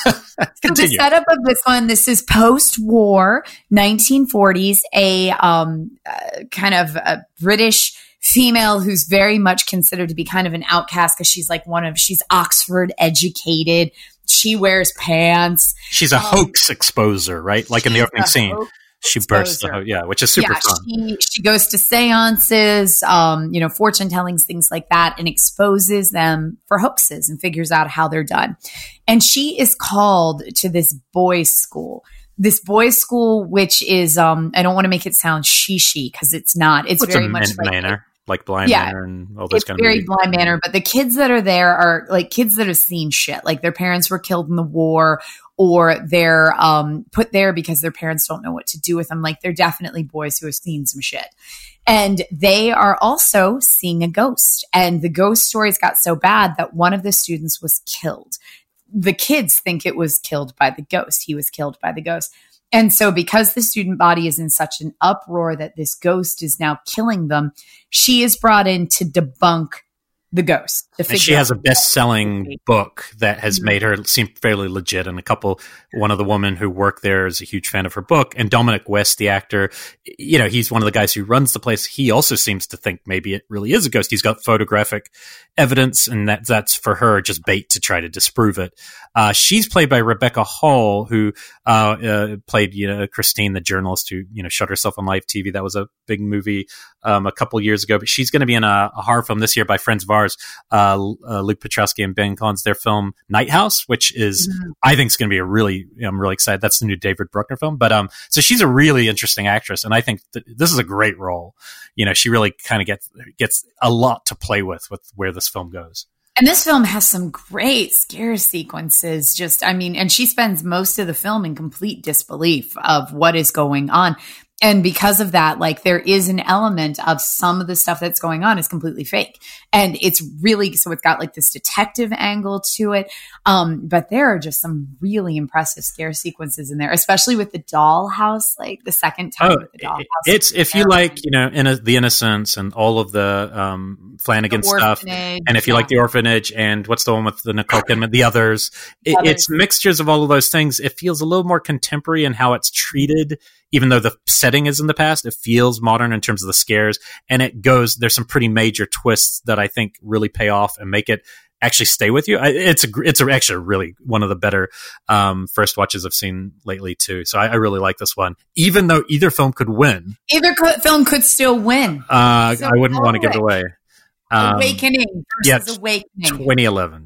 So the setup of this one, this is post-war, nineteen forties, a um, uh, kind of a British female who's very much considered to be kind of an outcast because she's like one of, she's Oxford educated. She wears pants. She's a um, hoax exposer, right? Like in the opening scene. She bursts the hoax, yeah, which is super yeah, fun. She, she goes to seances, um, you know, fortune tellings, things like that, and exposes them for hoaxes and figures out how they're done. And she is called to this boys' school. This boys' school, which is, um, I don't want to make it sound she-she because it's not. It's What's very a much man- like manner. Like Blind yeah, Manor and all those kind of very movies. Blind Manor, but the kids that are there are like kids that have seen shit. Like their parents were killed in the war, or they're um, put there because their parents don't know what to do with them. Like they're definitely boys who have seen some shit. And they are also seeing a ghost. And the ghost stories got so bad that one of the students was killed. The kids think it was killed by the ghost. He was killed by the ghost. And so because the student body is in such an uproar that this ghost is now killing them, she is brought in to debunk the ghost. To and she has a best-selling book that has mm-hmm. made her seem fairly legit. And a couple, one of the women who work there is a huge fan of her book. And Dominic West, the actor, you know, he's one of the guys who runs the place. He also seems to think maybe it really is a ghost. He's got photographic evidence, and that that's for her just bait to try to disprove it. Uh, she's played by Rebecca Hall, who uh, uh, played, you know, Christine, the journalist who, you know, shot herself on live T V. That was a big movie um, a couple years ago. But she's going to be in a, a horror film this year by friends of ours, uh, uh, Luke Petrowski and Ben Collins, their film Night House, which is, mm-hmm. I think, is going to be a really, I'm really excited. That's the new David Bruckner film. But um, so she's a really interesting actress, and I think that this is a great role. You know, she really kind of gets gets a lot to play with with where this film goes. And this film has some great scare sequences. Just, I mean, and she spends most of the film in complete disbelief of what is going on. And because of that, like there is an element of some of the stuff that's going on is completely fake. And it's really, so it's got like this detective angle to it. Um, but there are just some really impressive scare sequences in there, especially with the dollhouse, like the second time oh, with the dollhouse. It's, if you like, you know, in a, the Innocents and all of the um, Flanagan the stuff. And if you yeah. like The Orphanage and what's the one with the Nicole Kidman, The Others, it, others. It's mixtures of all of those things. It feels a little more contemporary in how it's treated. Even though the setting is in the past, it feels modern in terms of the scares, and it goes, there's some pretty major twists that I think really pay off and make it actually stay with you. I, it's a, it's a, actually really one of the better um, first watches I've seen lately too. So I, I really like this one, even though either film could win. Either co- film could still win. Uh, so I wouldn't want to give it away. Um, Awakening versus yeah, Awakening. twenty eleven.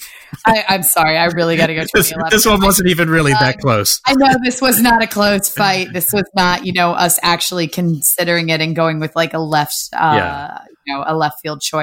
I, I'm sorry. I really got to go. This, this one wasn't even really that close. I know this was not a close fight. This was not, you know, us actually considering it and going with like a left, uh, yeah. you know, a left field choice.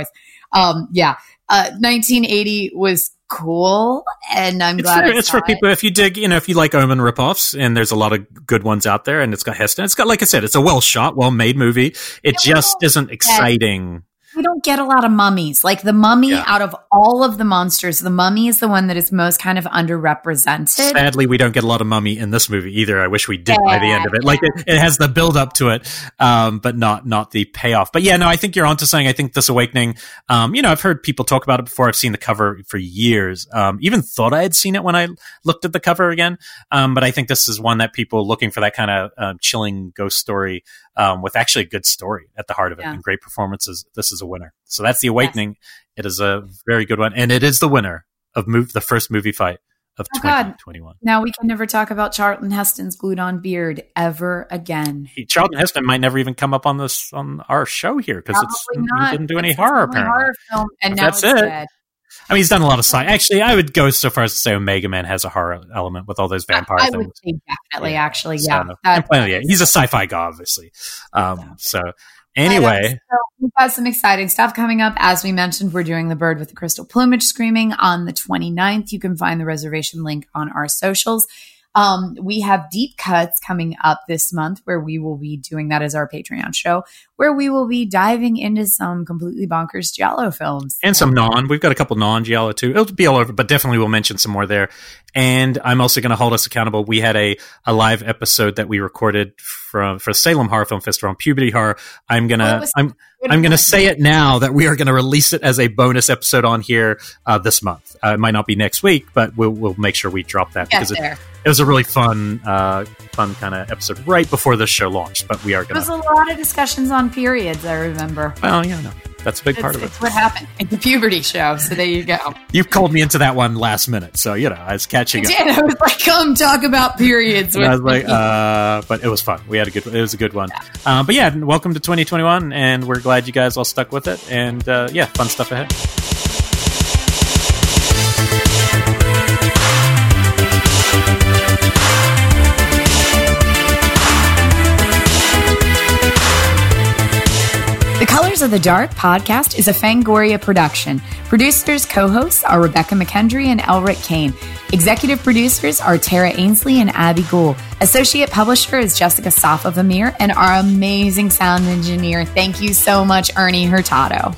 Um, yeah. Uh, nineteen eighty was cool, and I'm it's glad for, I it's saw for people it. if you dig, you know, if you like Omen ripoffs, and there's a lot of good ones out there, and it's got Heston. It's got, like I said, it's a well shot, well made movie. It Yeah, just isn't exciting. We don't get a lot of mummies. Like the mummy, Yeah. out of all of the monsters, the mummy is the one that is most kind of underrepresented. Sadly, we don't get a lot of mummy in this movie either. I wish we did by the end of it. Like Yeah. it, it has the build up to it, um, but not not the payoff. But yeah, no, I think you're onto something. I think This Awakening. Um, you know, I've heard people talk about it before. I've seen the cover for years. Um, even thought I had seen it when I looked at the cover again. Um, but I think this is one that people looking for that kind of uh, chilling ghost story um, with actually a good story at the heart of it Yeah. and great performances. This is a winner. So that's The Awakening. Yes. It is a very good one, and it is the winner of move, the first movie fight of Oh, twenty twenty-one. Now we can never talk about Charlton Heston's glued-on beard ever again. He, Charlton Heston might never even come up on this on our show here because it's he not. didn't do any It's horror only apparently. horror film, and But now that's it's it. dead. I mean, he's done a lot of sci. Actually, I would go so far as to say Omega Man has a horror element with all those vampire I things. would say definitely, Yeah. actually, So, yeah. and That- plenty- yeah, he's a sci-fi guy, obviously. Um, so anyway, So we've got some exciting stuff coming up. As we mentioned, we're doing The Bird with the Crystal Plumage Screaming on the twenty-ninth. You can find the reservation link on our socials. Um, we have Deep Cuts coming up this month, where we will be doing that as our Patreon show, where we will be diving into some completely bonkers Giallo films. and some non. We've got a couple non-Giallo too. It'll be all over, but definitely we'll mention some more there. And I'm also going to hold us accountable. We had a, a live episode that we recorded from for Salem Horror Film Festival on Puberty Horror. I'm gonna was- I'm I'm gonna say it now that we are gonna release it as a bonus episode on here uh, this month. Uh, it might not be next week, but we'll we'll make sure we drop that Get because it, there. it was a really fun uh, fun kind of episode right before this show launched. But we are There was gonna. a lot of discussions on periods, I remember. Well, yeah, no, that's a big It's, part of it. it's what happened at the puberty show. So there you go. You called me into that one last minute, so you know I was catching I up. did. I was like, come talk about periods. And I was with like, me. uh, but it was fun. We had a good, it was a good one. Um, but yeah, welcome to twenty twenty-one, and we're glad you guys all stuck with it. And uh, yeah, fun stuff ahead. The Colors of the Dark podcast is a Fangoria production. Producers, co-hosts are Rebecca McKendry and Elric Kane. Executive producers are Tara Ainsley and Abby Gould. Associate publisher is Jessica Safa-Vamir, and our amazing sound engineer. Thank you so much, Ernie Hurtado.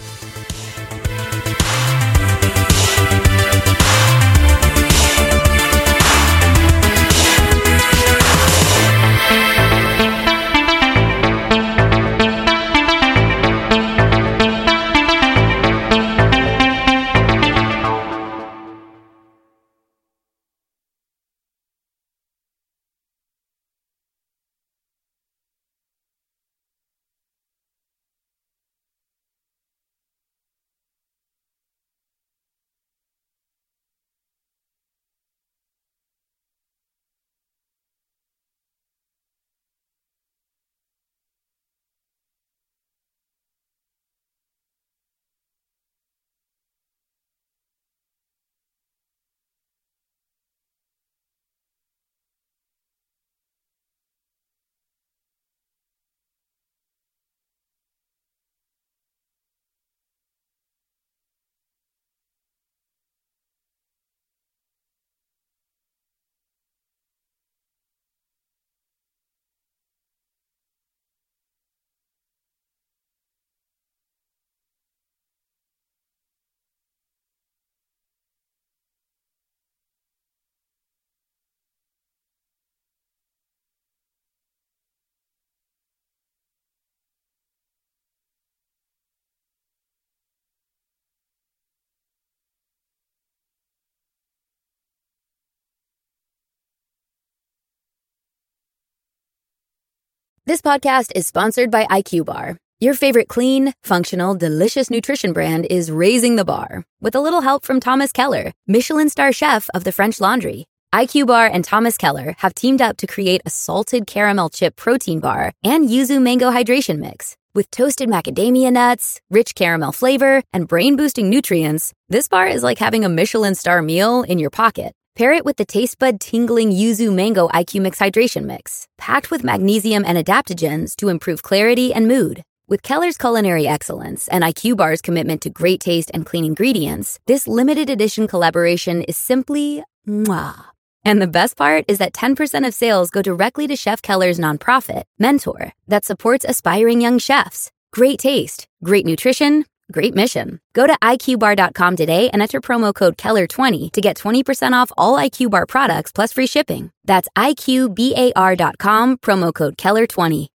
This podcast is sponsored by I Q Bar. Your favorite clean, functional, delicious nutrition brand is raising the bar with a little help from Thomas Keller, Michelin star chef of the French Laundry. I Q Bar and Thomas Keller have teamed up to create a salted caramel chip protein bar and yuzu mango hydration mix. With toasted macadamia nuts, rich caramel flavor, and brain-boosting nutrients, this bar is like having a Michelin star meal in your pocket. Pair it with the taste bud tingling yuzu mango I Q Mix hydration mix, packed with magnesium and adaptogens to improve clarity and mood. With Keller's culinary excellence and IQ Bar's commitment to great taste and clean ingredients, this limited edition collaboration is simply mwah. And the best part is that ten percent of sales go directly to Chef Keller's nonprofit, Mentor, that supports aspiring young chefs. Great taste, great nutrition, great mission. Go to I Q bar dot com today and enter promo code Keller twenty to get twenty percent off all I Q Bar products plus free shipping. That's I Q bar dot com, promo code Keller twenty.